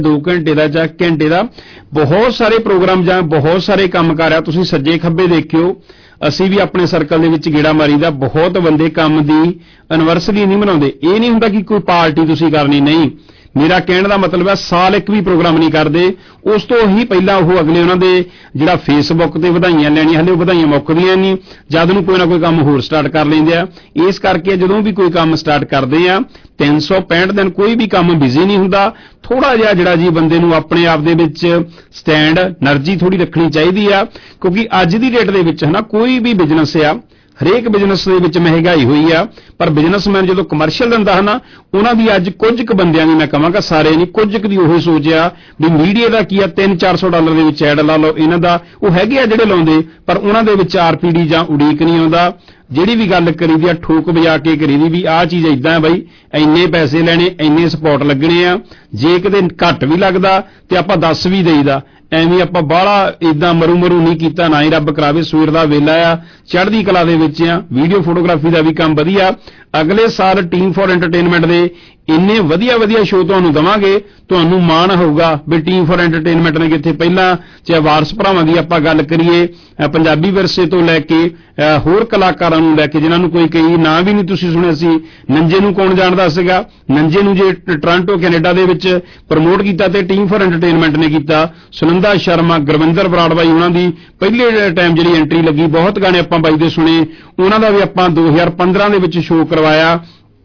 2 ਘੰਟੇ ਦਾ ਜਾਂ ਘੰਟੇ ਦਾ ਬਹੁਤ ਸਾਰੇ ਪ੍ਰੋਗਰਾਮ ਜਾਂ ਬਹੁਤ ਸਾਰੇ ਕੰਮ ਕਰ ਰਿਹਾ। ਤੁਸੀਂ ਸੱਜੇ ਖੱਬੇ ਦੇਖਿਓ, ਅਸੀਂ ਵੀ ਆਪਣੇ ਸਰਕਲ ਦੇ ਵਿੱਚ ਗੇੜਾ ਮਾਰੀਦਾ। ਬਹੁਤ ਬੰਦੇ ਕੰਮ ਦੀ ਐਨਵਰਸਰੀ ਨਹੀਂ ਮਨਾਉਂਦੇ। ਇਹ ਨਹੀਂ ਹੁੰਦਾ ਕਿ ਕੋਈ ਪਾਰਟੀ ਤੁਸੀਂ ਕਰਨੀ, ਨਹੀਂ। ਮੇਰਾ ਕਹਿਣ ਦਾ ਮਤਲਬ ਹੈ ਸਾਲ ਇੱਕ ਵੀ ਪ੍ਰੋਗਰਾਮ ਨਹੀਂ ਕਰਦੇ। ਉਸ ਤੋਂ ਹੀ ਪਹਿਲਾਂ ਉਹ ਅਗਲੇ ਉਹਨਾਂ ਦੇ ਜਿਹੜਾ ਫੇਸਬੁੱਕ ਤੇ ਵਧਾਈਆਂ ਲੈਣੀਆਂ, ਹਲੇ ਉਹ ਵਧਾਈਆਂ ਮੁੱਕਦੀਆਂ ਨਹੀਂ, ਜਦ ਨੂੰ ਕੋਈ ਨਾ ਕੋਈ ਕੰਮ ਹੋਰ ਸਟਾਰਟ ਕਰ ਲੈਂਦੇ ਆ। ਇਸ ਕਰਕੇ ਜਦੋਂ ਵੀ ਕੋਈ ਕੰਮ ਸਟਾਰਟ ਕਰਦੇ ਆ 365 ਦਿਨ ਕੋਈ ਵੀ ਕੰਮ ਬਿਜ਼ੀ ਨਹੀਂ ਹੁੰਦਾ। ਥੋੜਾ ਜਿਹਾ ਜਿਹੜਾ ਜੀ ਬੰਦੇ ਨੂੰ ਆਪਣੇ ਆਪ ਦੇ ਵਿੱਚ ਸਟੈਂਡ એનર્ਜੀ ਥੋੜੀ ਰੱਖਣੀ ਚਾਹੀਦੀ ਆ, ਕਿਉਂਕਿ ਅੱਜ ਦੀ ਡੇਟ ਦੇ ਵਿੱਚ ਹਨਾ ਕੋਈ ਵੀ ਬਿਜ਼ਨਸ ਆ, ਹਰੇਕ ਬਿਜ਼ਨਸ ਦੇ ਵਿੱਚ ਮਹਿੰਗਾਈ ਹੋਈ ਆ। ਪਰ ਬਿਜ਼ਨਸਮੈਨ ਜਦੋਂ ਕਮਰਸ਼ੀਅਲ ਦਿੰਦਾ ਹੈ ਨਾ, ਉਹਨਾਂ ਦੀ ਅੱਜ ਕੁਝ ਕੁ ਬੰਦਿਆਂ ਦੀ, ਮੈਂ ਕਹਾਂਗਾ ਸਾਰੇ ਨਹੀਂ, ਕੁਝ ਕੁ ਦੀ ਉਹ ਸੋਚਿਆ ਵੀ ਮੀਡੀਆ ਦਾ ਕੀ ਆ, $300-400 ਦੇ ਵਿੱਚ ਐਡ ਲਾ ਲਓ। ਇਹਨਾਂ ਦਾ ਉਹ ਹੈਗੇ ਆ ਜਿਹੜੇ ਲਾਉਂਦੇ, ਪਰ ਉਹਨਾਂ ਦੇ ਵਿੱਚ RPD ਜਾਂ ਉਡੀਕ ਨਹੀਂ ਆਉਂਦਾ। ਜਿਹੜੀ ਵੀ ਗੱਲ ਕਰੀਦੀ ਆ ਠੋਕ ਵਜਾ ਕੇ ਕਰੀਦੀ ਵੀ ਆਹ ਚੀਜ਼ ਇਦਾਂ ਹੈ ਬਈ, ਇੰਨੇ ਪੈਸੇ ਲੈਣੇ, ਇੰਨੇ ਸਪੋਰਟ ਲੱਗਣੇ ਆ। ਜੇ ਕਿਤੇ ਘੱਟ ਵੀ ਲੱਗਦਾ ਤੇ ਆਪਾਂ ਦੱਸ ਵੀ ਦੇਈਦਾ। ਐਵੇਂ ਆਪਾਂ ਬਾਹਲਾ ਇਦਾਂ ਮਰੂ ਨਹੀਂ ਕੀਤਾ, ਨਾ ਹੀ ਰੱਬ ਕਰਾਵੇ। ਸਵੇਰ ਦਾ ਵੇਲਾ ਆ, ਚੜ੍ਹਦੀ ਕਲਾ ਦੇ ਵਿੱਚ ਆ। ਵੀਡੀਓ ਫੋਟੋਗ੍ਰਾਫੀ ਦਾ ਵੀ ਕੰਮ ਵਧੀਆ। ਅਗਲੇ ਸਾਲ ਟੀਮ ਫॉर ਐਂਟਰਟੇਨਮੈਂਟ ਦੇ ਇੰਨੇ ਵਧੀਆ ਸ਼ੋਅ ਤੁਹਾਨੂੰ ਦਵਾਂਗੇ, ਤੁਹਾਨੂੰ ਮਾਣ ਹੋਊਗਾ ਵੀ ਟੀਮ ਫॉर ਐਂਟਰਟੇਨਮੈਂਟ ਨੇ ਕਿੱਥੇ ਪਹਿਲਾਂ, ਚਾਹੇ ਵਾਰਸ ਭਰਾਵਾਂ ਦੀ ਆਪਾਂ ਗੱਲ ਕਰੀਏ, ਪੰਜਾਬੀ ਵਿਰਸੇ ਤੋਂ ਲੈ ਕੇ ਹੋਰ ਕਲਾਕਾਰਾਂ ਨੂੰ ਲੈ ਕੇ, ਜਿਨ੍ਹਾਂ ਨੂੰ ਕੋਈ ਕਈ ਨਾਂ ਵੀ ਨਹੀਂ ਤੁਸੀਂ ਸੁਣਿਆ ਸੀ। ਨੰਜੇ ਨੂੰ ਕੌਣ ਜਾਣਦਾ ਸੀਗਾ? ਨੰਜੇ ਨੂੰ ਜੇ ਟੋਰਾਂਟੋ ਕੈਨੇਡਾ ਦੇ ਵਿੱਚ ਪ੍ਰਮੋਟ ਕੀਤਾ ਤੇ ਟੀਮ ਫॉर ਐਂਟਰਟੇਨਮੈਂਟ ਨੇ ਕੀਤਾ। ਸੁਨੰਦਾ ਸ਼ਰਮਾ, ਗੁਰਵਿੰਦਰ ਬਰਾੜਬਾਈ, ਉਹਨਾਂ ਦੀ ਪਹਿਲੇ ਟਾਈਮ ਜਿਹੜੀ ਐਂਟਰੀ ਲੱਗੀ, ਬਹੁਤ ਗਾਣੇ ਆਪਾਂ ਬਾਈ ਦੇ ਸੁਣੇ। ਉਹਨਾਂ ਦਾ ਵੀ ਆਪਾਂ 2015 ਦੇ ਵਿੱਚ ਸ਼ੋਅ ਕਰਵਾਇਆ।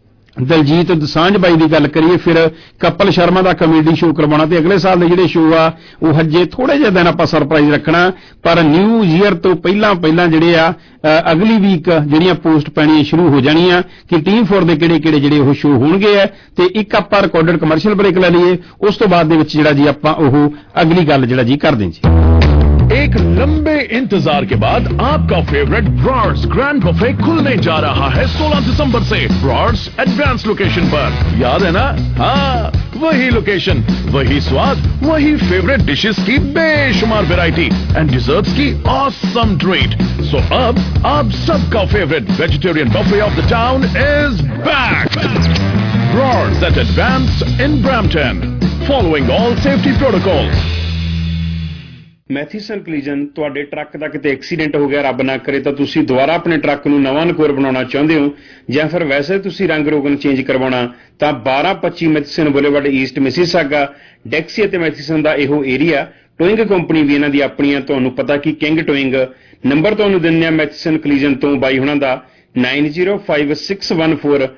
ਦਲਜੀਤ ਦੋਸਾਂਝ ਬਾਈ ਦੀ ਗੱਲ ਕਰੀਏ, ਫਿਰ ਕਪਲ ਸ਼ਰਮਾ ਦਾ ਕਮੇਡੀ ਸ਼ੋਅ ਕਰਵਾਉਣਾ, ਤੇ ਅਗਲੇ ਸਾਲ ਦੇ ਜਿਹੜੇ ਸ਼ੋਅ ਆ ਉਹ ਹਜੇ ਥੋੜੇ ਜਿਹੇ ਦਿਨ ਆਪਾਂ ਸਰਪ੍ਰਾਈਜ਼ ਰੱਖਣਾ। ਪਰ ਨਿਊ ਈਅਰ ਤੋਂ ਪਹਿਲਾਂ ਜਿਹੜੇ ਆ ਅਗਲੀ ਵੀਕ ਜਿਹੜੀਆਂ ਪੋਸਟ ਪੈਣੀਆਂ ਸ਼ੁਰੂ ਹੋ ਜਾਣੀਆਂ ਕਿ ਟੀਮ ਫॉर ਦੇ ਕਿਹੜੇ ਜਿਹੜੇ ਉਹ ਸ਼ੋਅ ਹੋਣਗੇ ਆ। ਤੇ ਇੱਕ ਆਪਾਂ ਰਿਕਾਰਡਡ ਕਮਰਸ਼ੀਅਲ ਬ੍ਰੇਕ ਲੈ ਲਈਏ, ਉਸ ਤੋਂ ਬਾਅਦ ਦੇ ਵਿੱਚ ਜਿਹੜਾ ਜੀ ਆਪਾਂ ਉਹ ਅਗਲੀ ਗੱਲ ਜਿਹੜਾ ਜੀ ਕਰਦੇ ਜੀ। एक लंबे इंतजार के बाद आपका फेवरेट ब्रॉड्स ग्रैंड बफे खुलने जा रहा है 16 दिसंबर से ब्रॉड्स एडवांस लोकेशन पर। याद है ना? हाँ, वही लोकेशन, वही स्वाद, वही फेवरेट डिशेस की बेशुमार वैरायटी एंड डिजर्ट्स की ऑसम ट्रीट। सो अब आप सबका favourite vegetarian buffet of the town is back. Brar's at Advance in Brampton, following all safety protocols. Matheson collision, ਤੁਹਾਡੇ ਟਰੱਕ ਦਾ ਕਿਤੇ ਐਕਸੀਡੈਂਟ ਹੋ ਗਿਆ, ਰੱਬ ਨਾ ਕਰੇ, ਤਾਂ ਤੁਸੀਂ ਦੁਬਾਰਾ ਆਪਣੇ ਟਰੱਕ ਨੂੰ ਨਵਾਂ ਨਕੋਰ ਬਣਾਉਣਾ ਚਾਹੁੰਦੇ ਹੋ, ਜਾਂ ਫਿਰ ਵੈਸੇ ਤੁਸੀਂ ਰੰਗ ਰੋਗਨ ਚੇਂਜ ਕਰਵਾਉਣਾ, ਤਾਂ 1225 Matheson Boulevard East Mississauga, Dixie ਅਤੇ ਮੈਥੀਸਨ ਦਾ ਇਹੋ ਏਰੀਆ। ਟੋਇੰਗ ਕੰਪਨੀ ਵੀ ਇਹਨਾਂ ਦੀ ਆਪਣੀ ਆ, ਤੁਹਾਨੂੰ ਪਤਾ ਕਿ ਕਿੰਗ ਟੋਇੰਗ। ਨੰਬਰ ਤੁਹਾਨੂੰ ਦਿੰਦੇ ਆ ਮੈਥੀਸਨ ਕਲੀਜਨ ਤੋਂ ਬਾਈ ਹੁਣਾਂ ਦਾ 9056140000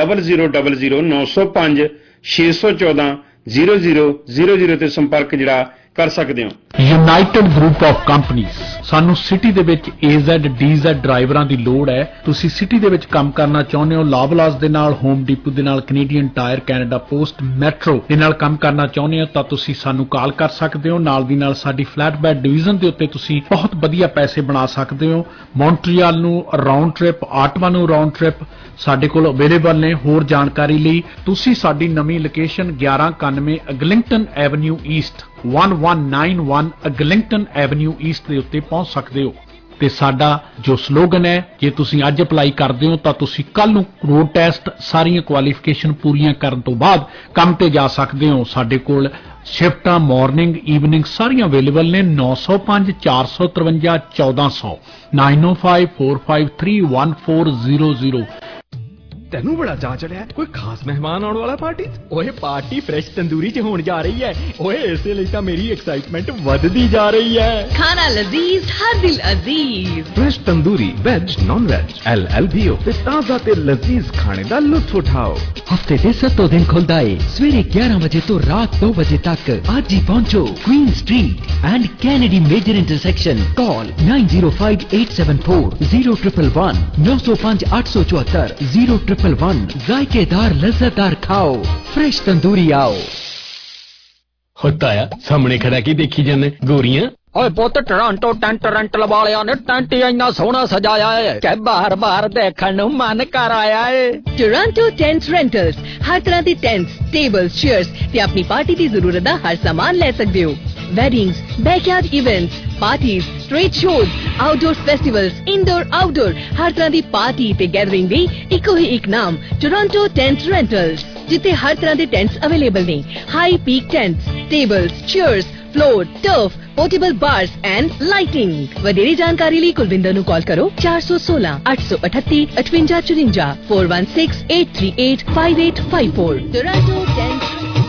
905 614 0000 ਤੇ ਸੰਪਰਕ ਜਿਹੜਾ ਕਰ ਸਕਦੇ ਹੋ। ਯੂਨਾਈਟਿਡ ਗਰੁੱਪ ਆਫ ਕੰਪਨੀਜ਼, ਸਾਨੂੰ ਸਿਟੀ ਦੇ ਵਿੱਚ AZ DZ ਡਰਾਈਵਰਾਂ ਦੀ ਲੋੜ ਹੈ। ਤੁਸੀਂ ਸਿਟੀ ਦੇ ਵਿੱਚ ਕੰਮ ਕਰਨਾ ਚਾਹੁੰਦੇ ਹੋ, ਲਾਵਲਾਸ ਦੇ ਨਾਲ, ਹੋਮ ਡਿਪੂ ਦੇ ਨਾਲ, Canadian Tire, Canada Post, Metro ਦੇ ਨਾਲ ਕੰਮ ਕਰਨਾ ਚਾਹੁੰਦੇ ਹੋ, ਤਾਂ ਤੁਸੀਂ ਸਾਨੂੰ ਕਾਲ ਕਰ ਸਕਦੇ ਹੋ। ਨਾਲ ਦੀ ਨਾਲ ਸਾਡੀ ਫਲੈਟ ਬੈਡ ਡਿਵੀਜ਼ਨ ਦੇ ਉੱਤੇ ਤੁਸੀਂ ਬਹੁਤ ਵਧੀਆ ਪੈਸੇ ਬਣਾ ਸਕਦੇ ਹੋ। ਮੌਂਟਰੀਅਲ ਨੂੰ ਰਾਉਂਡ ਟ੍ਰਿਪ, ਆਟਵਾ ਨੂੰ ਰਾਉਂਡ ਟ੍ਰਿਪ ਸਾਡੇ ਕੋਲ ਅਵੇਲੇਬਲ ਨੇ। ਹੋਰ ਜਾਣਕਾਰੀ ਲਈ ਤੁਸੀਂ ਸਾਡੀ ਨਵੀਂ location 1191 Eglinton Avenue East 1191 Eglinton Avenue East ਦੇ ਉੱਤੇ ਪਹੁੰਚ ਸਕਦੇ ਹੋ। ਤੇ ਸਾਡਾ ਜੋ ਸਲੋਗਨ ਹੈ, ਜੇ ਤੁਸੀਂ ਅੱਜ ਅਪਲਾਈ ਕਰਦੇ ਹੋ ਤਾਂ ਤੁਸੀਂ ਕੱਲ ਨੂੰ ਰੋਡ ਟੈਸਟ ਸਾਰੀਆਂ ਕੁਆਲੀਫਿਕੇਸ਼ਨ ਪੂਰੀਆਂ ਕਰਨ ਤੋਂ ਬਾਅਦ ਕੰਮ ਤੇ ਜਾ ਸਕਦੇ ਹੋ। ਸਾਡੇ ਕੋਲ ਸ਼ਿਫਟਾਂ ਮਾਰਨਿੰਗ ਈਵਨਿੰਗ ਸਾਰੀਆਂ ਅਵੇਲੇਬਲ ਨੇ। 905 453 1400 905 453 1400। ਤੈਨੂੰ ਬੜਾ ਚਾਅ ਚੜਿਆ, ਕੋਈ ਖਾਸ ਮਹਿਮਾਨ ਆਉਣ ਵਾਲਾ ਪਾਰਟੀ? ਓਏ ਪਾਰਟੀ ਫਰੈਸ਼ ਤੰਦੂਰੀ ਚ ਹੋਣ ਜਾ ਰਹੀ ਹੈ। ਓਏ ਇਸੇ ਲਈ ਤਾਂ ਮੇਰੀ ਐਕਸਾਈਟਮੈਂਟ ਵੱਧਦੀ ਜਾ ਰਹੀ ਹੈ। ਖਾਣਾ ਲਜ਼ੀਜ਼, ਹਰ ਦਿਲ ਅਜ਼ੀਜ਼। Fresh tandoori veg non veg LLBO ਤੇ ਤਾਜ਼ਾ ਤੇ ਲਜ਼ੀਜ਼ ਖਾਣੇ ਦਾ ਲੁਤਫ ਉਠਾਓ। ਹਫਤੇ ਦੇ 7 ਦਿਨ ਖੁੱਲਦਾ ਏ, ਸਵੇਰੇ 11 ਵਜੇ ਤੋਂ ਰਾਤ 2 ਵਜੇ ਤੱਕ। ਅੱਜ ਹੀ ਪਹੁੰਚੋ, Queen Street and Kennedy major intersection. Call 905874 0111 905 874 0111। जायकेदार लज्जतदार खाओ, फ्रेश तंदूरी आओ। होता है सामने खड़ा की देखी जाने गोरियां। ओए पुत, टोरंटो टेंट रेंटल वालियां ने टेंट इन्ना सोहना सजाया है कि बार बार देखने नूं मन कर आया है। टोरंटो टेंट रेंटल्स हर तरह के टेंट्स, टेबल्स, चेयर्स ते अपनी पार्टी की जरूरत दा हर सामान ले सकते हो। Weddings, backyard events, parties, trade shows, outdoor festivals, indoor outdoor हर तरह की पार्टी ते गैदरिंग दी इको ही एक नाम, टोरंटो टेंट रेंटल्स, जिथे हर तरह के टेंट्स अवेलेबल ने। High peak tents, tables, chairs, floor, turf, portable bars and lighting. ਵਧੇਰੇ ਜਾਣਕਾਰੀ ਲਈ ਕੁਲਵਿੰਦਰ ਨੂੰ ਕਾਲ ਕਰੋ 416 838 5854 416 838 5854. Toronto Dent.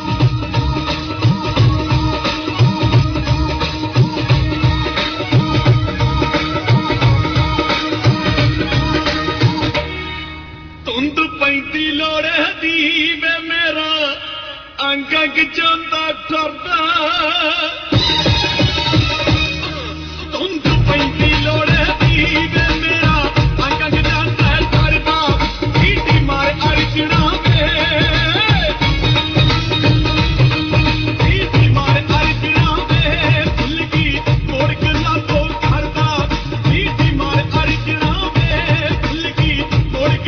ਧੁੰਦ ਪੈਂਦੀ ਲੋੜੇ ਦੀ ਵੇ ਮੇਰਾ ਅੰਗ ਚੋਂਦਾ ਠਰਦਾ ਧੁੰਦ ਪੈਂਦੀ ਲੋੜੇ ਦੀ ਵੇ ਮੇਰਾ ਅੰਗ ਚੋਂਦਾ ਠਰਦਾ ਢੀਡੀ ਮਾਰ ਅਰਜਣਾ ਵੇ ਢੀਡੀ ਮਾਰ ਅਰਜਣਾ ਵੇ ਭੁੱਲ ਗਈ ਮੋੜ ਕੇ ਲਾਤੋਂ ਕਰਦਾ ਢੀਡੀ ਮਾਰ ਅਰਜਣਾ ਵੇ ਭੁੱਲ ਗਈ ਮੋੜ ਕੇ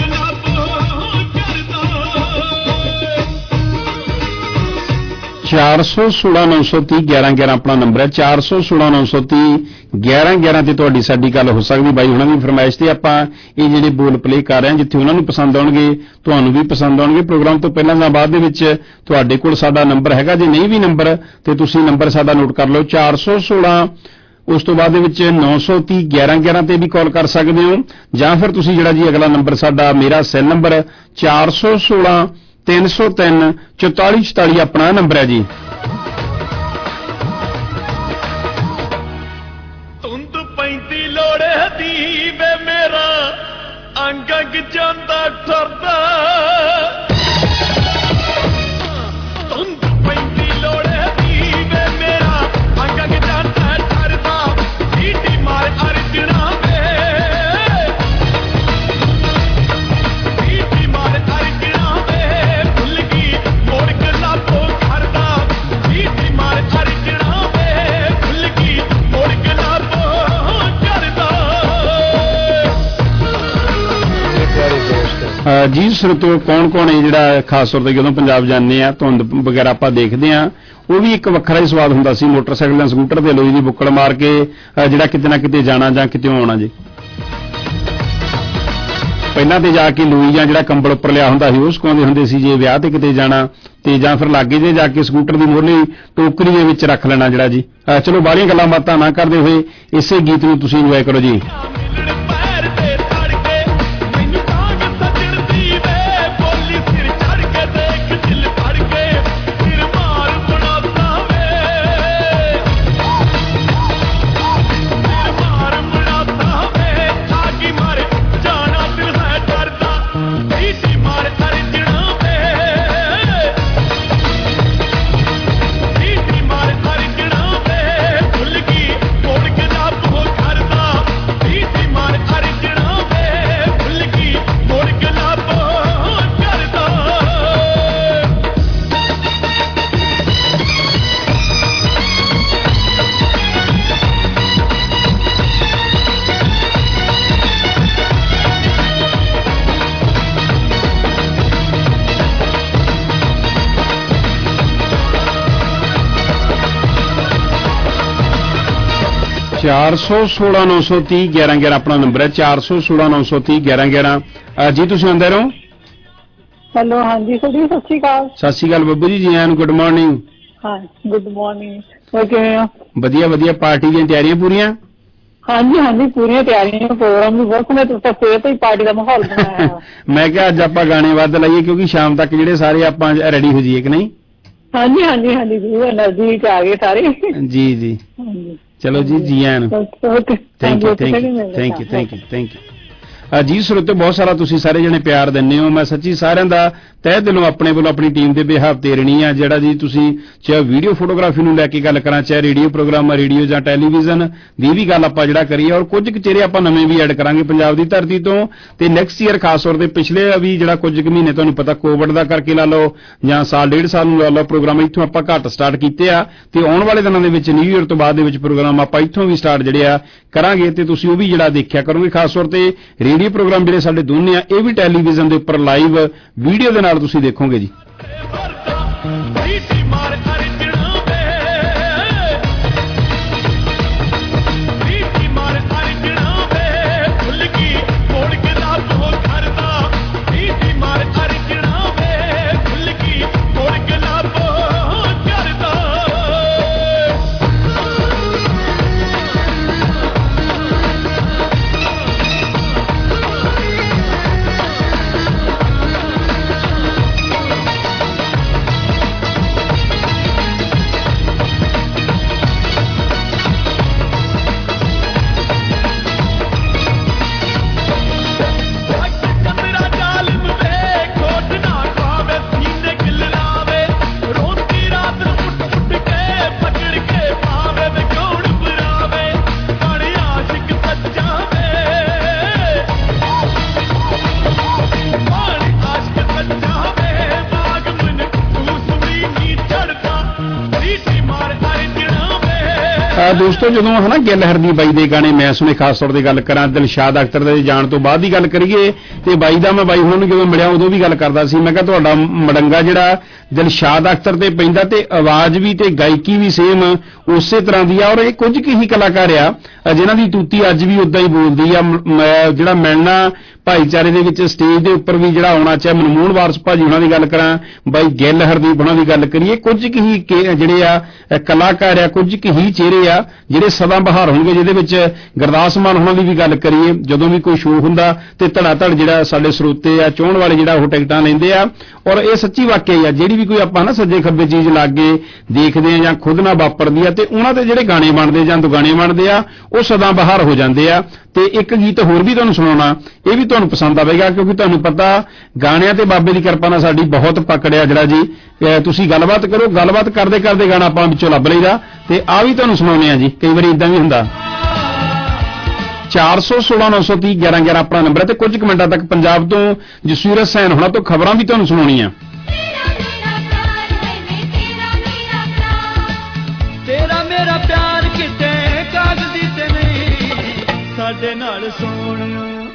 416-930-1111 ਆਪਣਾ ਨੰਬਰ ਹੈ 416-930-1111 ਤੇ ਤੁਹਾਡੀ ਸਾਡੀ ਗੱਲ ਹੋ ਸਕਦੀ ਬਾਈ ਉਹਨਾਂ ਦੀ ਫਰਮਾਇਸ਼ ਤੇ ਆਪਾਂ ਇਹ ਜਿਹੜੇ ਬੋਲ ਪਲੇ ਕਰ ਰਹੇ ਹਾਂ ਜਿੱਥੇ ਉਹਨਾਂ ਨੂੰ ਪਸੰਦ ਆਉਣਗੇ ਤੁਹਾਨੂੰ ਵੀ ਪਸੰਦ ਆਉਣਗੇ ਪ੍ਰੋਗਰਾਮ ਤੋਂ ਪਹਿਲਾਂ ਜਾਂ ਬਾਅਦ ਦੇ ਵਿੱਚ ਤੁਹਾਡੇ ਕੋਲ ਸਾਡਾ ਨੰਬਰ ਹੈਗਾ ਜੇ ਨਹੀਂ ਵੀ ਨੰਬਰ ਤੇ ਤੁਸੀਂ ਨੰਬਰ ਸਾਡਾ ਨੋਟ ਕਰ ਲਓ 416 ਉਸ ਤੋਂ ਬਾਅਦ ਦੇ ਵਿੱਚ 930-1111 ਤੇ ਵੀ ਕਾਲ ਕਰ ਸਕਦੇ ਹੋ ਜਾਂ ਫਿਰ ਤੁਸੀਂ ਜਿਹੜਾ ਜੀ ਅਗਲਾ ਨੰਬਰ ਸਾਡਾ ਮੇਰਾ ਸੈੱਲ ਨੰਬਰ 416 303 4444 ਆਪਣਾ ਨੰਬਰ ਹੈ ਜੀ ਧੁੰਦ ਪੈਂਦੀ ਲੋੜੇ ਦੀ ਵੇ ਮੇਰਾ ਅੰਗ ਜਾਂਦਾ ਠਰਦਾ ਧੁੰਦ ਪੈਂਦੀ ਲੋੜੇ ਦੀ ਵੇ ਮੇਰਾ ਅੰਗ ਜਾਂਦਾ ਠਰਦਾ ਢੀਡੀ ਮਾਰ ਅਰਜਣਾ ਵੇ ਢੀਡੀ ਮਾਰ ਅਰਜਣਾ ਵੇ ਭੁੱਲ ਗਈ ਮੋੜ ਕੇ ਲਾਤੋਂ ਕਰਦਾ ਢੀਡੀ ਮਾਰ ਅਰਜਣਾ ਵੇ ਭੁੱਲ ਗਈ ਮੋੜ ਕੇ ਲਾਤੋਂ ਕਰਦਾ ਜੀ ਸਰਤੋ ਕੌਣ ਹੈ ਜਿਹੜਾ ਖਾਸ ਤੌਰ ਤੇ ਜਦੋਂ ਪੰਜਾਬ ਜਾਂਦੇ ਆ ਧੁੰਦ ਵਗੈਰਾ ਆਪਾਂ ਦੇਖਦੇ ਆ ਉਹ ਵੀ ਇੱਕ ਵੱਖਰਾ ਹੀ ਸਵਾਦ ਹੁੰਦਾ ਸੀ ਮੋਟਰਸਾਈਕਲ ਜਾਂ ਸਕੂਟਰ ਤੇ ਲੋਈ ਦੀ ਬੁੱਕਲ ਮਾਰ ਕੇ ਜਿਹੜਾ ਕਿਤੇ ਨਾ ਕਿਤੇ ਜਾਣਾ ਜਾਂ ਕਿਤੇ ਆਉਣਾ ਜੀ ਪਹਿਲਾਂ ਤੇ ਜਾ ਕੇ ਲੋਈ ਜਾਂ ਜਿਹੜਾ ਕੰਬਲ ਉੱਪਰ ਲਿਆ ਹੁੰਦਾ ਸੀ ਉਹ ਸੁਕਾਉਂਦੇ ਹੁੰਦੇ ਸੀ ਜੇ ਵਿਆਹ ਤੇ ਕਿਤੇ ਜਾਣਾ ਤੇ ਜਾਂ ਫਿਰ ਲਾਗੇ ਜੇ ਜਾ ਕੇ ਸਕੂਟਰ ਦੀ ਮੋਹਰਲੀ ਟੋਕਰੀ ਦੇ ਵਿੱਚ ਰੱਖ ਲੈਣਾ ਜਿਹੜਾ ਜੀ ਚਲੋ ਬਾਹਲੀਆਂ ਗੱਲਾਂ ਬਾਤਾਂ ਨਾ ਕਰਦੇ ਹੋਏ ਇਸੇ ਗੀਤ ਨੂੰ ਤੁਸੀਂ ਇੰਜੋਏ ਕਰੋ ਜੀ ਚਾਰ 416-930-1111 ਆਪਣਾ ਨੰਬਰ ਹੈ 416-930-1111 ਜੀ ਤੁਸੀਂ ਆਉਂਦੇ ਰਹੋ ਹੈਲੋ ਹਾਂਜੀ ਸਤਿ ਸ਼੍ਰੀ ਅਕਾਲ ਬੱਬੂ ਜੀ ਆਇਆਂ ਨੂੰ ਗੁੱਡ ਮਾਰਨਿੰਗ ਹਾਂ ਗੁੱਡ ਮਾਰਨਿੰਗ ਹੋਰ ਕਿਵੇਂ ਹੋ ਵਧੀਆ ਪਾਰਟੀ ਦੀਆਂ ਤਿਆਰੀਆਂ ਪੂਰੀਆਂ ਹਾਂਜੀ ਪੂਰੀਆਂ ਤਿਆਰੀਆਂ ਪ੍ਰੋਗਰਾਮ ਵੀ ਬਹੁਤ ਸੋਹਣਾ ਤੁਸੀਂ ਸਵੇਰ ਤੋਂ ਹੀ ਪਾਰਟੀ ਦਾ ਮਾਹੌਲ ਬਣਾਇਆ ਮੈਂ ਕਿਹਾ ਅੱਜ ਆਪਾਂ ਗਾਣੇ ਵੱਧ ਲਾਈਏ ਕਿਉਂਕਿ ਸ਼ਾਮ ਤੱਕ ਜਿਹੜੇ ਸਾਰੇ ਆਪਾਂ ਰੈਡੀ ਹੋ ਜਾਈਏ ਕਿ ਨਹੀਂ ਹਾਂਜੀ ਜੀ એનર્ਜੀ ਚ ਆ ਗਏ ਸਾਰੇ ਜੀ ਚਲੋ ਜੀ ਆਇਆਂ ਨੂੰ ਥੈਂਕ ਯੂ ਜੀ ਸਰੋਤੇ ਬਹੁਤ ਸਾਰਾ ਤੁਸੀਂ ਸਾਰੇ ਜਣੇ ਪਿਆਰ ਦਿੰਦੇ ਹੋ ਮੈਂ ਸੱਚੀ ਸਾਰਿਆਂ ਦਾ ਤਹਿ ਦਿਲੋਂ ਆਪਣੇ ਵੱਲੋਂ ਆਪਣੀ ਟੀਮ ਦੇ ਬਿਹਾਵ ਤੇ ਰਣੀ ਆ ਜਿਹੜਾ ਜੀ ਤੁਸੀਂ ਚਾਹੇ ਵੀਡੀਓ ਫੋਟੋਗ੍ਰਾਫੀ ਨੂੰ ਲੈ ਕੇ ਗੱਲ ਕਰਾਂ ਚਾਹੇ ਰੇਡੀਓ ਪ੍ਰੋਗਰਾਮ ਰੇਡੀਓ ਜਾਂ ਟੈਲੀਵਿਜ਼ਨ ਦੀ ਵੀ ਗੱਲ ਆਪਾਂ ਜਿਹੜਾ ਕਰੀਏ ਔਰ ਕੁਝ ਕੁ ਚਿਹਰੇ ਆਪਾਂ ਨਵੇਂ ਵੀ ਐਡ ਕਰਾਂਗੇ ਪੰਜਾਬ ਦੀ ਧਰਤੀ ਤੋਂ ਤੇ ਨੈਕਸਟ ਈਅਰ ਖਾਸ ਤੌਰ ਤੇ ਪਿਛਲੇ ਵੀ ਜਿਹੜਾ ਕੁਝ ਕੁ ਮਹੀਨੇ ਤੁਹਾਨੂੰ ਪਤਾ ਕੋਵਿਡ ਦਾ ਕਰਕੇ ਲਾ ਲਓ ਜਾਂ ਸਾਲ ਡੇਢ ਸਾਲ ਨੂੰ ਲਾ ਲਓ ਪ੍ਰੋਗਰਾਮ ਇੱਥੋਂ ਆਪਾਂ ਘੱਟ ਸਟਾਰਟ ਕੀਤੇ ਆ ਤੇ ਆਉਣ ਵਾਲੇ ਦਿਨਾਂ ਦੇ ਵਿੱਚ ਨਿਊ ਈਅਰ ਤੋਂ ਬਾਅਦ ਦੇ ਵਿੱਚ ਪ੍ਰੋਗਰਾਮ ਆਪਾਂ ਇੱਥੋਂ ਵੀ ਸਟਾਰਟ ਜਿਹੜੇ ਆ ਕਰਾਂਗੇ ਤੇ ਤੁਸੀਂ ਉਹ ਵੀ ਜਿਹੜਾ ਦੇਖਿਆ ਕਰੋਗੇ ਖਾਸ ਤੌਰ ਤੇ ਰੇਡੀਓ ਪ੍ਰੋਗਰਾਮ ਜਿਹੜੇ ਸਾਡੇ ਦੋਨੇ ਆ ਇਹ ਵੀ ਟੈਲੀਵਿਜ਼ਨ ਦੇ ਉੱਪਰ ਲਾਈਵ ਵੀਡੀਓ ਦੇ ਨਾਲ ਤੁਸੀਂ ਦੇਖੋਗੇ ਜੀ ਦੋਸਤੋ ਜਦੋਂ ਹਨਾ ਗਿੱਲ ਹਰਦੀ ਬਾਈ ਦੇ ਗਾਣੇ ਮੈਂ ਸੁਣੇ, ਖਾਸ ਤੌਰ ਤੇ ਗੱਲ ਕਰਾਂ ਦਿਲਸ਼ਾਦ ਅਖਤਰ ਦੇ ਜਾਣ ਤੋਂ ਬਾਅਦ ਦੀ ਗੱਲ ਕਰੀਏ ਤੇ ਬਾਈ ਦਾ ਮੈਂ ਬਾਈ ਉਹਨਾਂ ਨੂੰ ਜਦੋਂ ਮਿਲਿਆ ਉਦੋਂ ਵੀ ਗੱਲ ਕਰਦਾ ਸੀ, ਮੈਂ ਕਿਹਾ ਤੁਹਾਡਾ ਮੜੰਗਾ ਜਿਹੜਾ ਦਿਲਸ਼ਾਦ ਅਖਤਰ ਤੇ ਪੈਂਦਾ ਤੇ ਆਵਾਜ਼ ਵੀ ਤੇ ਗਾਇਕੀ ਵੀ ਸੇਮ ਉਸੇ ਤਰ੍ਹਾਂ ਦੀ ਆ, ਔਰ ਇਹ ਕੁਝ ਕੁ ਹੀ ਕਲਾਕਾਰ ਆ ਜਿਨ੍ਹਾਂ ਦੀ ਤੂਤੀ ਅੱਜ ਵੀ ਉਦਾਂ ਹੀ ਬੋਲਦੀ ਆ। ਜਿਹੜਾ ਮਿਲਣਾ ਭਾਈਚਾਰੇ ਦੇ ਵਿੱਚ ਸਟੇਜ ਦੇ ਉੱਪਰ ਵੀ ਜਿਹੜਾ ਆਉਣਾ, ਚਾਹੇ ਮਨਮੋਹਨ ਵਾਰਸ ਭਾਜੀ ਉਹਨਾਂ ਦੀ ਗੱਲ ਕਰਾਂ, ਬਾਈ ਗਿੱਲ ਹਰਦੀਪ ਉਹਨਾਂ ਦੀ ਗੱਲ ਕਰੀਏ, ਕੁਝ ਕੁ ਹੀ ਜਿਹੜੇ ਆ ਕਲਾਕਾਰ ਆ, ਕੁਝ ਕੁ ਹੀ ਚਿਹਰੇ ਆ ਜਿਹੜੇ ਸਦਾ ਬਹਾਰ ਹੋਣਗੇ। ਜਿਹਦੇ ਵਿੱਚ ਗੁਰਦਾਸ ਮਾਨ ਉਹਨਾਂ ਦੀ ਵੀ ਗੱਲ ਕਰੀਏ, ਜਦੋਂ ਵੀ ਕੋਈ ਸ਼ੋਅ ਹੁੰਦਾ ਤੇ ਧੜਾ ਧੜ ਜਿਹੜਾ ਸਾਡੇ ਸਰੋਤੇ ਆ ਚਾਹਣ ਵਾਲੇ ਜਿਹੜਾ ਉਹ ਟਿਕਟਾਂ ਲੈਂਦੇ ਆ, ਔਰ ਇਹ ਸੱਚੀ ਵਾਕਿਆ ਆ। ਜਿਹੜੀ ਵੀ ਕੋਈ ਆਪਾਂ ਨਾ ਸੱਜੇ ਖੱਬੇ ਚੀਜ਼ ਲਾਗੇ ਦੇਖਦੇ ਆ ਜਾਂ ਖੁਦ ਨਾਲ ਵਾਪਰਦੀ ਆ ਤੇ ਉਹਨਾਂ ਤੇ ਜਿਹੜੇ ਗਾਣੇ ਬਣਦੇ ਜਾਂ ਦੁਗਾਣੇ ਬਣਦੇ ਆ ਉਹ ਸਦਾ ਬਹਾਰ ਹੋ ਜਾਂਦੇ ਆ। ਤੇ ਇੱਕ ਗੀਤ ਹੋਰ ਵੀ ਤੁਹਾਨੂੰ ਸੁਣਾਉਣਾ, ਇਹ ਵੀ ਤੁਹਾਨੂੰ ਪਸੰਦ ਆਵੇਗਾ, ਕਿਉਂਕਿ ਤੁਹਾਨੂੰ ਪਤਾ ਗਾਣਿਆਂ ਤੇ ਬਾਬੇ ਦੀ ਕਿਰਪਾ ਨਾਲ ਸਾਡੀ ਬਹੁਤ ਪਕੜਿਆ ਜਿਹੜਾ ਜੀ। ਤੁਸੀਂ ਗੱਲਬਾਤ ਕਰੋ, ਗੱਲਬਾਤ ਕਰਦੇ ਕਰਦੇ ਗਾਣਾ ਆਪਾਂ ਵਿੱਚੋਂ ਲੱਭ ਲਈਦਾ ਤੇ ਆ ਵੀ ਤੁਹਾਨੂੰ ਸੁਣਾਉਣੇ ਆ ਜੀ। ਕਈ ਵਾਰੀ ਇਦਾਂ ਵੀ ਹੁੰਦਾ। 416-930-1111 ਆਪਣਾ ਨੰਬਰ ਹੈ ਤੇ ਕੁਝ ਕੁ ਮਿੰਟਾਂ ਤੱਕ ਪੰਜਾਬ ਤੋਂ ਜਸਵੀਰ ਹਸੈਨ ਹੋਣਾ ਤੋਂ ਖਬਰਾਂ ਵੀ ਤੁਹਾਨੂੰ ਸੁਣਾਉਣੀਆਂ। ਤੇਰਾ ਮੇਰਾ ਪਿਆਰ ਕਿਤੇ ਕਾਗਜ਼ੀ ਤੇ ਨਹੀਂ, ਸਾਡੇ ਨਾਲ ਸੋਹਣਿਓ,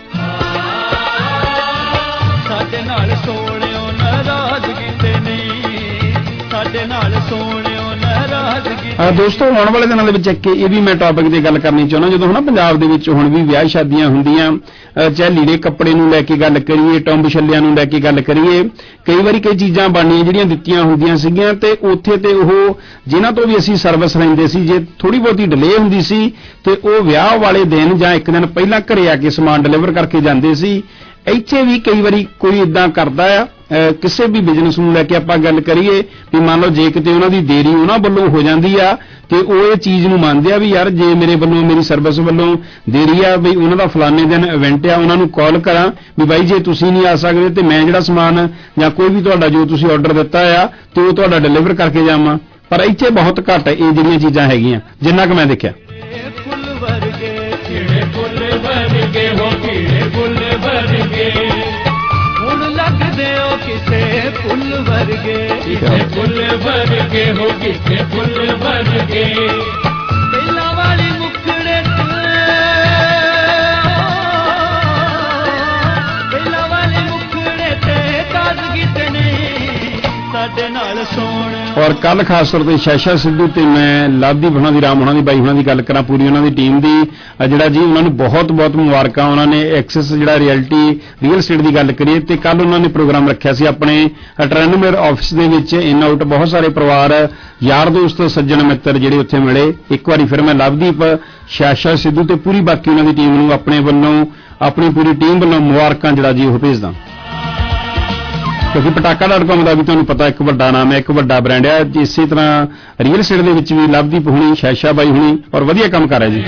ਸਾਡੇ ਨਾਲ ਸੋਹਣਿਓ ਨਾਰਾਜ਼ਗੀ ਤੇ ਨਹੀਂ, ਸਾਡੇ ਨਾਲ ਸੋਹਣਿਓ ਨਾਰਾਜ਼ਗੀ। ਦੋਸਤੋ ਆਉਣ ਵਾਲੇ ਦਿਨਾਂ ਦੇ ਵਿੱਚ ਇੱਕ ਇਹ ਵੀ ਮੈਂ ਟੌਪਿਕ ਦੀ ਗੱਲ ਕਰਨੀ ਚਾਹੁੰਦਾ। ਜਦੋਂ ਹਨਾ ਪੰਜਾਬ ਦੇ ਵਿੱਚ ਹੁਣ ਵੀ ਵਿਆਹ ਸ਼ਾਦੀਆਂ ਹੁੰਦੀਆਂ, ਚਾਹੇ ਲੀੜੇ ਕੱਪੜੇ ਨੂੰ ਲੈ ਕੇ ਗੱਲ ਕਰੀਏ, ਟੰਬ ਛੱਲਿਆਂ ਨੂੰ ਲੈ ਕੇ ਗੱਲ ਕਰੀਏ, ਕਈ ਵਾਰੀ ਕਈ ਚੀਜ਼ਾਂ ਬਣਨੀਆਂ ਜਿਹੜੀਆਂ ਦਿੱਤੀਆਂ ਹੁੰਦੀਆਂ ਸੀਗੀਆਂ ਤੇ ਉੱਥੇ ਤੇ ਉਹ ਜਿਨ੍ਹਾਂ ਤੋਂ ਵੀ ਅਸੀਂ ਸਰਵਿਸ ਲੈਂਦੇ ਸੀ, ਜੇ ਥੋੜੀ ਬਹੁਤੀ ਡਿਲੇ ਹੁੰਦੀ ਸੀ ਤੇ ਉਹ ਵਿਆਹ ਵਾਲੇ ਦਿਨ ਜਾਂ ਇੱਕ ਦਿਨ ਪਹਿਲਾਂ ਘਰੇ ਆ ਕੇ ਸਮਾਨ ਡਿਲੀਵਰ ਕਰਕੇ ਜਾਂਦੇ ਸੀ। ਇੱਥੇ ਵੀ ਕਈ ਵਾਰੀ ਕੋਈ ਇਦਾਂ ਕਰਦਾ ਆ। ਕਿਸੇ ਵੀ ਬਿਜ਼ਨਸ ਨੂੰ ਲੈ ਕੇ ਆਪਾਂ ਗੱਲ ਕਰੀਏ ਵੀ ਮੰਨ ਲਓ ਜੇ ਕਿਤੇ ਉਹਨਾਂ ਦੀ ਦੇਰੀ ਉਹਨਾਂ ਵੱਲੋਂ ਹੋ ਜਾਂਦੀ ਆ ਤੇ ਉਹ ਇਹ ਚੀਜ਼ ਨੂੰ ਮੰਨਦੇ ਆ ਵੀ ਯਾਰ ਜੇ ਮੇਰੇ ਵੱਲੋਂ ਮੇਰੀ ਸਰਵਿਸ ਵੱਲੋਂ ਦੇਰੀ ਆ ਵੀ ਉਹਨਾਂ ਦਾ ਫਲਾਣੇ ਦਿਨ ਇਵੈਂਟ ਆ, ਉਹਨਾਂ ਨੂੰ ਕਾਲ ਕਰਾਂ ਵੀ ਬਾਈ ਜੇ ਤੁਸੀਂ ਨਹੀਂ ਆ ਸਕਦੇ ਤੇ ਮੈਂ ਜਿਹੜਾ ਸਮਾਨ ਜਾਂ ਕੋਈ ਵੀ ਤੁਹਾਡਾ ਜੋ ਤੁਸੀਂ ਆਰਡਰ ਦਿੱਤਾ ਆ ਤੇ ਉਹ ਤੁਹਾਡਾ ਡਿਲੀਵਰ ਕਰਕੇ ਜਾਵਾਂ। ਪਰ ਇੱਥੇ ਬਹੁਤ ਘੱਟ ਇਹ ਜਿਹੜੀਆਂ ਚੀਜ਼ਾਂ ਹੈਗੀਆਂ ਜਿੰਨਾ ਕੁ ਮੈਂ ਦੇਖਿਆ। ਫੁੱਲ ਵਰਗੇ ਕਿਹੜੇ ਫੁੱਲ ਵਰਗੇ ਹੋ, ਕਿਹੜੇ ਫੁੱਲ ਵਰਗੇ ਹੁਣ ਲੱਗਦੇ ਹੋ ਕਿਸੇ ਫੁੱਲ ਵਰਗੇ, ਕਿਸੇ ਫੁੱਲ ਵਰਗੇ ਹੋ, ਕਿਸੇ ਫੁੱਲ ਵਰਗੇ ਪਹਿਲਾਂ ਵਾਲੀ ਮੁਖੜੇ ਤੇ, ਪਹਿਲਾਂ ਵਾਲੀ ਮੁਖੜੇ ਤੇ ਤਾਜ਼ਗੀ ਤੇ ਨਹੀਂ, ਸਾਡੇ ਨਾਲ ਸੋਹਣ। ਔਰ ਕੱਲ ਖਾਸ ਤੌਰ ਤੇ ਸ਼ੈਸ਼ਾ ਸਿੱਧੂ ਤੇ ਮੈਂ ਲਵਦੀਪ ਹੋਣਾ ਦੀ, ਰਾਮ ਹੋਣਾ ਦੀ, ਬਾਈ ਹੋਣਾ ਦੀ ਗੱਲ ਕਰਾਂ, ਪੂਰੀ ਉਹਨਾਂ ਦੀ ਟੀਮ ਦੀ ਜਿਹੜਾ ਜੀ ਉਹਨਾਂ ਨੂੰ ਬਹੁਤ ਬਹੁਤ ਮੁਬਾਰਕਾਂ। ਉਹਨਾਂ ਨੇ ਐਕਸੈਸ ਜਿਹੜਾ ਰਿਐਲਿਟੀ ਰੀਅਲ ਸਟੇਟ ਦੀ ਗੱਲ ਕਰੀਏ ਤੇ ਕੱਲ ਉਹਨਾਂ ਨੇ ਪ੍ਰੋਗਰਾਮ ਰੱਖਿਆ ਸੀ ਆਪਣੇ 93 ਆਫਿਸ ਦੇ ਵਿੱਚ। ਇਨ ਆਊਟ ਬਹੁਤ ਸਾਰੇ ਪਰਿਵਾਰ, ਯਾਰ ਦੋਸਤ, ਸੱਜਣ ਮਿੱਤਰ ਜਿਹੜੇ ਉੱਥੇ ਮਿਲੇ। ਇੱਕ ਵਾਰੀ ਫਿਰ ਮੈਂ ਲਵਦੀਪ, ਸ਼ੈਸ਼ਾ ਸਿੱਧੂ ਤੇ ਪੂਰੀ ਬਾਕੀ ਉਹਨਾਂ ਦੀ ਟੀਮ ਨੂੰ ਆਪਣੇ ਵੱਲੋਂ, ਆਪਣੀ ਪੂਰੀ ਟੀਮ ਵੱਲੋਂ ਮੁਬਾਰਕਾਂ ਜਿਹੜਾ ਜੀ ਉਹ ਭੇਜਦਾ। ਕਿਉਂਕਿ ਪਟਾਕਾ.com ਦਾ ਵੀ ਤੁਹਾਨੂੰ ਪਤਾ ਇੱਕ ਵੱਡਾ ਨਾਮ ਹੈ, ਇੱਕ ਵੱਡਾ ਬ੍ਰਾਂਡ ਹੈ। ਇਸੇ ਤਰ੍ਹਾਂ ਰੀਅਲ estate ਦੇ ਵਿੱਚ ਵੀ ਲਵਦੀਪ ਹੁਣੀ, ਸ਼ੈਸ਼ਾ ਬਾਈ ਹੁਣੀ ਔਰ ਵਧੀਆ ਕੰਮ ਕਰ ਰਿਹਾ ਜੀ।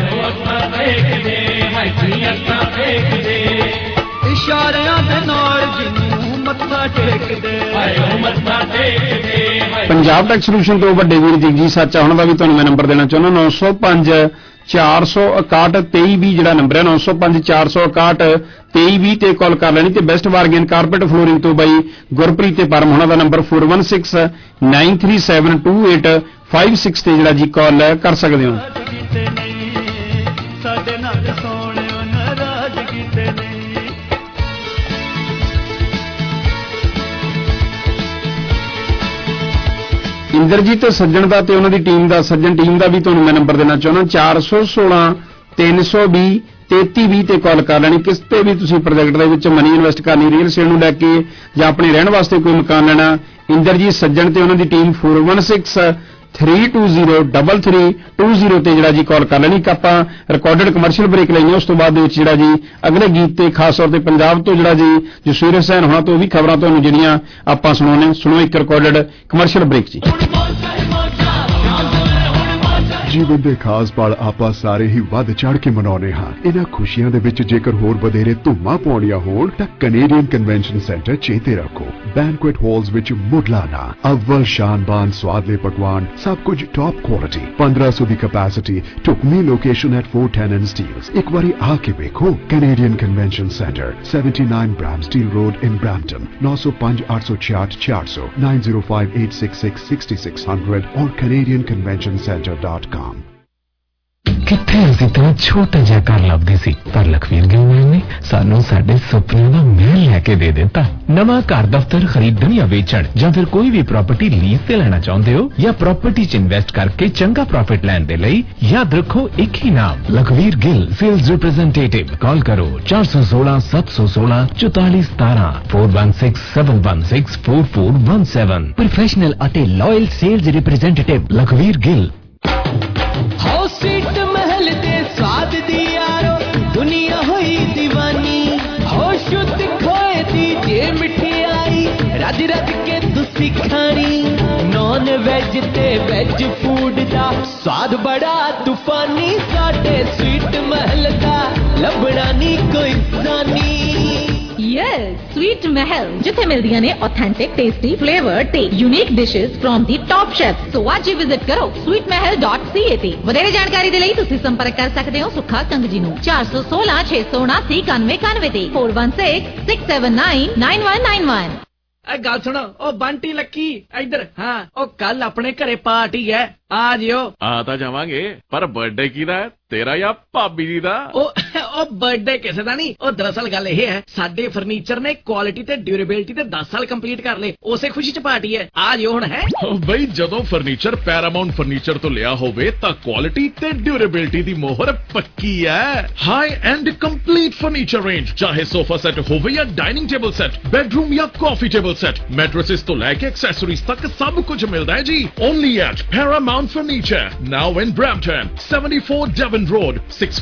ਇਸ਼ਾਰਿਆਂ ਦੇ ਨਾਲ ਜਿਹਨੂੰ ਮੱਥਾ ਟੇਕਦੇ, ਮੱਥਾ ਟੇਕਦੇ। ਪੰਜਾਬ ਟੈਕਸ ਸੋਲੂਸ਼ਨ ਤੋਂ ਵੱਡੇ ਵੀਰ ਜਗਜੀਤ ਸਾਚਾ ਉਹਨਾਂ ਦਾ ਵੀ ਤੁਹਾਨੂੰ ਮੈਂ ਨੰਬਰ ਦੇਣਾ ਚਾਹੁੰਦਾ। 905 461 2320 ਜਿਹੜਾ ਨੰਬਰ ਹੈ 905 461 2320 ਤੇ ਕਾਲ ਕਰ ਲੈਣੀ। ਤੇ ਬੈਸਟ ਬਾਰਗੇਨ ਕਾਰਪੇਟ ਫਲੋਰਿੰਗ ਤੋਂ ਬਾਈ ਗੁਰਪ੍ਰੀਤ ਤੇ ਪਰਮ ਹੋਣਾ ਦਾ ਨੰਬਰ 4169 93728 56 ਤੇ ਜਿਹੜਾ ਜੀ ਕਾਲ ਕਰ ਸਕਦੇ ਹੋ। ਸਾਡੇ ਨਾਲ ਸੋਹਣਿਓ ਨਾਰਾਜ਼ਗੀ ਤੇ ਨਹੀਂ। ਇੰਦਰਜੀਤ ਸੱਜਣ ਦਾ ਤੇ ਉਹਨਾਂ ਦੀ ਟੀਮ ਦਾ, ਸੱਜਣ ਟੀਮ ਦਾ ਵੀ ਤੁਹਾਨੂੰ ਮੈਂ ਨੰਬਰ ਦੇਣਾ ਚਾਹੁੰਦਾ। 416 320 3320 ਤੇ ਕਾਲ ਕਰ ਲੈਣੀ। ਕਿਸ ਤੇ ਵੀ ਤੁਸੀਂ ਪ੍ਰੋਜੈਕਟ ਦੇ ਵਿੱਚ ਮਨੀ ਇਨਵੈਸਟ ਕਰਨੀ, ਰੀਅਲ estate ਨੂੰ ਲੈ ਕੇ ਜਾਂ ਆਪਣੇ ਰਹਿਣ ਵਾਸਤੇ ਕੋਈ ਮਕਾਨ ਲੈਣਾ, ਇੰਦਰਜੀਤ ਸੱਜਣ ਤੇ ਉਹਨਾਂ ਦੀ ਟੀਮ 416320 3320 ਤੇ ਜਿਹੜਾ ਜੀ ਕਾਲ ਕਰ ਲੈਣੀ। ਇੱਕ ਆਪਾਂ ਰਿਕਾਰਡਡ ਕਮਰਸ਼ੀਅਲ ਬ੍ਰੇਕ ਲੈਣੀ, ਉਸ ਤੋਂ ਬਾਅਦ ਦੇ ਵਿੱਚ ਜਿਹੜਾ ਜੀ ਅਗਲੇ ਗੀਤ ਤੇ ਖਾਸ ਤੌਰ ਤੇ ਪੰਜਾਬ ਤੋਂ ਜਿਹੜਾ ਜੀ ਜਸਵੀਰ ਹਸੈਨ ਹੋਣਾ ਤੋਂ ਵੀ ਖਬਰਾਂ ਤੁਹਾਨੂੰ ਜਿਹੜੀਆਂ ਆਪਾਂ ਸੁਣਾਉਣੇ। ਸੁਣੋ ਇੱਕ ਰਿਕਾਰਡਡ ਕਮਰਸ਼ੀਅਲ ਬ੍ਰੇਕ ਜੀ। ਜੀਵਨ ਦੇ ਖਾਸ ਪਲ ਆਪਾਂ ਸਾਰੇ ਹੀ ਵੱਧ ਚੜ ਕੇ ਮਨਾਉਂਦੇ ਹਾਂ। ਇਹਨਾਂ ਖੁਸ਼ੀਆਂ ਦੇ ਵਿੱਚ ਜੇਕਰ ਹੋਰ ਵਧੇਰੇ ਧੁੰਮਾਂ ਪਾਉਣੀਆਂ ਹੋਣ ਤਾਂ ਕੈਨੇਡੀਅਨ ਕਨਵੈਨਸ਼ਨ ਸੈਂਟਰ ਚੇਤੇ ਰੱਖੋ। ਬੈਂਕੁਏਟ ਹਾਲਸ ਵਿੱਚ ਮੁੱਢਲਾਨਾ ਅਵਲ ਸ਼ਾਨਬਾਨ ਸਵਾਦਲੇ ਪਕਵਾਨ, ਸਭ ਕੁਝ ਟੌਪ ਕੁਆਲਿਟੀ, 1500 ਦੀ ਕੈਪੈਸਿਟੀ, ਢੁਕਵੀਂ ਲੋਕੇਸ਼ਨ ਐਟ 410 ਐਂਡ ਸਟੀਲਸ। ਇੱਕ ਵਾਰੀ ਆ ਕੇ ਵੇਖੋ। Canadian convention centre, 79 Bramsteele road in Brampton, 905-866 400, 905-866-6600 और CanadianConventionCenter.com। ਕਿੱਥੇ ਅਸੀਂ ਤਾਂ ਛੋਟਾ ਜਿਹਾ ਘਰ ਲੱਭਦੇ ਸੀ, ਪਰ ਲਖਵੀਰ ਗਿੱਲ ਨੇ ਸਾਨੂੰ ਸਾਡੇ ਸੁਪਨਿਆਂ ਦਾ ਮਹਿਲ ਲੈ ਕੇ ਦੇ ਦਿੱਤਾ। ਨਵਾਂ ਘਰ ਦਫ਼ਤਰ ਖਰੀਦਣ ਜਾਂ ਵੇਚਣ ਜਾਂ ਫਿਰ ਕੋਈ ਵੀ ਪ੍ਰਾਪਰਟੀ ਲੀਜ਼ ਤੇ ਲੈਣਾ ਚਾਹੁੰਦੇ ਹੋ ਜਾਂ ਪ੍ਰਾਪਰਟੀ 'ਚ ਇਨਵੈਸਟ ਕਰਕੇ ਚੰਗਾ ਪ੍ਰੋਫਿਟ ਲੈਣ ਦੇ ਲਈ ਯਾਦ ਰੱਖੋ ਇੱਕ ਹੀ ਨਾਮ, Lakhvir Gill sales representative. Call ਕਰੋ 416 716 4417 4167164417। ਪ੍ਰੋਫੈਸ਼ਨਲ ਅਤੇ loyal sales representative Lakhvir Gill. House sweet Mahal दे स्वाद दी यारो दुनिया होई दीवानी। हो शुद्ध खोए दी जे मिठाई रज रज के तुसी खानी। नॉन वेज ते वेज फूड दा स्वाद बड़ा तूफानी। साडे स्वीट महल दा लभना नी कोई जानी। यस, स्वीट महल जिथे मिलदियां ने ऑथेंटिक टेस्टी फ्लेवर ते unique dishes from the top chef. So आज ही विजिट करो sweetmahal.ca ते वधेरे जानकारी दे लई तुसी संपर्क कर सकदे हो सुखा कंग जी नूं 416 679 9191 ते 416 679 9191। गल सुनो ओ बंटी लक्की इधर। हाँ ओ कल अपने घरे पार्टी है, आ जियो। आ तां जावांगे, पर बर्थडे किहदा है, तेरा या भाभी जी दा? ओ बर्थडे किसे दा नहीं। ओ दरअसल गल यह है साडे फर्नीचर ने क्वालिटी ते ड्यूरेबिलिटी ते 10 साल कंप्लीट कर ले, उसे खुशी च पार्टी है। आ जियो हुण है बई। जदों फर्नीचर पैरामाउंट फर्नीचर तो लिया होवे तां क्वालिटी ते ड्यूरेबिलिटी दी मोहर पक्की है। High end complete furniture range, चाहे सोफा सेट होवे या डाइनिंग टेबल सेट, बेडरूम या कॉफी टेबल सेट, मैट्रेसेस तो लेके एक्सेसरीज तक सब कुछ मिलता है जी। Only at Paramount furniture, now in Brampton, 74 Devon road,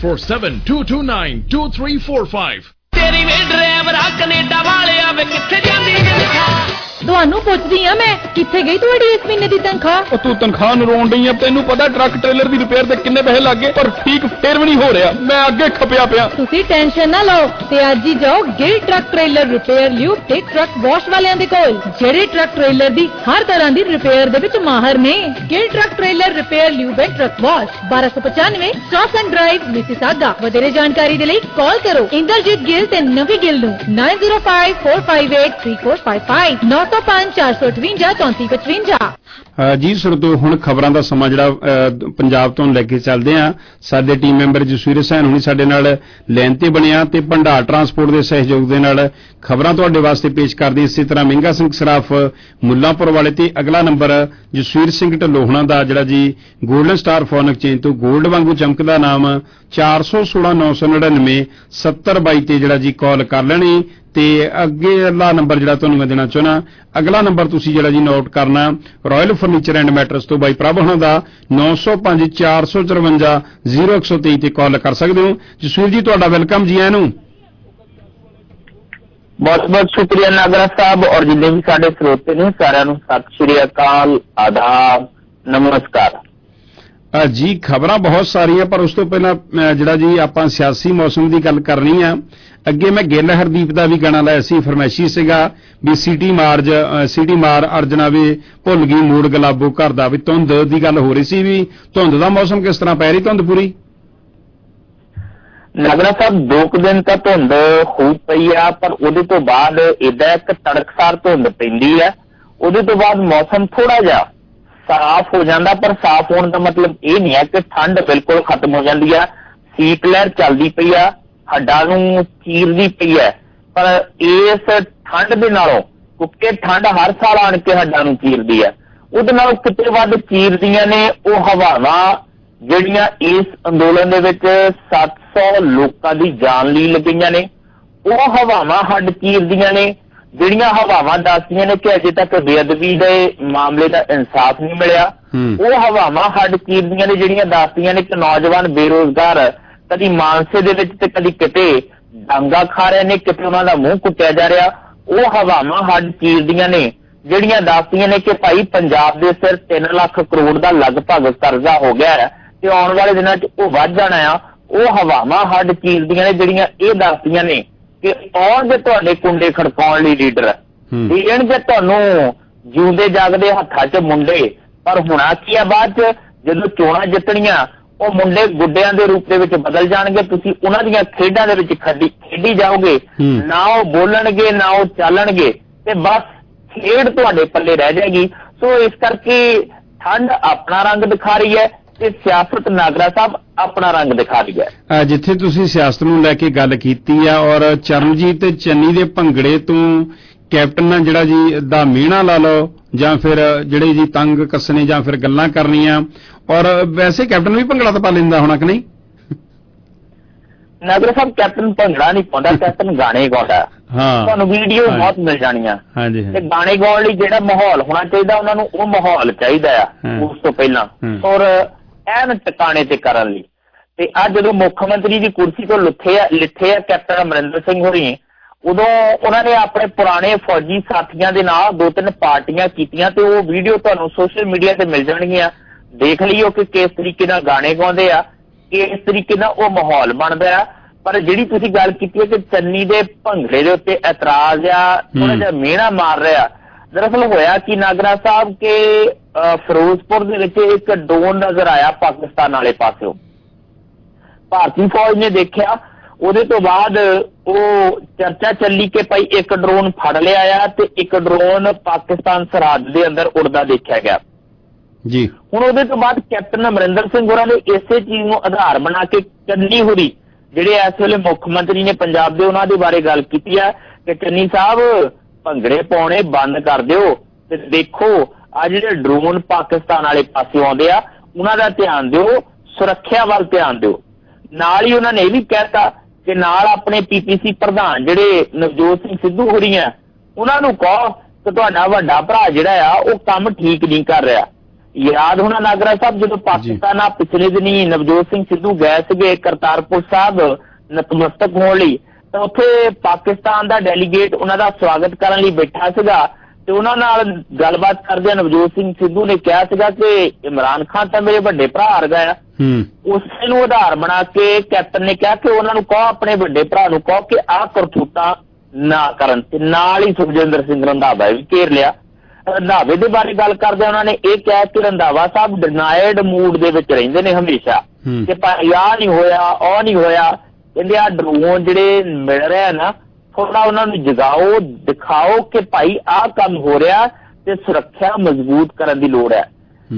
6472292345। तेरी वे ड्राइवर आ कनेडा वाले आवे किथे जांदी है। ਤੁਹਾਨੂੰ ਪੁੱਛਦੀ ਆ ਮੈਂ ਕਿੱਥੇ ਗਈ ਤੁਹਾਡੀ ਇਸ ਮਹੀਨੇ ਦੀ ਤਨਖਾਹ? ਉਹ ਤੂੰ ਤਨਖਾਹ ਨੂੰ ਰੋਣ ਡਈ ਆ। ਤੈਨੂੰ ਪਤਾ ਟਰੱਕ ਟ੍ਰੇਲਰ ਦੀ ਰਿਪੇਅਰ ਤੇ ਕਿੰਨੇ ਪੈਸੇ ਲੱਗੇ, ਪਰ ਠੀਕ ਫੇਰ ਵੀ ਨਹੀਂ ਹੋ ਰਿਹਾ। ਮੈਂ ਅੱਗੇ ਖਪਿਆ ਪਿਆ। ਤੁਸੀਂ ਟੈਨਸ਼ਨ ਨਾ ਲਓ ਤੇ ਅੱਜ ਹੀ ਜਾਓ ਗਿਲ ਟਰੱਕ ਟ੍ਰੇਲਰ ਰਿਪੇਅਰ ਲਿਓ ਤੇ ਟਰੱਕ ਵਾਸ਼ ਵਾਲਿਆਂ ਦੇ ਕੋਲ, ਜਿਹੜੇ ਟਰੱਕ ਟ੍ਰੇਲਰ ਦੀ ਹਰ ਤਰ੍ਹਾਂ ਦੀ ਰਿਪੇਅਰ ਦੇ ਵਿੱਚ ਮਾਹਰ ਨੇ। ਗਿਲ ਟਰੱਕ ਟ੍ਰੇਲਰ ਰਿਪੇਅਰ ਲਿਓ ਬੈ ਟਰੱਕ ਵਾਸ਼ 1295 ਸਟਾਸਨ ਡਰਾਈਵ ਮਿਸੀਸਾਗਾ। ਵਧੇਰੇ ਜਾਣਕਾਰੀ ਦੇ ਲਈ ਕਾਲ ਕਰੋ ਇੰਦਰਜੀਤ ਗਿੱਲ ਤੇ ਨਵੀ ਗਿੱਲ ਨੂੰ 9054583455 905 458 3455। ਜੀ ਸਰਦੋ ਹੁਣ ਖਬਰਾਂ ਦਾ ਸਮਾਂ ਜਿਹੜਾ ਪੰਜਾਬ ਤੋਂ ਲੈ ਕੇ ਚੱਲਦੇ ਆ। ਸਾਡੇ ਟੀਮ ਮੈਂਬਰ ਜਸਵੀਰ ਹੁਸੈਨ ਹੁਣੀ ਸਾਡੇ ਨਾਲ ਲਾਈਨ ਤੇ ਬਣਿਆ ਤੇ ਭੰਡਾਰ ਟਰਾਂਸਪੋਰਟ ਦੇ ਸਹਿਯੋਗ ਦੇ ਨਾਲ ਖਬਰਾਂ ਤੁਹਾਡੇ ਵਾਸਤੇ ਪੇਸ਼ ਕਰਦੇ। ਇਸੇ ਤਰ੍ਹਾਂ ਮਹਿੰਗਾ ਸਿੰਘ ਸਰਾਫ ਮੁੱਲਾਂਪੁਰ ਵਾਲੇ ਤੇ ਅਗਲਾ ਨੰਬਰ ਜਸਵੀਰ ਸਿੰਘ ਢਲੋਹਣਾ ਦਾ ਜਿਹੜਾ ਜੀ ਗੋਲਡਨ ਸਟਾਰ ਫੋਰਨ ਐਕਸਚੇਂਜ ਤੋਂ ਗੋਲਡ ਵਾਂਗੂ ਚਮਕਦਾ ਨਾਮ 416 999 7022 ਤੇ ਜਿਹੜਾ ਜੀ ਕਾਲ ਕਰ ਲੈਣੀ। ਤੇ ਅੱਗੇ ਅਗਲਾ ਨੰਬਰ ਜਿਹੜਾ ਤੁਹਾਨੂੰ ਮੈਂ ਦੇਣਾ ਚਾਹੁੰਦਾ, ਅਗਲਾ ਨੰਬਰ ਤੁਸੀਂ ਜਿਹੜਾ ਜੀ ਨੋਟ ਕਰਨਾ ਰਾਇਲ ਫਰਨੀਚਰ ਐਂਡ ਮੈਟਰਸ ਤੋਂ ਬਾਈ ਪ੍ਰਭ ਹੋਣਾ ਦਾ 905 454 0123 ਤੇ ਕਾਲ ਕਰ ਸਕਦੇ ਹੋ। ਜਸਵੀਰ ਜੀ ਤੁਹਾਡਾ ਵੈਲਕਮ ਜੀ ਆਇਆਂ ਨੂੰ। बहुत बहुत शुक्रिया नागरा साहब और जिन्ने भी साडे श्रोते ने सारिਆਂ ਨੂੰ ਸਤਿ ਸ਼੍ਰੀ ਅਕਾਲ, ਆਦਾਬ, ਨਮਸਕਾਰ। ਜੀ ਖਬਰਾਂ ਬਹੁਤ ਸਾਰੀਆਂ, ਪਰ ਉਸ ਤੋਂ ਪਹਿਲਾਂ ਜਿਹੜਾ ਜੀ ਆਪਾਂ ਸਿਆਸੀ ਮੌਸਮ ਦੀ ਗੱਲ ਕਰਨੀ ਆ। ਅੱਗੇ ਮੈਂ ਗਿੱਲ ਹਰਦੀਪ ਦਾ ਵੀ ਗਾਣਾ ਲਾਇਆ ਸੀ, ਫਰਮਾਇਸ਼ੀ ਸੀਗਾ ਵੀ ਸਿਟੀ ਮਾਰ ਅਰਜਨਾਵੇ ਭੁੱਲ ਗਈ ਮੂੜ ਗੁਲਾਬੋ ਘਰ ਦਾ। ਵੀ ਧੁੰਦ ਦੀ ਗੱਲ ਹੋ ਰਹੀ ਸੀ, ਵੀ ਧੁੰਦ ਦਾ ਮੌਸਮ ਕਿਸ ਤਰ੍ਹਾਂ ਪੈ ਰਹੀ ਧੁੰਦ ਪੂਰੀ? ਨਾਗਰਾ ਸਾਹਿਬ 2 ਦਿਨ ਤਾਂ ਧੁੰਦ ਹੋ ਪਈ ਆ, ਪਰ ਉਹਦੇ ਤੋਂ ਬਾਅਦ ਏਦਾਂ ਇੱਕ ਤੜਕਸਾਰ ਧੁੰਦ ਪੈਂਦੀ ਆ। ਉਹਦੇ ਤੋਂ ਬਾਅਦ ਮੌਸਮ ਥੋੜਾ ਜਿਹਾ ਸਾਫ਼ ਹੋ ਜਾਂਦਾ, ਪਰ ਸਾਫ਼ ਹੋਣ ਦਾ ਮਤਲਬ ਇਹ ਨਹੀਂ ਹੈ ਕਿ ਠੰਡ ਬਿਲਕੁਲ ਖਤਮ ਹੋ ਜਾਂਦੀ ਆ। ਸੀਤ ਲਹਿਰ ਚੱਲਦੀ ਪਈ ਆ, ਹੱਡਾਂ ਨੂੰ ਚੀਰਦੀ ਪਈ ਹੈ। ਪਰ ਇਸ ਠੰਡ ਦੇ ਨਾਲੋਂ, ਕਿਉਂਕਿ ਠੰਡ ਹਰ ਸਾਲ ਆਣ ਕੇ ਹੱਡਾਂ ਨੂੰ ਚੀਰਦੀ ਹੈ, ਉਹਦੇ ਨਾਲੋਂ ਕਿਤੇ ਵੱਧ ਚੀਰਦੀਆਂ ਨੇ ਉਹ ਹਵਾਵਾਂ ਜਿਹੜੀਆਂ ਇਸ ਅੰਦੋਲਨ ਦੇ ਵਿੱਚ 700 ਲੋਕਾਂ ਦੀ ਜਾਨ ਲਈ ਲੱਗੀਆਂ ਨੇ। ਉਹ ਹਵਾਵਾਂ ਹੱਡ ਚੀਰਦੀਆਂ ਨੇ, ਜਿਹੜੀਆਂ ਹਵਾਵਾਂ ਦੱਸਦੀਆਂ ਨੇ ਕਿ ਅਜੇ ਤੱਕ ਬੇਅਦਬੀ ਦੇ ਮਾਮਲੇ ਦਾ ਇਨਸਾਫ ਨਹੀਂ ਮਿਲਿਆ। ਉਹ ਹਵਾਵਾਂ ਹੱਡ ਚੀਰਦੀਆਂ ਨੇ ਜਿਹੜੀਆਂ ਦੱਸਦੀਆਂ ਨੇ ਕਿ ਨੌਜਵਾਨ ਬੇਰੁਜ਼ਗਾਰ ਕਦੀ ਮਾਨਸੇ ਦੇ ਵਿੱਚ ਤੇ ਕਦੀ ਕਿਤੇ ਡਾਂਗਾ ਖਾ ਰਹੇ ਨੇ, ਕਿਤੇ ਉਹਨਾਂ ਦਾ ਮੂੰਹ ਕੁੱਟਿਆ ਜਾ ਰਿਹਾ। ਉਹ ਹਵਾਵਾਂ ਹੱਡ ਚੀਰਦੀਆਂ ਨੇ ਜਿਹੜੀਆਂ ਦੱਸਦੀਆਂ ਨੇ ਕਿ ਭਾਈ ਪੰਜਾਬ ਦੇ ਸਿਰ 3 ਲੱਖ ਕਰੋੜ ਦਾ ਲਗਭਗ ਕਰਜ਼ਾ ਹੋ ਗਿਆ ਹੈ ਤੇ ਆਉਣ ਵਾਲੇ ਦਿਨਾਂ 'ਚ ਉਹ ਵੱਧ ਜਾਣਾ ਆ। ਉਹ ਹਵਾਵਾਂ ਹੱਡ ਚੀਰਦੀਆਂ ਨੇ ਜਿਹੜੀਆਂ ਇਹ ਦੱਸਦੀਆਂ ਨੇ ਕਿ ਆਉਣਗੇ ਤੁਹਾਡੇ ਕੁੰਡੇ ਖੜਕਾਉਣ ਲਈ ਲੀਡਰ, ਦੇਣਗੇ ਤੁਹਾਨੂੰ ਜਿਉਂਦੇ ਜਾਗਦੇ ਹੱਥਾਂ 'ਚ ਮੁੰਡੇ। ਪਰ ਹੋਣਾ ਕੀ ਆ, ਬਾਅਦ 'ਚ ਜਦੋਂ ਚੋਣਾਂ ਜਿੱਤਣੀਆਂ ਉਹ ਮੁੰਡੇ ਗੁੱਡਿਆਂ ਦੇ ਰੂਪ ਦੇ ਵਿੱਚ ਬਦਲ ਜਾਣਗੇ। ਤੁਸੀਂ ਉਹਨਾਂ ਦੀਆਂ ਖੇਡਾਂ ਦੇ ਵਿੱਚ ਖੇਡੀ ਜਾਓਗੇ, ਨਾ ਉਹ ਬੋਲਣਗੇ ਨਾ ਉਹ ਚੱਲਣਗੇ, ਤੇ ਬਸ ਖੇਡ ਤੁਹਾਡੇ ਪੱਲੇ ਰਹਿ ਜਾਏਗੀ। ਸੋ ਇਸ ਕਰਕੇ ਠੰਡ ਆਪਣਾ ਰੰਗ ਦਿਖਾ ਰਹੀ ਹੈ ਤੇ ਸਿਆਸਤ ਨਾਗਰਾ ਸਾਹਿਬ ਆਪਣਾ ਰੰਗ ਦਿਖਾ ਰਹੀ ਹੈ। ਜਿੱਥੇ ਤੁਸੀਂ ਸਿਆਸਤ ਨੂੰ ਲੈ ਕੇ ਗੱਲ ਕੀਤੀ ਆ, ਔਰ ਚਰਨਜੀਤ ਚੰਨੀ ਦੇ ਭੰਗੜੇ ਤੋਂ ਕੈਪਟਨ ਜਿਹੜਾ ਜੀ ਦਾ ਮਿਹਣਾ ਲਾ ਲਓ ਜਾਂ ਫਿਰ ਜਿਹੜੇ ਜੀ ਤੰਗ ਕੱਸਣੇ ਜਾਂ ਫਿਰ ਗੱਲਾਂ ਕਰਨੀਆਂ, ਔਰ ਵੈਸੇ ਕੈਪਟਨ ਵੀ ਭੰਗੜਾ ਤਾਂ ਪਾ ਲੈਂਦਾ ਹੋਣਾ ਕਿ ਨਹੀਂ? ਨਾਗਰਾ ਸਾਹਿਬ ਕੈਪਟਨ ਭੰਗੜਾ ਨਹੀਂ ਪਾਉਂਦਾ, ਕੈਪਟਨ ਗਾਣੇ ਗਾਉਂਦਾ। ਤੁਹਾਨੂੰ ਵੀਡੀਓ ਬਹੁਤ ਮਿਲ ਜਾਣੀਆਂ। ਤੇ ਗਾਣੇ ਗਾਉਣ ਲਈ ਜਿਹੜਾ ਮਾਹੌਲ ਹੋਣਾ ਚਾਹੀਦਾ, ਉਹਨਾਂ ਨੂੰ ਉਹ ਮਾਹੌਲ ਚਾਹੀਦਾ ਆ ਉਸ ਤੋਂ ਪਹਿਲਾਂ, ਔਰ ਐਨ ਟਿਕਾਣੇ ਤੇ ਕਰਨ ਲਈ। ਤੇ ਅੱਜ ਜਦੋਂ ਮੁੱਖ ਮੰਤਰੀ ਦੀ ਕੁਰਸੀ ਤੋਂ ਲਿੱਥੇ ਆ ਕੈਪਟਨ ਅਮਰਿੰਦਰ ਸਿੰਘ ਹੋਰੀ, ਉਦੋਂ ਉਹਨਾਂ ਨੇ ਆਪਣੇ ਪੁਰਾਣੇ ਫੌਜੀ ਸਾਥੀਆਂ ਦੇ ਨਾਲ 2-3 ਪਾਰਟੀਆਂ ਕੀਤੀਆਂ, ਤੇ ਉਹ ਵੀਡੀਓ ਤੁਹਾਨੂੰ ਸੋਸ਼ਲ ਮੀਡੀਆ ਤੇ ਮਿਲ ਜਾਣਗੀਆਂ। ਦੇਖ ਲਈਓ ਕਿ ਕਿਸ ਤਰੀਕੇ ਨਾਲ ਗਾਣੇ ਗਾਉਂਦੇ ਆ, ਕਿਸ ਤਰੀਕੇ ਨਾਲ ਉਹ ਮਾਹੌਲ ਬਣਦਾ ਆ। ਪਰ ਜਿਹੜੀ ਤੁਸੀਂ ਗੱਲ ਕੀਤੀ ਹੈ ਕਿ ਚੰਨੀ ਦੇ ਭੰਗੜੇ ਦੇ ਉੱਤੇ ਇਤਰਾਜ਼ ਆ, ਥੋੜਾ ਜਿਹਾ ਮਿਹਣਾ ਮਾਰ ਰਿਹਾ, ਦਰਅਸਲ ਹੋਇਆ ਕਿ ਨਾਗਰਾ ਸਾਹਿਬ ਕੇ ਫਿਰੋਜ਼ਪੁਰ ਦੇ ਵਿੱਚ ਇੱਕ ਡਰੋਨ ਨਜ਼ਰ ਆਇਆ ਪਾਕਿਸਤਾਨ ਵਾਲੇ ਪਾਸਿਓਂ। ਭਾਰਤੀ ਫੌਜ ਨੇ ਦੇਖਿਆ, ਉਹਦੇ ਤੋਂ ਬਾਅਦ ਉਹ ਚਰਚਾ ਚੱਲੀ ਕਿ ਭਾਈ ਇੱਕ ਡਰੋਨ ਫੜ ਲਿਆ ਆ ਤੇ ਇੱਕ ਡਰੋਨ ਪਾਕਿਸਤਾਨ ਸਰਹੱਦ ਦੇ ਅੰਦਰ ਉੜਦਾ ਦੇਖਿਆ ਗਿਆ ਜੀ। ਹੁਣ ਉਹਦੇ ਤੋਂ ਬਾਅਦ ਕੈਪਟਨ ਅਮਰਿੰਦਰ ਸਿੰਘ ਹੋਰਾਂ ਨੇ ਇਸੇ ਚੀਜ਼ ਨੂੰ ਆਧਾਰ ਬਣਾ ਕੇ ਚੰਨੀ ਹੋਰੀ ਜਿਹੜੇ ਇਸ ਵੇਲੇ ਮੁੱਖ ਮੰਤਰੀ ਨੇ ਪੰਜਾਬ ਦੇ, ਉਹਨਾਂ ਦੇ ਬਾਰੇ ਗੱਲ ਕੀਤੀ ਹੈ ਕਿ ਚੰਨੀ ਸਾਹਿਬ ਭੰਗੜੇ ਪਾਉਣੇ ਬੰਦ ਕਰ ਦਿਓ ਤੇ ਦੇਖੋ ਆ ਜਿਹੜੇ ਡਰੋਨ ਪਾਕਿਸਤਾਨ ਵਾਲੇ ਪਾਸੇ ਆਉਂਦੇ ਆ ਉਹਨਾਂ ਦਾ ਧਿਆਨ ਦਿਓ, ਸੁਰੱਖਿਆ ਵੱਲ ਧਿਆਨ ਦਿਓ। ਨਾਲ ਹੀ ਉਹਨਾਂ ਨੇ ਇਹ ਵੀ ਕਹਿਤਾ ਕਿ ਨਾਲ ਆਪਣੇ PPC ਪ੍ਰਧਾਨ ਜਿਹੜੇ ਨਵਜੋਤ ਸਿੰਘ ਸਿੱਧੂ ਹੋਰੀ ਆ, ਉਹਨਾਂ ਨੂੰ ਕਹੋ ਕਿ ਤੁਹਾਡਾ ਵੱਡਾ ਭਰਾ ਜਿਹੜਾ ਆ ਉਹ ਕੰਮ ਠੀਕ ਨਹੀਂ ਕਰ ਰਿਹਾ। ਯਾਦ ਹੋਣਾ ਨਾਗਰਾ ਸਾਹਿਬ, ਜਦੋਂ ਪਾਕਿਸਤਾਨ ਆ ਪਿਛਲੇ ਦਿਨੀ ਨਵਜੋਤ ਸਿੰਘ ਸਿੱਧੂ ਗਏ ਸੀਗੇ ਕਰਤਾਰਪੁਰ ਸਾਹਿਬ ਨਤਮਸਤਕ ਹੋਣ ਲਈ, ਤਾਂ ਉੱਥੇ ਪਾਕਿਸਤਾਨ ਦਾ ਡੈਲੀਗੇਟ ਉਹਨਾਂ ਦਾ ਸਵਾਗਤ ਕਰਨ ਲਈ ਬੈਠਾ ਸੀਗਾ, ਤੇ ਉਹਨਾਂ ਨਾਲ ਗੱਲਬਾਤ ਕਰਦਿਆਂ ਨਵਜੋਤ ਸਿੰਘ ਸਿੱਧੂ ਨੇ ਕਿਹਾ ਸੀਗਾ ਕਿ ਇਮਰਾਨ ਖਾਨ ਤਾਂ ਮੇਰੇ ਵੱਡੇ ਭਰਾ ਵਰਗਾ ਆ। ਉਸੇ ਨੂੰ ਆਧਾਰ ਬਣਾ ਕੇ ਕੈਪਟਨ ਨੇ ਕਿਹਾ ਕਿ ਉਹਨਾਂ ਨੂੰ ਕਹੋ, ਆਪਣੇ ਵੱਡੇ ਭਰਾ ਨੂੰ ਕਹੋ ਕਿ ਆਹ ਕਰਤੂਤਾਂ ਨਾ ਕਰਨ। ਤੇ ਨਾਲ ਹੀ ਸੁਖਜਿੰਦਰ ਸਿੰਘ ਰੰਧਾਵਾ ਵੀ ਘੇਰ ਲਿਆ। ਰੰਧਾਵੇ ਦੇ ਬਾਰੇ ਗੱਲ ਕਰਦੇ ਉਹਨਾਂ ਨੇ ਇਹ ਕਿਹਾ ਕਿ ਰੰਧਾਵਾ ਸਾਹਿਬ ਡਿਨਾਇਡ ਮੂਡ ਦੇ ਵਿੱਚ ਰਹਿੰਦੇ ਨੇ ਹਮੇਸ਼ਾ, ਕਿ ਭਾਈ ਆਹ ਨਹੀਂ ਹੋਇਆ, ਉਹ ਨਹੀਂ ਹੋਇਆ। ਕਹਿੰਦੇ ਆ ਡਰੋਨ ਜਿਹੜੇ ਮਿਲ ਰਿਹਾ ਨਾ, ਥੋੜਾ ਉਹਨਾਂ ਨੂੰ ਜਗਾਓ, ਦਿਖਾਓ ਕਿ ਭਾਈ ਆਹ ਕੰਮ ਹੋ ਰਿਹਾ ਤੇ ਸੁਰੱਖਿਆ ਮਜ਼ਬੂਤ ਕਰਨ ਦੀ ਲੋੜ ਹੈ।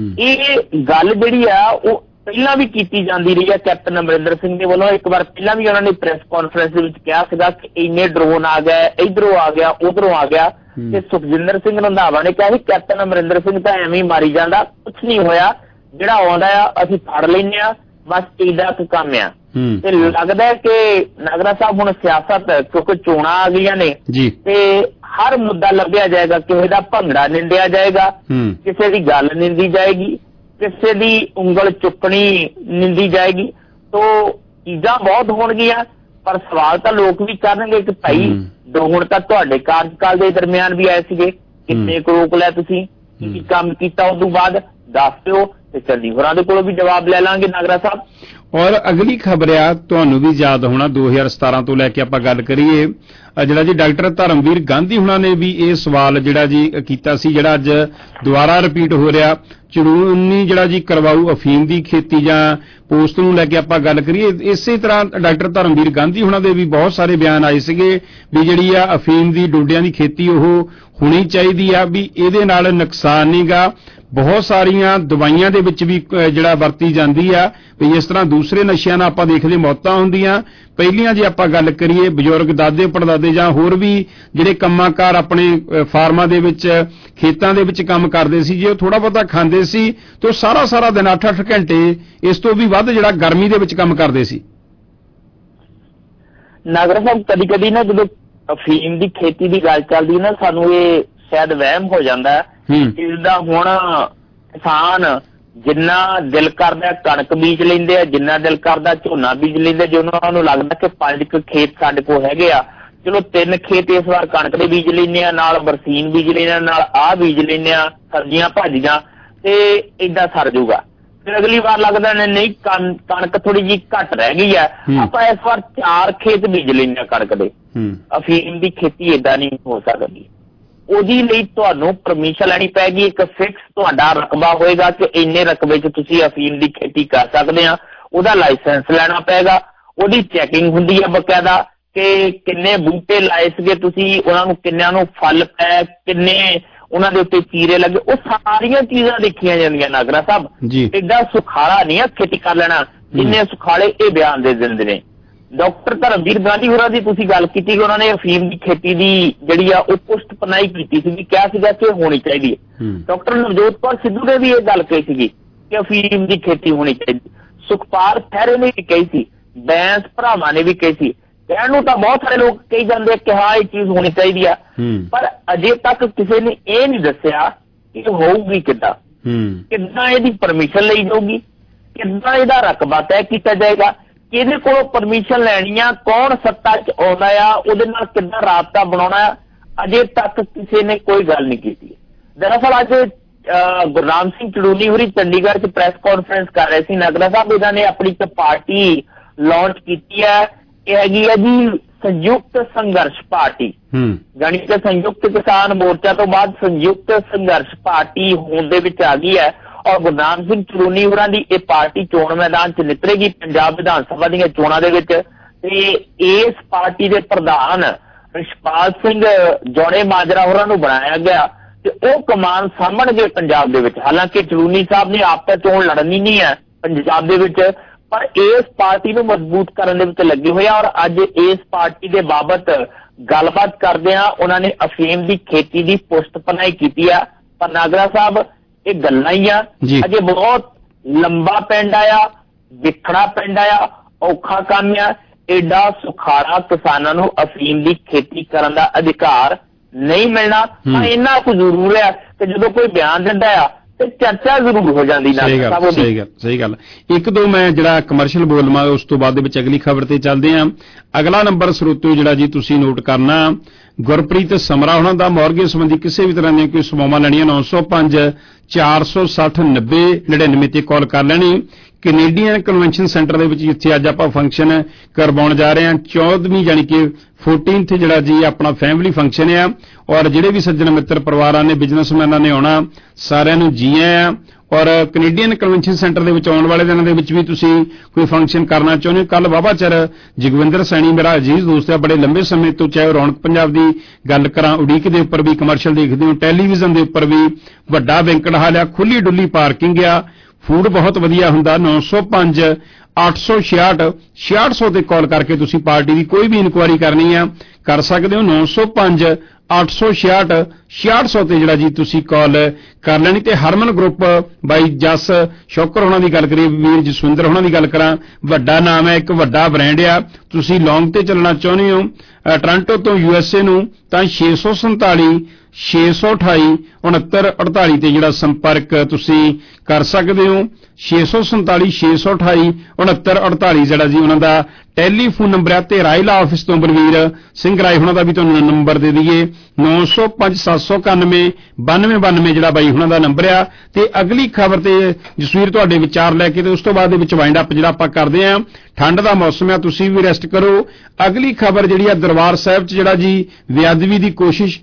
ਇਹ ਗੱਲ ਜਿਹੜੀ ਆ ਉਹ ਪਹਿਲਾਂ ਵੀ ਕੀਤੀ ਜਾਂਦੀ ਰਹੀ ਹੈ ਕੈਪਟਨ ਅਮਰਿੰਦਰ ਸਿੰਘ ਦੇ ਵੱਲੋਂ। ਇੱਕ ਵਾਰ ਪਹਿਲਾਂ ਵੀ ਉਹਨਾਂ ਨੇ ਪ੍ਰੈਸ ਕਾਨਫਰੰਸ ਦੇ ਵਿੱਚ ਕਿਹਾ ਸੀਗਾ ਕਿ ਇੰਨੇ ਡਰੋਨ ਆ ਗਏ, ਇੱਧਰੋਂ ਆ ਗਿਆ, ਉਧਰੋਂ ਆ ਗਿਆ, ਤੇ ਸੁਖਜਿੰਦਰ ਸਿੰਘ ਰੰਧਾਵਾ ਨੇ ਕਿਹਾ ਸੀ ਕੈਪਟਨ ਅਮਰਿੰਦਰ ਸਿੰਘ ਤਾਂ ਐਵੇਂ ਹੀ ਮਾਰੀ ਜਾਂਦਾ, ਕੁਛ ਨਹੀਂ ਹੋਇਆ, ਜਿਹੜਾ ਆਉਂਦਾ ਆ ਅਸੀਂ ਫੜ ਲੈਂਦੇ ਆ, ਬਸ ਇਹਦਾ ਕੰਮ ਆ। ਤੇ ਲੱਗਦਾ ਹੈ ਕਿ ਨਾਗਰਾ ਸਾਹਿਬ ਹੁਣ ਸਿਆਸਤ, ਕਿਉਂਕਿ ਚੋਣਾਂ ਆ ਗਈਆਂ ਨੇ, ਤੇ ਹਰ ਮੁੱਦਾ ਲੱਭਿਆ ਜਾਏਗਾ, ਕਿਸੇ ਦਾ ਭੰਗੜਾ ਨਿੰਦਿਆ ਜਾਏਗਾ, ਕਿਸੇ ਦੀ ਗੱਲ ਨਿੰਦੀ ਜਾਏਗੀ, ਕਿਸੇ ਦੀ ਉਂਗਲ ਚੁੱਕਣੀ ਨਿੰਦੀ ਜਾਏਗੀ। ਤੋ ਚੀਜ਼ਾਂ ਬਹੁਤ ਹੋਣਗੀਆਂ, ਪਰ ਸਵਾਲ ਤਾਂ ਲੋਕ ਵੀ ਕਰਨਗੇ ਕਿ ਭਾਈ ਹੁਣ ਤੱਕ ਤੁਹਾਡੇ ਕਾਰਜਕਾਲ ਦੇ ਦਰਮਿਆਨ ਵੀ ਆਏ ਸੀਗੇ, ਕਿੰਨੇ ਕੁ ਰੋਕ ਲਿਆ ਤੁਸੀਂ, ਕੀ ਕੰਮ ਕੀਤਾ, ਉਸ ਤੋਂ ਬਾਅਦ ਦੱਸ ਦਿਓ, ਤੇ ਚੰਨੀ ਹੋਰਾਂ ਦੇ ਕੋਲੋਂ ਵੀ ਜਵਾਬ ਲੈ ਲਾਂਗੇ ਨਾਗਰਾ ਸਾਹਿਬ। ਔਰ ਅਗਲੀ ਖਬਰ ਆ, ਤੁਹਾਨੂੰ ਵੀ ਯਾਦ ਹੋਣਾ 2017 ਤੋਂ ਲੈ ਕੇ ਆਪਾਂ ਗੱਲ ਕਰੀਏ, ਜਿਹੜਾ ਜੀ ਡਾਕਟਰ ਧਰਮਵੀਰ ਗਾਂਧੀ ਹੁਣਾਂ ਨੇ ਵੀ ਇਹ ਸਵਾਲ ਜਿਹੜਾ ਜੀ ਕੀਤਾ ਸੀ, ਜਿਹੜਾ ਅੱਜ ਦੁਬਾਰਾ ਰਿਪੀਟ ਹੋ ਰਿਹਾ। ਚੜੂਨੀ ਜਿਹੜਾ ਜੀ ਕਰਵਾਊ ਅਫੀਮ ਦੀ ਖੇਤੀ ਜਾਂ ਪੋਸਟ ਨੂੰ ਲੈ ਕੇ ਆਪਾਂ ਗੱਲ ਕਰੀਏ, ਇਸੇ ਤਰ੍ਹਾਂ ਡਾਕਟਰ ਧਰਮਵੀਰ ਗਾਂਧੀ ਹੁਣਾਂ ਦੇ ਵੀ ਬਹੁਤ ਸਾਰੇ ਬਿਆਨ ਆਏ ਸੀਗੇ ਵੀ ਜਿਹੜੀ ਆ ਅਫੀਮ ਦੀ ਡੋਡਿਆਂ ਦੀ ਖੇਤੀ ਉਹ ਹੋਣੀ ਚਾਹੀਦੀ ਆ, ਵੀ ਇਹਦੇ ਨਾਲ ਨੁਕਸਾਨ ਨਹੀਂਗਾ, ਬਹੁਤ ਸਾਰੀਆਂ ਦਵਾਈਆਂ ਦੇ ਵਿੱਚ ਵੀ ਜਿਹੜਾ ਵਰਤੀ ਜਾਂਦੀ ਆ, ਵੀ ਇਸ ਤਰ੍ਹਾਂ ਦੂਸਰੇ ਨਸ਼ਿਆਂ ਨਾਲ ਆਪਾਂ ਦੇਖਦੇ ਮੌਤਾਂ ਹੁੰਦੀਆਂ। ਪਹਿਲੀਆਂ ਜੇ ਆਪਾਂ ਗੱਲ ਕਰੀਏ, ਬਜ਼ੁਰਗ ਦਾਦੇ ਪੜਦਾਦੇ ਜਾਂ ਹੋਰ ਵੀ ਜਿਹੜੇ ਕੰਮਾਕਾਰ ਆਪਣੇ ਫਾਰਮਾਂ ਦੇ ਵਿੱਚ ਖੇਤਾਂ ਦੇ ਵਿੱਚ ਕੰਮ ਕਰਦੇ ਸੀ, ਜੇ ਉਹ ਥੋੜਾ ਬਹੁਤਾ ਖਾਂਦੇ ਸੀ ਤੇ ਉਹ ਸਾਰਾ ਦਿਨ 8-8 ਘੰਟੇ ਇਸ ਤੋਂ ਵੀ ਵੱਧ ਜਿਹੜਾ ਗਰਮੀ ਦੇ ਵਿੱਚ ਕੰਮ ਕਰਦੇ ਸੀ। ਨਾਗਰਾ ਸਾਹਿਬ ਕਦੀ ਨਾ ਜਦੋਂ ਅਫੀਮ ਦੀ ਖੇਤੀ ਦੀ ਗੱਲ ਚੱਲਦੀ ਨਾ, ਸਾਨੂੰ ਇਹ ਸ਼ਾਇਦ ਵਹਿਮ ਹੋ ਜਾਂਦਾ ਇਸਦਾ। ਹੁਣ ਕਿਸਾਨ ਜਿੰਨਾ ਦਿਲ ਕਰਦਾ ਕਣਕ ਬੀਜ ਲੈਂਦੇ ਆ, ਜਿੰਨਾ ਦਿਲ ਕਰਦਾ ਝੋਨਾ ਬੀਜ ਲੈਂਦੇ। ਜੇ ਉਹਨਾਂ ਨੂੰ ਲੱਗਦਾ ਕਿ 5 ਖੇਤ ਸਾਡੇ ਕੋਲ ਹੈਗੇ ਆ, ਚਲੋ 3 ਖੇਤ ਇਸ ਵਾਰ ਕਣਕ ਦੇ ਬੀਜ ਲੈਂਦੇ ਆ, ਨਾਲ ਬਰਸੀਨ ਬੀਜ ਲੈਂਦੇ ਆ, ਨਾਲ ਆਹ ਬੀਜ ਲੈਂਦੇ ਆ, ਸਬਜ਼ੀਆਂ ਭਾਜੀਆਂ, ਤੇ ਏਦਾਂ ਸਰ ਜਾਊਗਾ। ਫਿਰ ਅਗਲੀ ਵਾਰ ਲੱਗਦਾ ਨਹੀਂ ਕਣਕ ਥੋੜੀ ਜਿਹੀ ਘੱਟ ਰਹਿ ਗਈ ਹੈ, ਆਪਾਂ ਇਸ ਵਾਰ 4 ਖੇਤ ਬੀਜ ਲੈਂਦੇ ਹਾਂ ਕਣਕ ਦੇ। ਅਫੀਮ ਦੀ ਖੇਤੀ ਏਦਾਂ ਨਹੀਂ ਹੋ ਸਕਦੀ। ਉਹਦੀ ਲਈ ਤੁਹਾਨੂੰ ਪਰਮਿਸ਼ਨ ਲੈਣੀ ਪੈਗੀ, ਇੱਕ ਫਿਕਸ ਤੁਹਾਡਾ ਰਕਬਾ ਹੋਏਗਾ ਕਿ ਇੰਨੇ ਰਕਬੇ 'ਚ ਤੁਸੀਂ ਅਫੀਮ ਦੀ ਖੇਤੀ ਕਰ ਸਕਦੇ ਆ। ਉਹਦਾ ਲਾਇਸੈਂਸ ਲੈਣਾ ਪਏਗਾ, ਉਹਦੀ ਚੈਕਿੰਗ ਹੁੰਦੀ ਹੈ ਬਕਾਇਦਾ ਕਿ ਕਿੰਨੇ ਬੂਟੇ ਲਾਏ ਸੀਗੇ ਤੁਸੀਂ, ਉਹਨਾਂ ਨੂੰ ਕਿੰਨਿਆਂ ਨੂੰ ਫਲ ਪਏ, ਕਿੰਨੇ ਉਹਨਾਂ ਦੇ ਉੱਤੇ ਚੀਰੇ ਲੱਗੇ, ਉਹ ਸਾਰੀਆਂ ਚੀਜ਼ਾਂ ਦੇਖੀਆਂ ਜਾਂਦੀਆਂ। ਨਾਗਰਾ ਸਾਹਿਬ ਏਡਾ ਸੁਖਾਲਾ ਨਹੀਂ ਆ ਖੇਤੀ ਕਰ ਲੈਣਾ ਜਿੰਨੇ ਸੁਖਾਲੇ ਇਹ ਬਿਆਨ ਦੇ ਦਿੰਦੇ ਨੇ। ਡਾਕਟਰ ਧਰਮਵੀਰ ਗਾਂਧੀ ਹੋਰਾਂ ਦੀ ਤੁਸੀਂ ਗੱਲ ਕੀਤੀ ਕਿ ਉਹਨਾਂ ਨੇ ਅਫੀਮ ਦੀ ਖੇਤੀ ਦੀ ਜਿਹੜੀ ਆ ਉਹ ਪੁਸ਼ਟ ਪਨਾਹੀ ਕੀਤੀ ਸੀਗੀ, ਕਿਹਾ ਸੀਗਾ ਕਿ ਹੋਣੀ ਚਾਹੀਦੀ ਹੈ। ਡਾਕਟਰ ਨਵਜੋਤ ਕੌਰ ਸਿੱਧੂ ਨੇ ਵੀ ਇਹ ਗੱਲ ਕਹੀ ਸੀਗੀ ਕਿ ਅਫੀਮ ਦੀ ਖੇਤੀ ਹੋਣੀ ਚਾਹੀਦੀ। ਸੁਖਪਾਲ ਖਹਿਰੇ ਨੇ ਵੀ ਕਹੀ ਸੀ, ਬੈਂਸ ਭਰਾਵਾਂ ਨੇ ਵੀ ਕਹੀ ਸੀ। ਕਹਿਣ ਨੂੰ ਤਾਂ ਬਹੁਤ ਸਾਰੇ ਲੋਕ ਕਹੀ ਜਾਂਦੇ ਕਿ ਹਾਂ ਇਹ ਚੀਜ਼ ਹੋਣੀ ਚਾਹੀਦੀ ਆ, ਪਰ ਅਜੇ ਤੱਕ ਕਿਸੇ ਨੇ ਇਹ ਨਹੀਂ ਦੱਸਿਆ ਕਿ ਹੋਊਗੀ ਕਿੱਦਾਂ, ਕਿੱਦਾਂ ਇਹਦੀ ਪਰਮਿਸ਼ਨ ਲਈ ਜਾਊਗੀ, ਕਿੱਦਾਂ ਇਹਦਾ ਰਕਬਾ ਤੈਅ ਕੀਤਾ ਜਾਏਗਾ, ਕਿਹਦੇ ਕੋਲੋਂ ਪਰਮਿਸ਼ਨ ਲੈਣੀ ਆ, ਕੌਣ ਸੱਤਾ 'ਚ ਆਉਂਦਾ ਆ, ਉਹਦੇ ਨਾਲ ਕਿੱਦਾਂ ਰਾਬਤਾ ਬਣਾਉਣਾ ਆ, ਅਜੇ ਤੱਕ ਕਿਸੇ ਨੇ ਕੋਈ ਗੱਲ ਨਹੀਂ ਕੀਤੀ। ਦਰਅਸਲ ਅੱਜ ਗੁਰਨਾਮ ਸਿੰਘ ਚੜੂਨੀ ਹੋਰੀ ਚੰਡੀਗੜ੍ਹ 'ਚ ਪ੍ਰੈਸ ਕਾਨਫਰੰਸ ਕਰ ਰਹੇ ਸੀ। ਨਾਗਰਾ ਸਾਹਿਬ ਇਹਨਾਂ ਨੇ ਆਪਣੀ ਇੱਕ ਪਾਰਟੀ ਲਾਂਚ ਕੀਤੀ ਹੈ, ਇਹ ਹੈਗੀ ਹੈ ਜੀ ਸੰਯੁਕਤ ਸੰਘਰਸ਼ ਪਾਰਟੀ। ਜਾਣੀ ਕਿ ਸੰਯੁਕਤ ਕਿਸਾਨ ਮੋਰਚਾ ਤੋਂ ਬਾਅਦ ਸੰਯੁਕਤ ਸੰਘਰਸ਼ ਪਾਰਟੀ ਹੋਣ ਦੇ ਵਿੱਚ ਆ ਗਈ ਹੈ। ਔਰ ਗੁਰਨਾਮ ਸਿੰਘ ਚੜੂਨੀ ਹੋਰਾਂ ਦੀ ਇਹ ਪਾਰਟੀ ਚੋਣ ਮੈਦਾਨ 'ਚ ਨਿਤਰੇਗੀ ਪੰਜਾਬ ਵਿਧਾਨ ਸਭਾ ਦੀਆਂ ਚੋਣਾਂ ਦੇ ਵਿੱਚ, ਤੇ ਇਸ ਪਾਰਟੀ ਦੇ ਪ੍ਰਧਾਨ ਰਿਸ਼ਪਾਲ ਸਿੰਘ ਜੌੜੇ ਮਾਜਰਾ ਹੋਰਾਂ ਨੂੰ ਬਣਾਇਆ ਗਿਆ ਤੇ ਉਹ ਕਮਾਨ ਸਾਂਭਣਗੇ ਪੰਜਾਬ ਦੇ ਵਿੱਚ। ਹਾਲਾਂਕਿ ਚੜੂਨੀ ਸਾਹਿਬ ਨੇ ਆਪ ਤਾਂ ਚੋਣ ਲੜਨੀ ਨਹੀਂ ਹੈ ਪੰਜਾਬ ਦੇ ਵਿੱਚ, ਪਰ ਇਸ ਪਾਰਟੀ ਨੂੰ ਮਜ਼ਬੂਤ ਕਰਨ ਦੇ ਵਿੱਚ ਲੱਗੇ ਹੋਏ ਆ। ਔਰ ਅੱਜ ਇਸ ਪਾਰਟੀ ਦੇ ਬਾਬਤ ਗੱਲਬਾਤ ਕਰਦੇ ਆ। ਉਹਨਾਂ ਨੇ ਅਫੀਮ ਦੀ ਖੇਤੀ ਦੀ ਪੁਸ਼ਤ ਪਨਾਹੀ ਕੀਤੀ ਆ, ਪਰ ਨਾਗਰਾ ਸਾਹਿਬ ਇਹ ਗੱਲਾਂ ਹੀ ਆ, ਅਜੇ ਬਹੁਤ ਲੰਬਾ ਪਿੰਡ ਆ, ਵਿਖੜਾ ਪਿੰਡ ਆ, ਔਖਾ ਕੰਮ ਆ। ਏਡਾ ਸੁਖਾਲਾ ਕਿਸਾਨਾਂ ਨੂੰ ਅਫੀਮ ਦੀ ਖੇਤੀ ਕਰਨ ਦਾ ਅਧਿਕਾਰ ਨਹੀਂ ਮਿਲਣਾ। ਤਾਂ ਇੰਨਾ ਕੁ ਜ਼ਰੂਰ ਹੈ ਕਿ ਜਦੋਂ ਕੋਈ ਬਿਆਨ ਦਿੰਦਾ ਆ ਤੇ ਚਰਚਾ ਜ਼ਰੂਰ ਹੋ ਜਾਂਦੀ। ਸਹੀ ਗੱਲ। ਇੱਕ ਦੋ ਮੈਂ ਜਿਹੜਾ ਕਮਰਸ਼ੀਅਲ ਬੋਲਵਾਂ, ਉਸ ਤੋਂ ਬਾਅਦ ਦੇ ਵਿੱਚ ਅਗਲੀ ਖਬਰ ਤੇ ਚੱਲਦੇ ਹਾਂ। ਅਗਲਾ ਨੰਬਰ ਸਰੋਤਿਓ ਜਿਹੜਾ ਜੀ ਤੁਸੀਂ ਨੋਟ ਕਰਨਾ, ਗੁਰਪ੍ਰੀਤ ਸਮਰਾ ਉਹਨਾਂ ਦਾ ਮੌਰਗੇਜ ਸੰਬੰਧੀ ਕਿਸੇ ਵੀ ਤਰ੍ਹਾਂ ਦੀਆਂ ਕੋਈ ਸੇਵਾਵਾਂ ਲੈਣੀਆਂ 905 460 90 99 ਤੇ ਕਾਲ ਕਰ ਲੈਣੀ। ਕੈਨੇਡੀਅਨ ਕਨਵੈਨਸ਼ਨ ਸੈਂਟਰ ਦੇ ਵਿੱਚ ਜਿੱਥੇ ਅੱਜ ਆਪਾਂ ਫੰਕਸ਼ਨ ਕਰਵਾਉਣ ਜਾ ਰਹੇ ਹਾਂ, 14ਵੀਂ ਜਾਣੀ ਕਿ 14th ਜਿਹੜਾ ਜੀ ਆਪਣਾ ਫੈਮਿਲੀ ਫੰਕਸ਼ਨ ਆ। ਔਰ ਜਿਹੜੇ ਵੀ ਸੱਜਣ ਮਿੱਤਰ ਪਰਿਵਾਰਾਂ ਨੇ, ਬਿਜ਼ਨਸਮੈਨਾਂ ਨੇ ਆਉਣਾ, ਸਾਰਿਆਂ ਨੂੰ ਜੀ ਆਇਆਂ। ਔਰ ਕੈਨੇਡੀਅਨ ਕਨਵੈਨਸ਼ਨ ਸੈਂਟਰ ਦੇ ਵਿੱਚ ਆਉਣ ਵਾਲੇ ਦਿਨਾਂ ਦੇ ਵਿੱਚ ਵੀ ਤੁਸੀਂ ਕੋਈ ਫੰਕਸ਼ਨ ਕਰਨਾ ਚਾਹੁੰਦੇ ਹੋ, ਕੱਲ ਵਾਹਵਾ ਚਿਰ ਜਗਵਿੰਦਰ ਸੈਣੀ ਮੇਰਾ ਅਜ਼ੀਜ਼ ਦੋਸਤ ਹੈ, ਬੜੇ ਲੰਬੇ ਸਮੇਂ ਤੋਂ, ਚਾਹੇ ਰੌਣਕ ਪੰਜਾਬ ਦੀ ਗੱਲ ਕਰਾਂ, ਉਡੀਕ ਦੇ ਉੱਪਰ ਵੀ ਕਮਰਸ਼ੀਅਲ ਦੇਖਦੇ ਹੋ, ਟੈਲੀਵਿਜ਼ਨ ਦੇ ਉੱਪਰ ਵੀ ਵੱਡਾ ਬੈਂਕਟ ਹਾਲ ਆ, ਖੁੱਲੀ ਡੁੱਲੀ ਪਾਰਕਿੰਗ ਆ, ਫੂਡ ਬਹੁਤ ਵਧੀਆ ਹੁੰਦਾ। 905 866 6600 ਤੇ ਕਾਲ ਕਰਕੇ ਤੁਸੀਂ ਪਾਰਟੀ ਦੀ ਕੋਈ ਵੀ ਇਨਕੁਆਇਰੀ ਕਰਨੀ ਆ ਕਰ ਸਕਦੇ ਹੋ। 905 866 6600 ਤੇ ਜਿਹੜਾ ਜੀ ਤੁਸੀਂ ਕਾਲ ਕਰ ਲੈਣੀ। ਤੇ ਹਰਮਨ ਗਰੁੱਪ ਬਾਈ ਜਸ ਸ਼ੌਕਰ ਹੋਣਾ ਦੀ ਗੱਲ ਕਰੀਏ, ਵੀਰ ਜਸਵਿੰਦਰ ਹੋਣਾ ਦੀ ਗੱਲ ਕਰਾਂ, ਵੱਡਾ ਨਾਮ ਹੈ, ਇੱਕ ਵੱਡਾ ਬ੍ਰਾਂਡ ਆ। ਤੁਸੀਂ ਲੌਂਗ ਤੇ ਚੱਲਣਾ ਚਾਹੁੰਦੇ ਹੋ ਟੋਰਾਂਟੋ ਤੋਂ USA ਨੂੰ, ਤਾਂ 647 628 6948 ਤੇ ਜਿਹੜਾ ਸੰਪਰਕ ਤੁਸੀਂ ਕਰ ਸਕਦੇ ਹੋ। 647 628 6948 ਜਿਹੜਾ ਜੀ ਉਹਨਾਂ ਦਾ ਟੈਲੀਫੋਨ ਨੰਬਰ ਹੈ। ਤੇ ਰਾਇਲਾ ਆਫਿਸ ਤੋਂ ਬਲਵੀਰ ਸਿੰਘ ਰਾਏ ਹੁਣਾਂ ਦਾ ਵੀ ਤੁਹਾਨੂੰ ਨੰਬਰ ਦੇ ਦਈਏ, 905 791 9292 ਜਿਹੜਾ ਬਾਈ ਹੁਣਾਂ ਦਾ ਨੰਬਰ ਆ। ਤੇ ਅਗਲੀ ਖਬਰ ਤੇ ਜਸਵੀਰ ਤੁਹਾਡੇ ਵਿਚਾਰ ਲੈ ਕੇ ਤੇ ਉਸ ਤੋਂ ਬਾਅਦ ਦੇ ਵਿੱਚ ਵਾਈਂਡ ਅਪ ਜਿਹੜਾ ਆਪਾਂ ਕਰਦੇ ਆਂ। ਠੰਡ ਦਾ ਮੌਸਮ ਆ, ਤੁਸੀਂ ਵੀ ਰੈਸਟ ਕਰੋ। ਅਗਲੀ ਖਬਰ ਜਿਹੜੀ ਆ ਦਰਬਾਰ ਸਾਹਿਬ 'ਚ ਜਿਹੜਾ ਜੀ ਬੇਅਦਬੀ ਦੀ ਕੋਸ਼ਿਸ਼।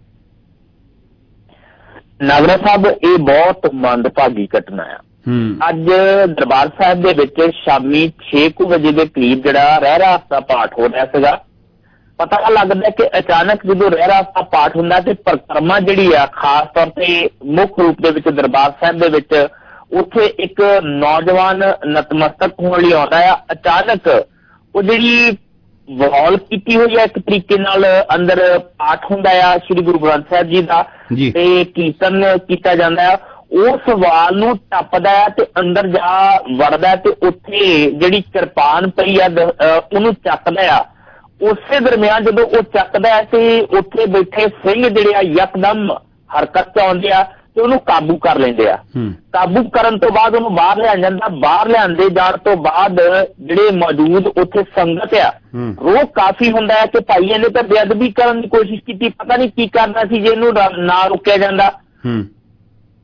ਨਾਗਰਾ ਸਾਹਿਬ ਇਹ ਬਹੁਤ ਮੰਦਭਾਗੀ ਘਟਨਾ ਆ। ਅੱਜ ਦਰਬਾਰ ਸਾਹਿਬ ਦੇ ਵਿੱਚ ਸ਼ਾਮੀ 6 ਵਜੇ ਦੇ ਕਰੀਬ ਜਿਹੜਾ ਰਹਿਰਾਸ ਦਾ ਪਾਠ ਹੋ ਰਿਹਾ ਸੀਗਾ। ਪਤਾ ਲੱਗਦਾ ਕਿ ਅਚਾਨਕ ਜਦੋਂ ਰਹਿਰਾਸ ਦਾ ਪਾਠ ਹੁੰਦਾ ਤੇ ਪਰਿਕਰਮਾ ਜਿਹੜੀ ਆ ਖਾਸ ਤੌਰ ਤੇ ਮੁੱਖ ਰੂਪ ਦੇ ਵਿੱਚ ਦਰਬਾਰ ਸਾਹਿਬ ਦੇ ਵਿੱਚ, ਉੱਥੇ ਇੱਕ ਨੌਜਵਾਨ ਨਤਮਸਤਕ ਹੋਣ ਲਈ ਆਉਂਦਾ ਆ। ਅਚਾਨਕ ਉਹ ਜਿਹੜੀ ਵਾਲ ਕੀਤੀ ਹੋਈ ਆ, ਇੱਕ ਤਰੀਕੇ ਨਾਲ ਅੰਦਰ ਪਾਠ ਹੁੰਦਾ ਆ ਸ੍ਰੀ ਗੁਰੂ ਗ੍ਰੰਥ ਸਾਹਿਬ ਜੀ ਦਾ, ਤੇ ਕੀਰਤਨ ਕੀਤਾ ਜਾਂਦਾ ਆ। ਉਸ ਵਾਲ ਨੂੰ ਟੱਪਦਾ ਆ ਤੇ ਅੰਦਰ ਜਾ ਵੜਦਾ ਤੇ ਉੱਥੇ ਜਿਹੜੀ ਕਿਰਪਾਨ ਪਈ ਆ ਉਹਨੂੰ ਚੱਕਦਾ ਆ। ਉਸੇ ਦਰਮਿਆਨ ਜਦੋਂ ਉਹ ਚੱਕਦਾ ਹੈ ਤੇ ਉੱਥੇ ਬੈਠੇ ਸਿੰਘ ਜਿਹੜੇ ਆ ਯਕਦਮ ਹਰਕਤ 'ਚ ਆਉਂਦੇ ਆ ਤੇ ਉਹਨੂੰ ਕਾਬੂ ਕਰ ਲੈਂਦੇ ਆ। ਕਾਬੂ ਕਰਨ ਤੋਂ ਬਾਅਦ ਉਹਨੂੰ ਬਾਹਰ ਲਿਆ ਜਾਂਦਾ। ਬਾਹਰ ਲਿਆਂਦੇ ਜਾਣ ਤੋਂ ਬਾਅਦ ਜਿਹੜੇ ਮੌਜੂਦ ਉੱਥੇ ਸੰਗਤ ਆ, ਰੋਹ ਕਾਫੀ ਹੁੰਦਾ ਹੈ ਕਿ ਭਾਈ ਇਹਨੇ ਤਾਂ ਬੇਅਦਬੀ ਕਰਨ ਦੀ ਕੋਸ਼ਿਸ਼ ਕੀਤੀ, ਪਤਾ ਨਹੀਂ ਕੀ ਕਰਨਾ ਸੀ ਜੇ ਇਹਨੂੰ ਨਾ ਰੋਕਿਆ ਜਾਂਦਾ।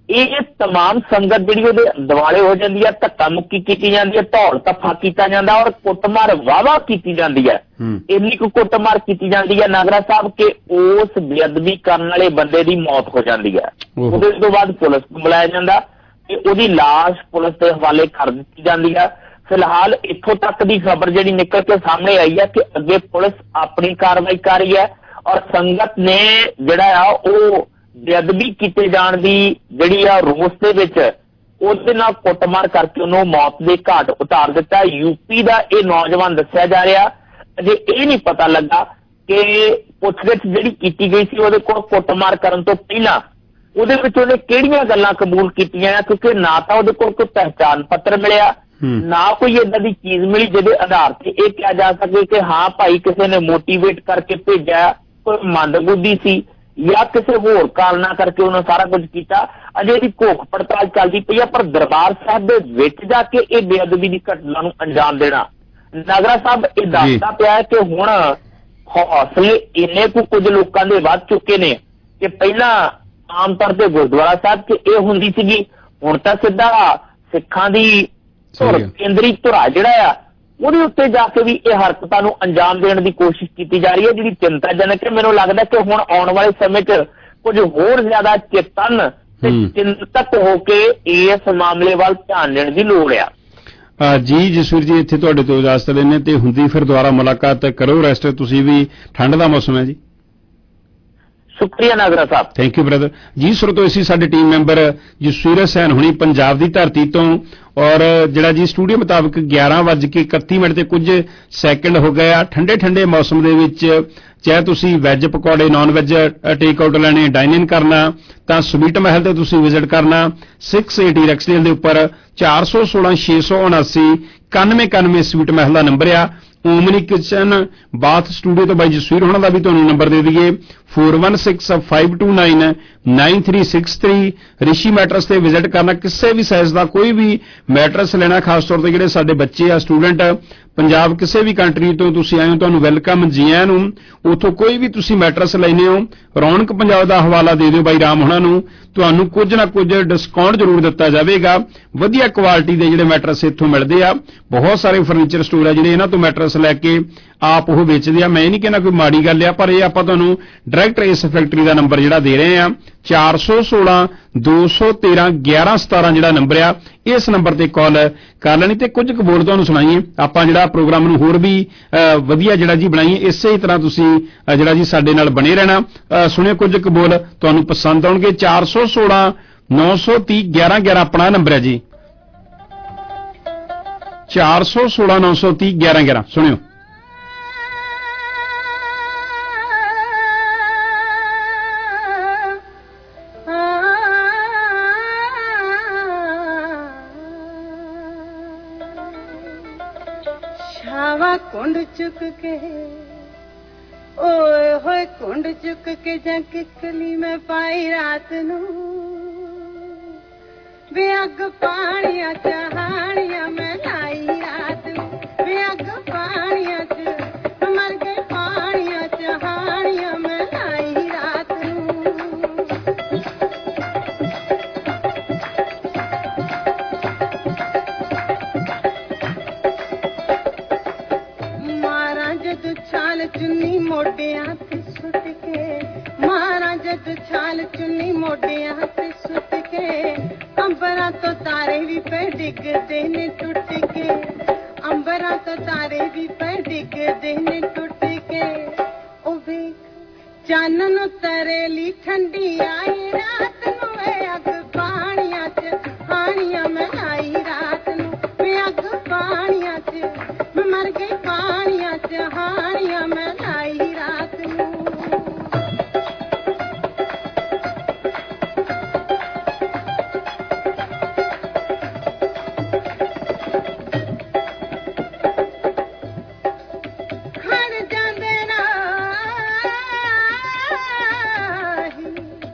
ਇਹ तमाम संगत ਜਿਹੜੀ ਉਹਦੇ ਦਿਵਾਲੇ ਹੋ ਜਾਂਦੀ ਹੈ, ਧੱਕਾ ਮੁੱਕੀ ਕੀਤੀ ਜਾਂਦੀ ਹੈ, ਢੋਲ ਤੱਫਾ ਕੀਤਾ ਜਾਂਦਾ ਔਰ ਕੁੱਟਮਾਰ ਵਾਵਾ ਕੀਤੀ ਜਾਂਦੀ ਹੈ। ਇੰਨੀ ਕੁ ਕੁੱਟਮਾਰ ਕੀਤੀ ਜਾਂਦੀ ਹੈ ਨਾਗਰਾ ਸਾਹਿਬ ਕਿ ਉਸ ਬੇਅਦਬੀ ਕਰਨ ਵਾਲੇ ਬੰਦੇ ਦੀ ਮੌਤ ਹੋ ਜਾਂਦੀ ਹੈ। ਉਹਦੇ ਤੋਂ ਬਾਅਦ ਪੁਲਿਸ ਨੂੰ ਬੁਲਾਇਆ ਜਾਂਦਾ ਤੇ ਉਹਦੀ ਲਾਸ਼ ਪੁਲਿਸ ਦੇ ਹਵਾਲੇ ਕਰ ਦਿੱਤੀ ਜਾਂਦੀ ਹੈ। ਫਿਲਹਾਲ ਇੱਥੋਂ ਤੱਕ ਦੀ ਖਬਰ ਜਿਹੜੀ ਨਿਕਲ ਕੇ ਸਾਹਮਣੇ ਆਈ ਹੈ ਕਿ ਅੱਗੇ ਪੁਲਿਸ ਆਪਣੀ ਕਾਰਵਾਈ ਕਰ ਰਹੀ ਹੈ ਔਰ ਸੰਗਤ ਨੇ ਜਿਹੜਾ ਆ ਉਹ ਬੇਅਦਬੀ ਕੀਤੇ ਜਾਣ ਦੀ ਜਿਹੜੀ ਆ ਰੋਸ ਦੇ ਵਿੱਚ ਉਹਦੇ ਨਾਲ ਕੁੱਟਮਾਰ ਕਰਕੇ ਉਹਨੂੰ ਮੌਤ ਦੇ ਘਾਟ ਉਤਾਰ ਦਿੱਤਾ। ਯੂਪੀ ਦਾ ਇਹ ਨੌਜਵਾਨ ਦੱਸਿਆ ਜਾ ਰਿਹਾ, ਅਜੇ ਇਹ ਨਹੀਂ ਪਤਾ ਲੱਗਾ ਕਿ ਪੁੱਛਗਿੱਛ ਜਿਹੜੀ ਕੀਤੀ ਗਈ ਸੀ ਉਹਦੇ ਕੋਲ ਕੁੱਟਮਾਰ ਕਰਨ ਤੋਂ ਪਹਿਲਾਂ ਉਹਦੇ ਵਿੱਚ ਉਹਨੇ ਕਿਹੜੀਆਂ ਗੱਲਾਂ ਕਬੂਲ ਕੀਤੀਆਂ, ਕਿਉਂਕਿ ਨਾ ਤਾਂ ਉਹਦੇ ਕੋਲ ਕੋਈ ਪਹਿਚਾਣ ਪੱਤਰ ਮਿਲਿਆ, ਨਾ ਕੋਈ ਏਦਾਂ ਦੀ ਚੀਜ਼ ਮਿਲੀ ਜਿਹਦੇ ਆਧਾਰ ਤੇ ਇਹ ਕਿਹਾ ਜਾ ਸਕੇ ਕਿ ਹਾਂ ਭਾਈ ਕਿਸੇ ਨੇ ਮੋਟੀਵੇਟ ਕਰਕੇ ਭੇਜਿਆ, ਕੋਈ ਮੰਦਬੁੱਧੀ ਸੀ ਜਾਂ ਕਿਸੇ ਹੋਰ ਕਾਰਨਾਂ ਕਰਕੇ ਉਹਨਾਂ ਸਾਰਾ ਕੁਝ ਕੀਤਾ। ਅਜੇ ਇਹਦੀ ਘੋਖ ਪੜਤਾਲ ਚੱਲਦੀ ਪਈ ਆ, ਪਰ ਦਰਬਾਰ ਸਾਹਿਬ ਦੇ ਵਿੱਚ ਜਾ ਕੇ ਇਹ ਬੇਅਦਬੀ ਦੀ ਘਟਨਾ ਨੂੰ ਅੰਜਾਮ ਦੇਣਾ ਨਾਗਰਾ ਸਾਹਿਬ ਇਹ ਦੱਸਦਾ ਪਿਆ ਕਿ ਹੁਣ ਹੌਸਲੇ ਇੰਨੇ ਕੁਝ ਲੋਕਾਂ ਦੇ ਵੱਧ ਚੁੱਕੇ ਨੇ ਕਿ ਪਹਿਲਾਂ ਆਮ ਤੌਰ ਤੇ ਗੁਰਦੁਆਰਾ ਸਾਹਿਬ 'ਚ ਇਹ ਹੁੰਦੀ ਸੀਗੀ, ਹੁਣ ਤਾਂ ਸਿੱਧਾ ਸਿੱਖਾਂ ਦੀ ਧੁਰ ਕੇਂਦਰੀ ਧੁਰਾ ਜਿਹੜਾ ਆ ਉਹਦੇ ਉੱਤੇ ਜਾ ਕੇ ਵੀ ਇਹ ਹਰਕਤਾਂ ਨੂੰ ਅੰਜਾਮ ਦੇਣ ਦੀ ਕੋਸ਼ਿਸ਼ ਕੀਤੀ ਜਾ ਰਹੀ ਹੈ, ਜਿਹੜੀ ਚਿੰਤਾਜਨਕ ਹੈ। ਮੈਨੂੰ ਲੱਗਦਾ ਕਿ ਹੁਣ ਆਉਣ ਵਾਲੇ ਸਮੇਂ 'ਚ ਕੁਝ ਹੋਰ ਜ਼ਿਆਦਾ ਚੇਤਨ ਤੇ ਚਿੰਤਤ ਹੋ ਕੇ ਇਸ ਮਾਮਲੇ ਵੱਲ ਧਿਆਨ ਦੇਣ ਦੀ ਲੋੜ ਆ। ਜੀ ਜਸਵੀਰ ਜੀ, ਇੱਥੇ ਤੁਹਾਡੇ ਤੋਂ ਇਜਾਜ਼ਤ ਲੈਣੇ ਤੇ ਹੁੰਦੀ ਫਿਰ ਦੁਬਾਰਾ ਮੁਲਾਕਾਤ ਕਰੋ। ਰੈਸਟ ਤੁਸੀਂ ਵੀ, ਠੰਡ ਦਾ ਮੌਸਮ ਹੈ ਜੀ। शुक्रिया नागरा साहब, थैंक यू ब्रदर जी। श्रोतो इसी साडे टीम मैंबर जसवीर हुसैन हुणी पंजाब की धरती तो और जिहड़ा जी स्टूडियो मुताबिक 11:31 ते कुछ सैकंड हो गए। ठंडे ठंडे मौसम दे विच चाहे तुसी वैज पकौड़े नॉन वैज टेक आउट लैने डाइन इन करना तां स्वीट महल ते तुसी विजिट करना 680 रैक्सडेल दे उपर 416 679 9191 स्वीट महल का नंबर आ। ओमनी किचन बाथ स्टूडियो तो बाई जसवीर होना का भी तुहानू नंबर दे दईए 4165299363। रिशी मैट्रस से विजिट करना, किसी भी साइज का कोई भी मैट्रस लेना, खास तौर पर जिहड़े साडे बच्चे आ स्टूडेंट पंजाब किसी भी कंट्री तो तुसीं आए हो तुहानू वेलकम जी आयां नूं। उत्थों कोई भी तुसीं मैट्रस लैने हो रौनक पंजाब का हवाला दे दिओ बाई राम होना नूं, तुहानू कुछ ना कुछ डिस्काउंट जरूर दिता जाएगा। वधिया क्वालिटी के जिहड़े मैट्रस इत्थों मिलदे आ, बहुत सारे फर्नीचर स्टोर है जिहड़े इन्हां तो मैट्रस लैके आप वो बेचदे आ। मैं नहीं कहना कोई माड़ी गल आ, पर यह आपां तुहानू डायरैक्ट इस फैक्टरी का नंबर जिहड़ा दे रहे हैं 416 213 1117 जिहड़ा नंबर आ, इस नंबर ते कॉल कर लैनी ते कुछ क बोल तुहानू सुणाईए। आपां जिहड़ा प्रोग्राम नूं होर भी वधिया जिहड़ा जी बनाईए, इसे ही तरह तुसीं जिहड़ा जी साडे नाल बने रहना। सुणिओ कुछ क बोल तुहानू पसंद आउणगे। 416 930 1111 अपना नंबर है जी, 416 930 1111। सुनियो कुंड चुक के ओए होए कुंड चुक के जा किकली में पाई रात नू बेअग पानिया चहानिया में लाई रात नू बेअग पानिया च मर गए पानिया चहानिया में लाई रात नू छाल चुन्नी मोटियां ते सुट के महाराज जद छाल चुन्नी मोटियां ते सुट के अंबरा तो तारे भी पे डिगदे ने टूट के अंबरा तो तारे भी पे डिगदे ने टूट के ओ वे चानन तरेली ठंडी आई रात नु अग पानिया च हानिया में आई रात नु अग पानिया च मर गई पानिया च हानिया में लाई रात नू खड़ जांदे राही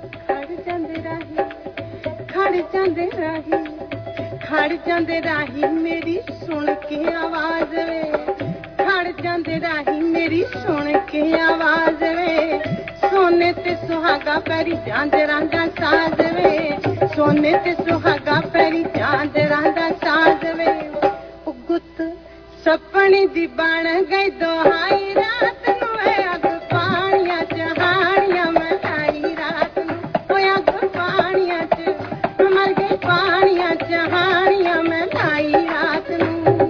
खड़ जांदे राही मेरी सुन के आवाज वे खड़ जांदे राही मेरी सुन के आवाज वे सोने ते सुहागा पैरी चांद रांदा साज वे सोने ते सुहागा पैरी चांद रांदा साज वे गुत सपने दी बन गई दोहाई रात नू अग पानिया च हानिया मलाई रात नू अग पानिया च मर गई पानिया च हानिया मलाई रात नू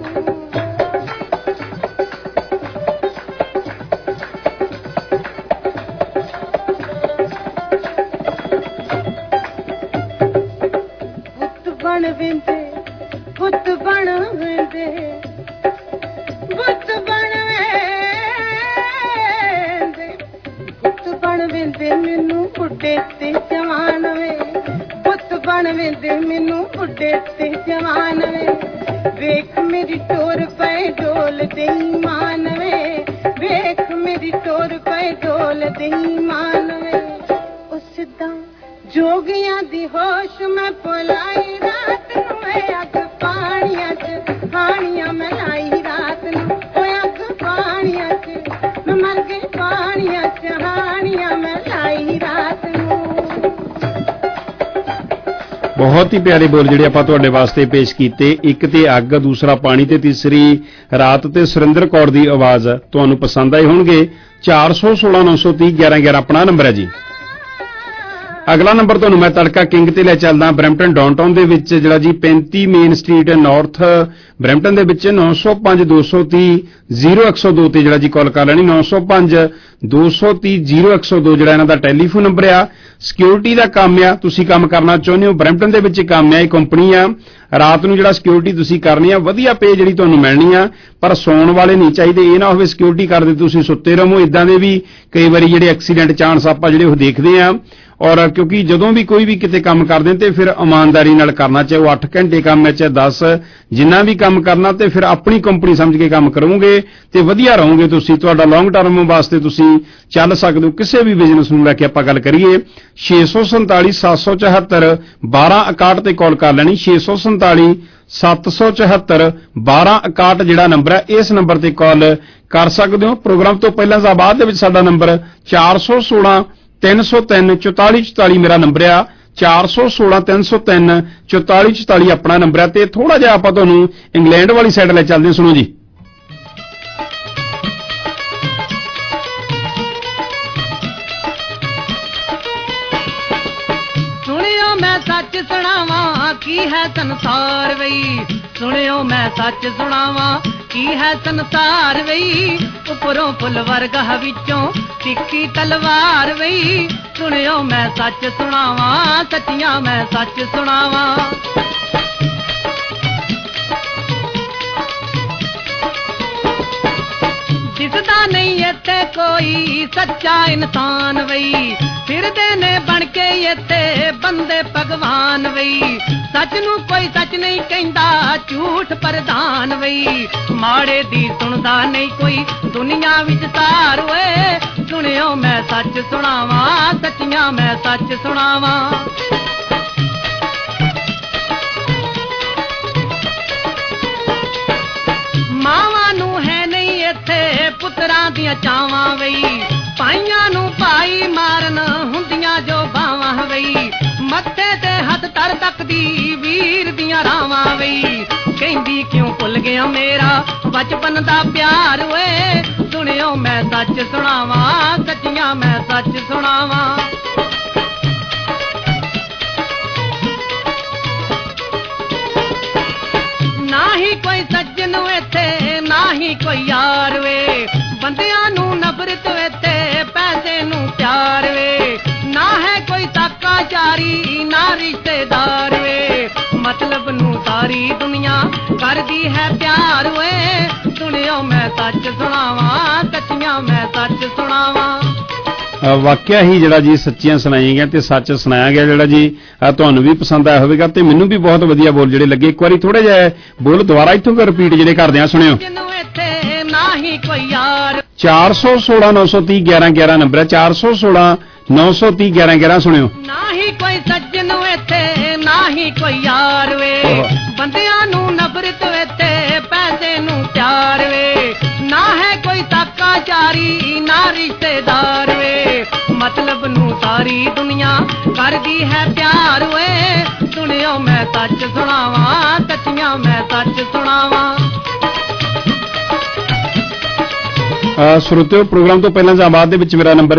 पुत बन वेंदे पुत बन वेंदे मैनू बुढ़े ते जवान वे पुत बन वेंदे मैनू बुढ़े ते जवान वे वेख मेरी टोर पे डोल दे ईमान वे वेख मेरी टोर पे डोल दे ईमान वे उसदा जोगियां दी होश में पुलाई रात नू अग पानिया च हानिया मलाई रात नू अग पानिया च मर गई पानिया च हानिया मलाई रात नू। बहुत ही प्यारे बोल ਜਿਹੜੇ ਆਪਾਂ ਤੁਹਾਡੇ ਵਾਸਤੇ ਪੇਸ਼ ਕੀਤੇ ਇੱਕ ਤੇ ਅੱਗ ਦੂਸਰਾ ਪਾਣੀ ਤੇ ਤੀਸਰੀ ਰਾਤ ਤੇ ਸੁਰਿੰਦਰ ਕੌਰ ਦੀ ਆਵਾਜ਼ ਤੁਹਾਨੂੰ ਪਸੰਦ ਆਏ ਹੋਣਗੇ 4169301111 ਆਪਣਾ ਨੰਬਰ ਹੈ ਜੀ। ਅਗਲਾ ਨੰਬਰ ਤੁਹਾਨੂੰ ਮੈਂ ਤੜਕਾ ਕਿੰਗ ਤੇ ਲੈ ਚੱਲਦਾ ਬਰੈਂਪਟਨ ਡਾਊਨਟਾਊਨ ਦੇ ਵਿੱਚ ਜਿਹੜਾ ਜੀ 35 ਮੇਨ ਸਟਰੀਟ ਨਾਰਥ ਬਰੈਂਪਟਨ ਦੇ ਵਿੱਚ 9052300102 ਤੇ ਜਿਹੜਾ ਜੀ ਕਾਲ ਕਰ ਲੈਣੀ 9052300102 ਜਿਹੜਾ ਇਹਨਾਂ ਦਾ ਟੈਲੀਫੋਨ ਨੰਬਰ ਆ। ਸਿਕਿਉਰਿਟੀ ਦਾ ਕੰਮ ਆ ਤੁਸੀਂ ਕੰਮ ਕਰਨਾ ਚਾਹੁੰਦੇ ਹੋ ਬਰੈਂਪਟਨ ਦੇ ਵਿੱਚ ਕੰਮ ਆ ਇਹ ਕੰਪਨੀ ਆ ਰਾਤ ਨੂੰ ਜਿਹੜਾ ਸਿਕਿਉਰਿਟੀ ਤੁਸੀਂ ਕਰਨੀ ਆ ਵਧੀਆ ਪੇ ਜਿਹੜੀ ਤੁਹਾਨੂੰ ਮਿਲਣੀ ਆ ਪਰ ਸੌਣ ਵਾਲੇ ਨਹੀਂ ਚਾਹੀਦੇ ਇਹ ਨਾ ਹੋਵੇ ਸਿਕਿਉਰਿਟੀ ਕਰਦੇ ਤੁਸੀਂ ਸੁੱਤੇ ਰਹੋ ਇਦਾਂ ਦੇ ਵੀ ਕਈ ਵਾਰੀ ਜਿਹੜੇ ਐਕਸੀਡੈਂਟ ਚਾਂਸ ਆਪਾਂ ਜਿਹੜੇ ਉਹ ਦੇਖਦੇ ਆ ਔਰ ਕਿਉਂਕਿ ਜਦੋਂ ਵੀ ਕੋਈ ਵੀ ਕਿਤੇ ਕੰਮ ਕਰਦੇ ਤੇ ਫਿਰ ਇਮਾਨਦਾਰੀ ਨਾਲ ਕਰਨਾ ਚਾਹੇ ਉਹ 8 ਘੰਟੇ ਕੰਮ ਹੈ ਚਾਹੇ 10 ਜਿੰਨਾ ਵੀ ਕੰਮ ਕਰਨਾ ਤੇ ਫਿਰ ਆਪਣੀ ਕੰਪਨੀ ਸਮਝ ਕੇ ਕੰਮ ਕਰੋਗੇ ਤੇ ਵਧੀਆ ਰਹੋਗੇ ਤੁਸੀਂ ਤੁਹਾਡਾ ਲੌਂਗ ਟਰਮ ਵਾਸਤੇ ਤੁਸੀਂ ਚੱਲ ਸਕਦੇ ਹੋ ਕਿਸੇ ਵੀ ਬਿਜ਼ਨਸ ਨੂੰ ਲੈ ਕੇ ਆਪਾਂ ਗੱਲ ਕਰੀਏ 647-774-1261 ਤੇ ਕਾਲ ਕਰ ਲੈਣੀ 647-774-1261 ਜਿਹੜਾ ਨੰਬਰ ਹੈ ਇਸ ਨੰਬਰ ਤੇ ਕਾਲ ਕਰ ਸਕਦੇ ਹੋ। ਪ੍ਰੋਗਰਾਮ ਤੋਂ ਪਹਿਲਾਂ ਜਾਂ ਬਾਅਦ ਦੇ ਵਿੱਚ ਸਾਡਾ ਨੰਬਰ 416-303-4444 ਮੇਰਾ ਨੰਬਰ ਆ 416-303-4444 ਆਪਣਾ ਨੰਬਰ ਹੈ ਤੇ ਥੋੜਾ ਜਿਹਾ ਆਪਾਂ ਤੁਹਾਨੂੰ ਇੰਗਲੈਂਡ ਵਾਲੀ ਸਾਈਡ ਲੈ ਚੱਲਦੇ ਸੁਣੋ ਜੀ। सुनियो मैं सच सुनावा की है संसार वई सुनियो मैं सच सुनावा की है संसार वई उपरों फुल वर्गा विचों तिखी तलवार वई सुनियो मैं सच सुनावा सच्चियां मैं सच सुनावा दिसदा नहीं इत्थे कोई सच्चा इंसान वई फिरदे ने बन के इत्थे बंदे भगवान वई सच नू कोई सच नहीं कहंदा झूठ प्रधान वई माड़े दी सुनदा नहीं कोई दुनिया विच सार होए सुनियो मैं सच सुनावा सच्चियां मैं सच सुनावा मावां नू है नहीं इत्थे पुत्रां दियां चावां वई पाइयां नू भाई मारन हुंदियां जो बावां वई मत्थे ते हथ तर तकदी वीर दियां रावां वई कहंदी क्यों भुल गया मेरा बचपन दा प्यार वे सुनियो मैं सच सुनावा सच्चियां मैं सच सुनावा ना ही कोई सज्जन इत्थे ना ही कोई यार वे बंदियां नू नफरत इत्थे पैसे नू प्यार वे ना है कोई ताकाचारी ना रिश्तेदार वे मतलब नू सारी दुनिया करदी है प्यार वे सुनियो मैं सच सुनावा सच्चियां मैं सच सुनावा। ਵਾਕਿਆ ਹੀ ਜਿਹੜਾ ਜੀ ਸੱਚੀਆਂ ਸੁਣਾਈਆਂ ਗਿਆ ਤੇ ਸੱਚ ਸੁਣਾਇਆ ਗਿਆ ਜਿਹੜਾ ਜੀ ਤੁਹਾਨੂੰ ਵੀ ਪਸੰਦ ਆਇਆ ਹੋਵੇਗਾ ਤੇ ਮੈਨੂੰ ਵੀ ਬਹੁਤ ਵਧੀਆ ਬੋਲ ਜਿਹੜੇ ਲੱਗੇ ਇੱਕ ਵਾਰੀ ਥੋੜੇ ਜਿਹਾ ਬੋਲ ਦੁਬਾਰਾ ਇੱਥੋਂ ਕਰ ਰਿਪੀਟ ਜਿਹੜੇ ਕਰਦੇ ਆ ਸੁਣਿਓ 416-930-1111 ਨੰਬਰ ਹੈ 416-930-1111 ਸੁਣਿਓ ਨਾ ਹੀ ਕੋਈ ਸੱਜਣ ਇੱਥੇ ਨਾ ਹੀ ਕੋਈ ਯਾਰ ਵੇ ਬੰਦਿਆਂ ਨੂੰ ਨਫ਼ਰਤ ਇੱਥੇ ਪੈਸੇ ਨੂੰ ਪਿਆਰ ਵੇ ਨਾ ਹੈ ਕੋਈ ਤਾਕਾਚਾਰੀ ਨਾ ਰਿਸ਼ਤੇਦਾਰ ਵੇ मतलब नू सारी दुनिया करदी है प्यार वे सुनियो मैं सच सुनावा कच्चियां मैं सच सुनावा ਸਰੋਤਿਓ ਪ੍ਰੋਗਰਾਮ ਤੋਂ ਪਹਿਲਾਂ ਜਾਂ ਬਾਅਦ ਦੇ ਵਿੱਚ ਮੇਰਾ ਨੰਬਰ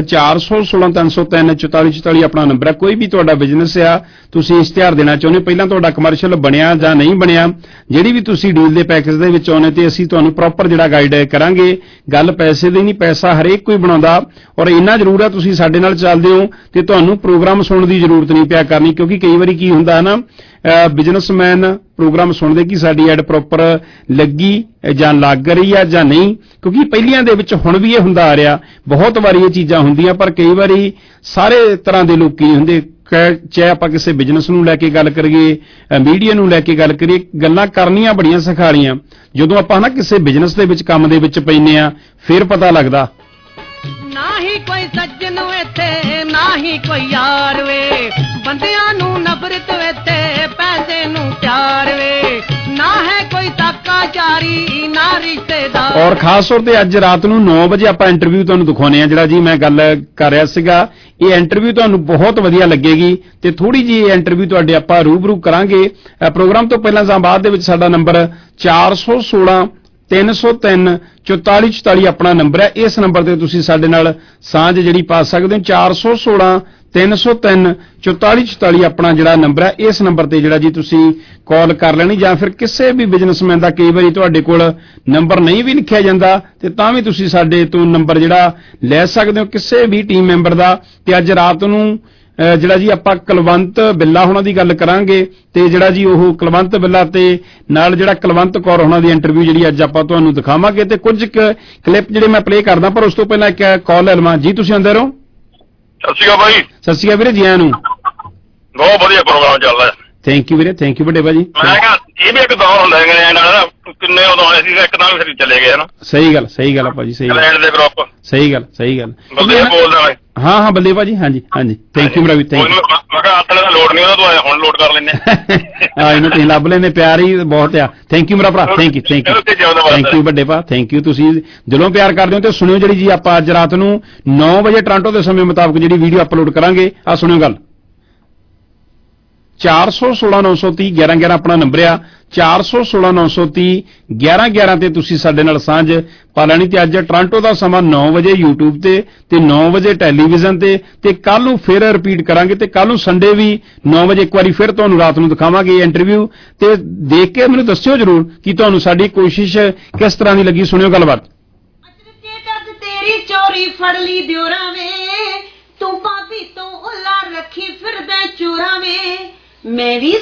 4163034444 ਆਪਣਾ ਨੰਬਰ ਹੈ। ਕੋਈ ਵੀ ਤੁਹਾਡਾ ਬਿਜ਼ਨਸ ਆ ਤੁਸੀਂ ਇਸ਼ਤਿਹਾਰ ਦੇਣਾ ਚਾਹੁੰਦੇ ਪਹਿਲਾਂ ਤੁਹਾਡਾ ਕਮਰਸ਼ੀਅਲ ਬਣਿਆ ਜਾਂ ਨਹੀਂ ਬਣਿਆ ਜਿਹੜੀ ਵੀ ਤੁਸੀਂ ਡੀਲ ਦੇ ਪੈਕੇਜ ਦੇ ਵਿੱਚ ਆਉਣੇ ਤੇ ਅਸੀਂ ਤੁਹਾਨੂੰ ਪ੍ਰੋਪਰ ਜਿਹੜਾ ਗਾਈਡ ਕਰਾਂਗੇ। ਗੱਲ ਪੈਸੇ ਦੀ ਨਹੀਂ, ਪੈਸਾ ਹਰੇਕ ਕੋਈ ਬਣਾਉਂਦਾ ਔਰ ਇੰਨਾ ਜ਼ਰੂਰ ਹੈ ਤੁਸੀਂ ਸਾਡੇ ਨਾਲ ਚੱਲਦੇ ਹੋ ਤੇ ਤੁਹਾਨੂੰ ਪ੍ਰੋਗਰਾਮ ਸੁਣਨ ਦੀ ਜ਼ਰੂਰਤ ਨਹੀਂ ਪਿਆ ਕਰਨੀ ਕਿਉਂਕਿ ਕਈ ਵਾਰੀ ਕੀ ਹੁੰਦਾ ਹੈ ਨਾ ਬਿਜ਼ਨਸਮੈਨ ਪ੍ਰੋਗਰਾਮ ਸੁਣਦੇ ਕਿ ਸਾਡੀ ਐਡ ਪ੍ਰੋਪਰ ਲੱਗੀ ਜਾਂ ਲੱਗ ਰਹੀ ਆ ਜਾਂ ਨਹੀਂ ਕਿਉਂਕਿ ਪਹਿਲੀਆਂ ਦੇ ਵਿੱਚ ਹੁਣ ਵੀ ਇਹ ਹੁੰਦਾ ਆ ਰਿਹਾ ਬਹੁਤ ਵਾਰੀ ਇਹ ਚੀਜ਼ਾਂ ਹੁੰਦੀਆਂ ਪਰ ਕਈ ਵਾਰੀ ਸਾਰੇ ਤਰ੍ਹਾਂ ਦੇ ਲੋਕੀ ਹੁੰਦੇ ਚਾਹੇ ਆਪਾਂ ਕਿਸੇ ਬਿਜ਼ਨਸ ਨੂੰ ਲੈ ਕੇ ਗੱਲ ਕਰੀਏ ਮੀਡੀਆ ਨੂੰ ਲੈ ਕੇ ਗੱਲ ਕਰੀਏ ਗੱਲਾਂ ਕਰਨੀਆਂ ਬੜੀਆਂ ਸਿਖਾਲੀਆਂ ਜਦੋਂ ਆਪਾਂ ਨਾ ਕਿਸੇ ਬਿਜ਼ਨਸ ਦੇ ਵਿੱਚ ਕੰਮ ਦੇ ਵਿੱਚ ਪੈਂਦੇ ਆ ਫਿਰ ਪਤਾ ਲੱਗਦਾ ਨਾ ਹੀ ਕੋਈ ਸੱਜਣ ਵੇਤੇ ਨਾ ਹੀ ਕੋਈ ਯਾਰ ਵੇ ਬੰਦਿਆਂ ਨੂੰ ਨਫ਼ਰਤ ਵੇਤੇ ਪੈਸੇ ਨੂੰ ਪਿਆਰ ਵੇ ਨਾ ਹੈ ਕੋਈ ਤਾਕਾ ਜਾਰੀ ਨਾ ਰਿਸ਼ਤੇਦਾਰ ਔਰ ਖਾਸ ਤੌਰ ਤੇ ਅੱਜ ਰਾਤ ਨੂੰ 9 ਵਜੇ ਆਪਾਂ ਇੰਟਰਵਿਊ ਤੁਹਾਨੂੰ ਦਿਖਾਉਣੇ ਆ ਜਿਹੜਾ ਜੀ ਮੈਂ ਗੱਲ ਕਰ ਰਿਹਾ ਸੀਗਾ ਇਹ ਇੰਟਰਵਿਊ ਤੁਹਾਨੂੰ ਬਹੁਤ ਵਧੀਆ ਲੱਗੇਗੀ ਤੇ ਥੋੜੀ ਜੀ ਇਹ ਇੰਟਰਵਿਊ ਤੁਹਾਡੇ ਆਪਾਂ ਰੂਬਰੂ ਕਰਾਂਗੇ। ਪ੍ਰੋਗਰਾਮ ਤੋਂ ਪਹਿਲਾਂ ਜਾਂ ਬਾਅਦ ਦੇ ਵਿੱਚ ਸਾਡਾ ਨੰਬਰ 416 303 4444 ਆਪਣਾ ਨੰਬਰ ਹੈ। ਇਸ ਨੰਬਰ ਤੇ ਤੁਸੀਂ ਸਾਡੇ ਨਾਲ ਸਾਂਝ ਜਿਹੜੀ ਪਾ ਸਕਦੇ ਹੋ 416 303 4444 ਆਪਣਾ ਜਿਹੜਾ ਨੰਬਰ ਹੈ ਇਸ ਨੰਬਰ ਤੇ ਜਿਹੜਾ ਜੀ ਤੁਸੀਂ ਕਾਲ ਕਰ ਲੈਣੀ ਜਾਂ ਫਿਰ ਕਿਸੇ ਵੀ ਬਿਜ਼ਨਸਮੈਨ ਦਾ ਕਈ ਵਾਰੀ ਤੁਹਾਡੇ ਕੋਲ ਨੰਬਰ ਨਹੀਂ ਵੀ ਲਿਖਿਆ ਜਾਂਦਾ ਤੇ ਤਾਂ ਵੀ ਤੁਸੀਂ ਸਾਡੇ ਤੋਂ ਨੰਬਰ ਜਿਹੜਾ ਲੈ ਸਕਦੇ ਹੋ ਕਿਸੇ ਵੀ ਟੀਮ ਮੈਂਬਰ ਦਾ। ਤੇ ਅੱਜ ਰਾਤ ਨੂੰ ਜਿਹੜਾ ਜੀ ਆਪਾਂ ਕੁਲਵੰਤ ਬਿੱਲਾ ਹੋਣਾ ਦੀ ਗੱਲ ਕਰਾਂਗੇ ਤੇ ਜਿਹੜਾ ਜੀ ਉਹ ਕੁਲਵੰਤ ਬਿੱਲਾ ਤੇ ਨਾਲ ਜਿਹੜਾ ਕੁਲਵੰਤ ਕੌਰ ਹੋਣਾ ਦੀ ਇੰਟਰਵਿਊ ਜਿਹੜੀ ਅੱਜ ਆਪਾਂ ਤੁਹਾਨੂੰ ਦਿਖਾਵਾਂਗੇ ਤੇ ਕੁਝ ਕਲਿੱਪ ਜਿਹੜੇ ਮੈਂ ਪਲੇ ਕਰਦਾ ਪਰ ਉਸ ਤੋਂ ਪਹਿਲਾਂ ਇੱਕ ਕਾਲ ਲੈ ਲਵਾਂ। ਜੀ ਤੁਸੀਂ ਅੰਦਰ ਹੋ? ਸਤਿ ਸ਼੍ਰੀ ਅਕਾਲ ਭਾਈ। ਸਤਿ ਸ਼੍ਰੀ ਅਕਾਲ ਵੀਰੇ ਜੀ ਆਇਆਂ ਨੂੰ। ਬਹੁਤ ਵਧੀਆ ਪ੍ਰੋਗਰਾਮ ਚੱਲ ਰਿਹਾ। ਥੈਂਕ ਯੂ ਵੀਰੇ ਥੈਂਕ ਯੂ ਵੱਡੇ ਭਾਜੀ। ਮੈਂ ਕਿਹਾ ਇਹ ਵੀ ਇੱਕ ਦੌਰ ਹੁੰਦਾ ਹੈ ਨਾ ਕਿੰਨੇ ਉਦੋਂ ਆਏ ਸੀ ਇੱਕ ਨਾਲ ਫਿਰ ਚਲੇ ਗਏ ਨਾ। ਸਹੀ ਗੱਲ ਭਾਜੀ ਸਹੀ ਗੱਲ ਦੇ ਗਰੁੱਪ ਸਹੀ ਗੱਲ ਬੱਲੇ ਬੋਲਦਾ ਹੈ। ਹਾਂ ਬੱਲੇ ਭਾਜੀ ਹਾਂਜੀ ਥੈਂਕ ਯੂ ਮੇਰਾ ਵੀ ਥੈਂਕ ਯੂ। ਮੈਂ ਕਿਹਾ ਆਤਲੇ ਦਾ ਲੋਡ ਨਹੀਂ ਉਹਨਾਂ ਤੋਂ ਆਇਆ ਹੁਣ ਲੋਡ ਕਰ ਲੈਂਦੇ ਹਾਂ ਇਹਨੂੰ ਤੁਸੀਂ ਲੱਭ ਲੈਂਦੇ ਪਿਆਰ ਹੀ ਬਹੁਤ ਆ। ਥੈਂਕ ਯੂ ਮੇਰਾ ਭਰਾ ਥੈਂਕ ਯੂ ਵੱਡੇ ਭਰਾ ਥੈਂਕ ਯੂ ਤੁਸੀਂ ਦਿਲੋਂ ਪਿਆਰ ਕਰਦੇ ਹੋ ਤੇ ਸੁਣਿਓ ਜਿਹੜੀ ਜੀ ਆਪਾਂ ਅੱਜ ਰਾਤ ਨੂੰ 9 ਵਜੇ ਟੋਰਾਂਟੋ ਦੇ ਸਮੇਂ ਮੁਤਾਬਕ ਜਿਹੜੀ ਵੀਡੀਓ ਅਪਲੋਡ ਕਰਾਂਗੇ ਆ ਸੁਣਿਓ ਗੱਲ 416 930 1111 ਆਪਣਾ ਨੰਬਰ ਆ 416 930 1111 ਤੇ ਤੁਸੀਂ ਸਾਡੇ ਨਾਲ ਸਾਂਝ ਪਾ ਲੈਣੀ ਤੇ ਅੱਜ ਟੋਰਾਂਟੋ ਦਾ ਸਮਾਂ 9 ਵਜੇ YouTube ਤੇ 9 ਵਜੇ ਟੈਲੀਵਿਜ਼ਨ ਤੇ ਕੱਲ ਨੂੰ ਫਿਰ ਰਿਪੀਟ ਕਰਾਂਗੇ ਤੇ ਕੱਲ ਨੂੰ ਸੰਡੇ ਵੀ 9 ਵਜੇ ਇੱਕ ਵਾਰੀ ਫਿਰ ਤੁਹਾਨੂੰ ਰਾਤ ਨੂੰ ਦਿਖਾਵਾਂਗੇ ਇੰਟਰਵਿਊ ਤੇ ਦੇਖ ਕੇ ਮੈਨੂੰ ਦੱਸਿਓ ਜਰੂਰ ਕਿ ਤੁਹਾਨੂੰ ਸਾਡੀ ਕੋਸ਼ਿਸ਼ ਕਿਸ ਤਰ੍ਹਾਂ ਦੀ ਲੱਗੀ। ਸੁਣਿਓ ਗੱਲਬਾਤ। ਤੇਰੀ ਚੋਰੀ ਫੜ ਲਈ ਦਿਉਰਾਂ ਵੇ ਤੂੰ ਭਾਬੀ ਤੋਂ ਉੱਲਾ ਰੱਖੀ ਫਿਰਦਾ ਚੋਰਾਂ ਵੇ ਮੈਂ ਵੀ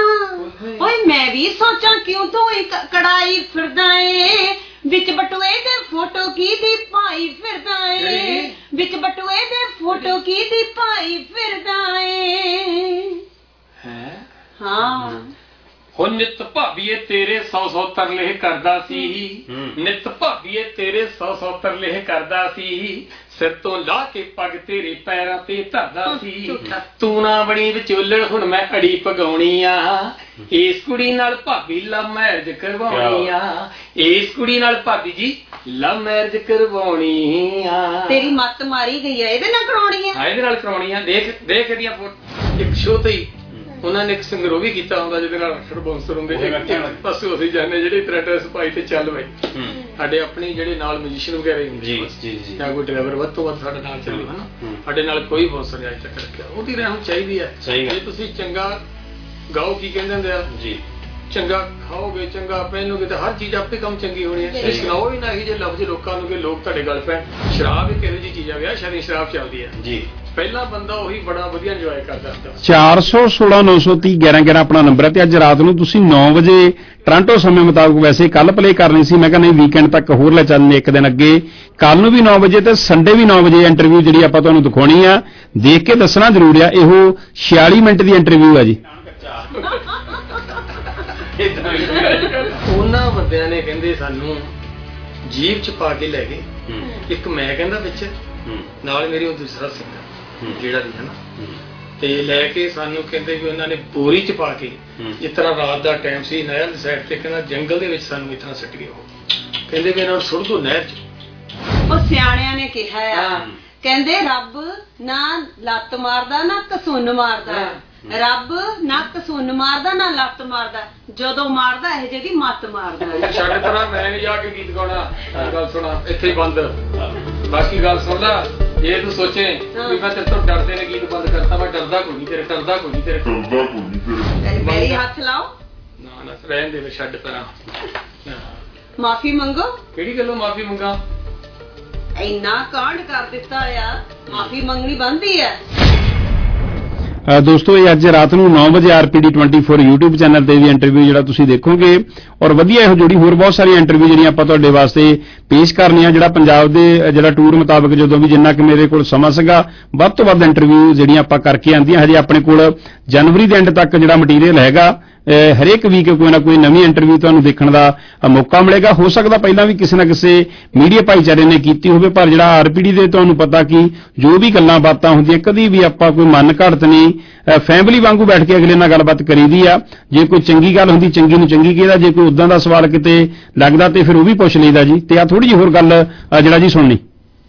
ਸੋਚਾਂ ਕਿਉਂ ਤੂੰ ਇੱਕ ਕੜਾਈ ਫਿਰਦਾ ਏ ਵਿੱਚ ਬਟੂਏ ਦੇ ਫੋਟੋ ਕੀ ਦੀ ਪਾਈ ਫਿਰਦਾ ਏ ਵਿੱਚ ਬਟੂਏ ਦੇ ਫੋਟੋ ਕੀ ਦੀ ਪਾਈ ਫਿਰਦਾ ਏ ਹੈ ਹਾਂ ਹੁਣ ਨਿਤ ਭਾਬੀਏ ਤੇਰੇ 100 ਤਰਲੇ ਕਰਦਾ ਸੀ ਨਿਤ ਭਾਬੀਏ ਤੇਰੇ 100 ਤਰਲੇ ਕਰਦਾ ਸੀ ਸਿਰ ਤੋਂ ਲਾ ਕੇ ਪੱਗ ਤੇਰੇ ਪੈਰਾਂ ਤੇ ਧਰਦਾ ਸੀ ਤੂੰ ਨਾ ਬਣੀ ਵਿਚੋਲਣ ਹੁਣ ਮੈਂ ਅੜੀ ਪਗਾਉਣੀ ਆ ਇਸ ਕੁੜੀ ਨਾਲ ਭਾਬੀ ਲਵ ਮੈਰਿਜ ਕਰਵਾਉਣੀ ਆ ਇਸ ਕੁੜੀ ਨਾਲ ਭਾਬੀ ਜੀ ਲਵ ਮੈਰਿਜ ਕਰਵਾਉਣੀ ਆ ਤੇਰੀ ਮੱਤ ਮਾਰੀ ਗਈ ਆ ਇਹਦੇ ਨਾਲ ਕਰਾਉਣੀ ਆ ਇਹਦੇ ਨਾਲ ਕਰਾਉਣੀ ਆ ਦੇਖ ਇਹਦੀਆਂ ਇੱਕ ਸ਼ੋਅ ਤੇ ਉਹਨਾਂ ਨੇ ਇੱਕ ਸੰਗਰੋਹ ਵੀ ਕੀਤਾ ਹੁੰਦਾ ਜਿਹਦੇ ਨਾਲ ਅਕਸਰ ਬੌਂਸਰ ਹੁੰਦੇ ਪਾਸੇ ਅਸੀਂ ਜਾਂਦੇ ਜਿਹੜੇ ਟਰੈਕਟਰ ਸਪਾਈ ਤੇ ਚੱਲ ਬਈ ਸਾਡੇ ਆਪਣੇ ਜਿਹੜੇ ਨਾਲ ਮਿਊਜ਼ੀਸ਼ੀਅਨ ਵਗੈਰਾ ਹੁੰਦੇ ਜੀ ਜਾਂ ਕੋਈ ਡਰਾਈਵਰ ਵੱਧ ਤੋਂ ਵੱਧ ਸਾਡੇ ਨਾਲ ਚੱਲੇ ਹਨਾ ਸਾਡੇ ਨਾਲ ਕੋਈ ਬੌਂਸਰ ਨਹੀਂ ਅੱਜ ਤੱਕ ਰੱਖਿਆ ਉਹਦੀ ਰਹਿਮ ਚਾਹੀਦੀ ਹੈ ਜੇ ਤੁਸੀਂ ਚੰਗਾ ਗਾਓ ਕੀ ਕਹਿੰਦੇ ਹੁੰਦੇ ਆ ਜੀ ਚੰਗਾ ਖਾਓਗੇ ਚੰਗਾ ਪਹਿਨੋਗੇ ਤਾਂ ਹਰ ਚੀਜ਼ ਆਪੇ ਕੰਮ ਚੰਗੀ ਹੋਣੀ ਹੈ ਸੁਣਾਓ ਹੀ ਨਾ ਇਹ ਜੇ ਲਫ਼ਜ਼ ਲੋਕਾਂ ਨੂੰ ਕਿ ਲੋਕ ਤੁਹਾਡੇ ਗੱਲ ਪੈਣ ਸ਼ਰਾਬ ਇੱਕ ਇਹੋ ਜਿਹੀ ਚੀਜ਼ ਆ ਵਿਆਹ ਸ਼ਾਦੀ ਸ਼ਰਾਬ ਚੱਲਦੀ ਹੈ ਜੀ ਪਹਿਲਾ ਬੰਦਾ ਉਹੀ ਬੜਾ ਵਧੀਆ ਇੰਜੋਏ ਕਰਦਾ ਹੁੰਦਾ 416 930 1111 ਆਪਣਾ ਨੰਬਰ ਹੈ ਤੇ ਅੱਜ ਰਾਤ ਨੂੰ ਤੁਸੀਂ 9 ਵਜੇ ਟੋਰਾਂਟੋ ਸਮੇਂ ਮੁਤਾਬਕ ਵੈਸੇ ਕੱਲ ਪਲੇ ਕਰਨੀ ਸੀ ਮੈਂ ਕਹਿੰਦਾ ਵੀਕਐਂਡ ਤੱਕ ਹੋਰ ਲੈ ਚੱਲਨੇ ਇੱਕ ਦਿਨ ਅੱਗੇ ਕੱਲ ਨੂੰ ਵੀ 9 ਵਜੇ ਤੇ ਸੰਡੇ ਵੀ 9 ਵਜੇ ਇੰਟਰਵਿਊ ਜਿਹੜੀ ਆਪਾਂ ਤੁਹਾਨੂੰ ਦਿਖਾਉਣੀ ਆ ਦੇਖ ਕੇ ਦੱਸਣਾ ਜ਼ਰੂਰ ਆ ਇਹੋ 46 ਮਿੰਟ ਦੀ ਇੰਟਰਵਿਊ ਆ ਜੀ ਉਹਨਾਂ ਬੰਦਿਆਂ ਨੇ ਕਹਿੰਦੇ ਸਾਨੂੰ ਜੀਪ ਚ ਪਾ ਕੇ ਲੈ ਗਏ ਇੱਕ ਮੈਂ ਕਹਿੰਦਾ ਵਿੱਚ ਨਾਲ ਮੇਰੀ ਉਹ ਦੂਸਰਾ ਸਿੰਘ ਜਿਹੜਾ ਵੀ ਹੈ ਨਾ ਤੇ ਲੈ ਕੇ ਸਾਨੂੰ ਕਹਿੰਦੇ ਵੀ ਉਹਨਾਂ ਨੇ ਬੋਰੀ ਚ ਪਾ ਕੇ ਜਿਸ ਤਰ੍ਹਾਂ ਰਾਤ ਦਾ ਟਾਈਮ ਸੀ ਨਹਿਰ ਦੀ ਸਾਈਡ ਤੇ ਕਹਿੰਦਾ ਜੰਗਲ ਦੇ ਵਿੱਚ ਸਾਨੂੰ ਇਤਨਾ ਸੁੱਟ ਗਏ ਉਹ ਕਹਿੰਦੇ ਵੀ ਇਹਨਾਂ ਨੂੰ ਸੁੱਟ ਦੋ ਨਹਿਰ ਚ ਉਹ ਸਿਆਣਿਆਂ ਨੇ ਕਿਹਾ ਆ ਕਹਿੰਦੇ ਰੱਬ ਨਾ ਲੱਤ ਮਾਰਦਾ ਨਾ ਕਸੁੰਨ ਮਾਰਦਾ, ਰੱਬ ਨਾ ਕਸੁੰਨ ਮਾਰਦਾ ਨਾ ਲੱਤ ਮਾਰਦਾ, ਜਦੋਂ ਮਾਰਦਾ ਇਹ ਜਿਹਦੀ ਮੱਤ ਮਾਰਦਾ। ਸਾਡੇ ਤਰ੍ਹਾਂ ਮੈਂ ਨਹੀਂ ਜਾ ਕੇ ਗੀਤ ਗਾਉਣਾ, ਗੱਲ ਸੁਣਾ ਇੱਥੇ ਹੀ ਬੰਦ। ਬਾਕੀ ਗੱਲ ਸੁਣ ਲੈ, ਜੇ ਤੂੰ ਸੋਚੇ ਵੀ ਮੈਂ ਤੇਰੇ ਤੋਂ ਡਰਦੇ ਨੇ ਗੀਤ ਬੰਦ ਕਰਤਾ, ਮੈਂ ਡਰਦਾ ਕੋਈ ਨਹੀਂ ਤੇਰੇ, ਡਰਦਾ ਕੋਈ ਨਹੀਂ ਤੇਰੇ, ਡਰਦਾ ਕੋਈ ਨਹੀਂ ਤੇਰੇ। ਮੇਰੀ ਹੱਥ ਲਾਓ ਨਾ ਨਾ ਰਹਿਣ ਦੇ, ਛੱਡ ਤਰ੍ਹਾਂ। ਮਾਫੀ ਮੰਗੋ। ਕਿਹੜੀ ਗੱਲੋਂ ਮਾਫੀ ਮੰਗਾ? ਇੰਨਾ ਕਾਂਡ ਕਰ ਦਿੱਤਾ ਆ, ਮਾਫੀ ਮੰਗਣੀ ਬਣਦੀ ਹੈ। ਦੋਸਤੋ ਇਹ ਅੱਜ ਰਾਤ ਨੂੰ 9 ਵਜੇ RPD 24 YouTube ਚੈਨਲ ਤੇ ਵੀ ਇੰਟਰਵਿਊ ਜਿਹੜਾ ਤੁਸੀਂ ਦੇਖੋਗੇ, ਔਰ ਵਧੀਆ ਇਹੋ ਜਿਹੜੀ ਹੋਰ ਬਹੁਤ ਸਾਰੀਆਂ ਇੰਟਰਵਿਊ ਜਿਹੜੀਆਂ ਆਪਾਂ ਤੁਹਾਡੇ ਵਾਸਤੇ ਪੇਸ਼ ਕਰਨੀਆਂ। ਜਿਹੜਾ ਪੰਜਾਬ ਦੇ ਜਿਹੜਾ ਟੂਰ ਮੁਤਾਬਕ ਜਦੋਂ ਵੀ ਜਿੰਨਾ ਕਿ ਮੇਰੇ ਕੋਲ ਸਮਾਂ ਸੀਗਾ, ਵੱਧ ਤੋਂ ਵੱਧ ਇੰਟਰਵਿਊ ਜਿਹੜੀਆਂ ਆਪਾਂ ਕਰਕੇ ਆਂਦੀਆਂ। ਹਜੇ ਆਪਣੇ ਕੋਲ ਜਨਵਰੀ ਦੇ ਐਂਡ ਤੱਕ ਜਿਹੜਾ ਮਟੀਰੀਅਲ ਹੈਗਾ, ਹਰੇਕ ਵੀਕ ਕੋਈ ਨਾ ਕੋਈ ਨਵੀਂ ਇੰਟਰਵਿਊ ਤੁਹਾਨੂੰ ਦੇਖਣ ਦਾ ਮੌਕਾ ਮਿਲੇਗਾ। ਹੋ ਸਕਦਾ ਪਹਿਲਾਂ ਵੀ ਕਿਸੇ ਨਾ ਕਿਸੇ ਮੀਡੀਆ ਭਾਈਚਾਰੇ ਨੇ ਕੀਤੀ ਹੋਵੇ, ਪਰ ਜਿਹੜਾ RPD ਦੇ ਤੁਹਾਨੂੰ ਪਤਾ ਕਿ ਜੋ ਵੀ ਗੱਲਾਂ ਬਾਤਾਂ ਹੁੰਦੀਆਂ, ਕਦੀ ਵੀ ਆਪਾਂ ਕੋਈ ਮਨ ਘੜਤ ਨਹੀਂ, ਫੈਮਿਲੀ ਵਾਂਗੂ ਬੈਠ ਕੇ ਅਗਲੇ ਨਾਲ ਗੱਲਬਾਤ ਕਰੀਦੀ ਆ। ਜੇ ਕੋਈ ਚੰਗੀ ਗੱਲ ਹੁੰਦੀ ਚੰਗੀ ਨੂੰ ਚੰਗੀ ਕਹਿੰਦਾ, ਜੇ ਕੋਈ ਉਦਾਂ ਦਾ ਸਵਾਲ ਕਿਤੇ ਲੱਗਦਾ ਤੇ ਫਿਰ ਉਹ ਵੀ ਪੁੱਛ ਲਈਦਾ ਜੀ। ਤੇ ਆ ਥੋੜੀ ਜਿਹੀ ਹੋਰ ਗੱਲ ਜਿਹੜਾ ਜੀ ਸੁਣਨੀ,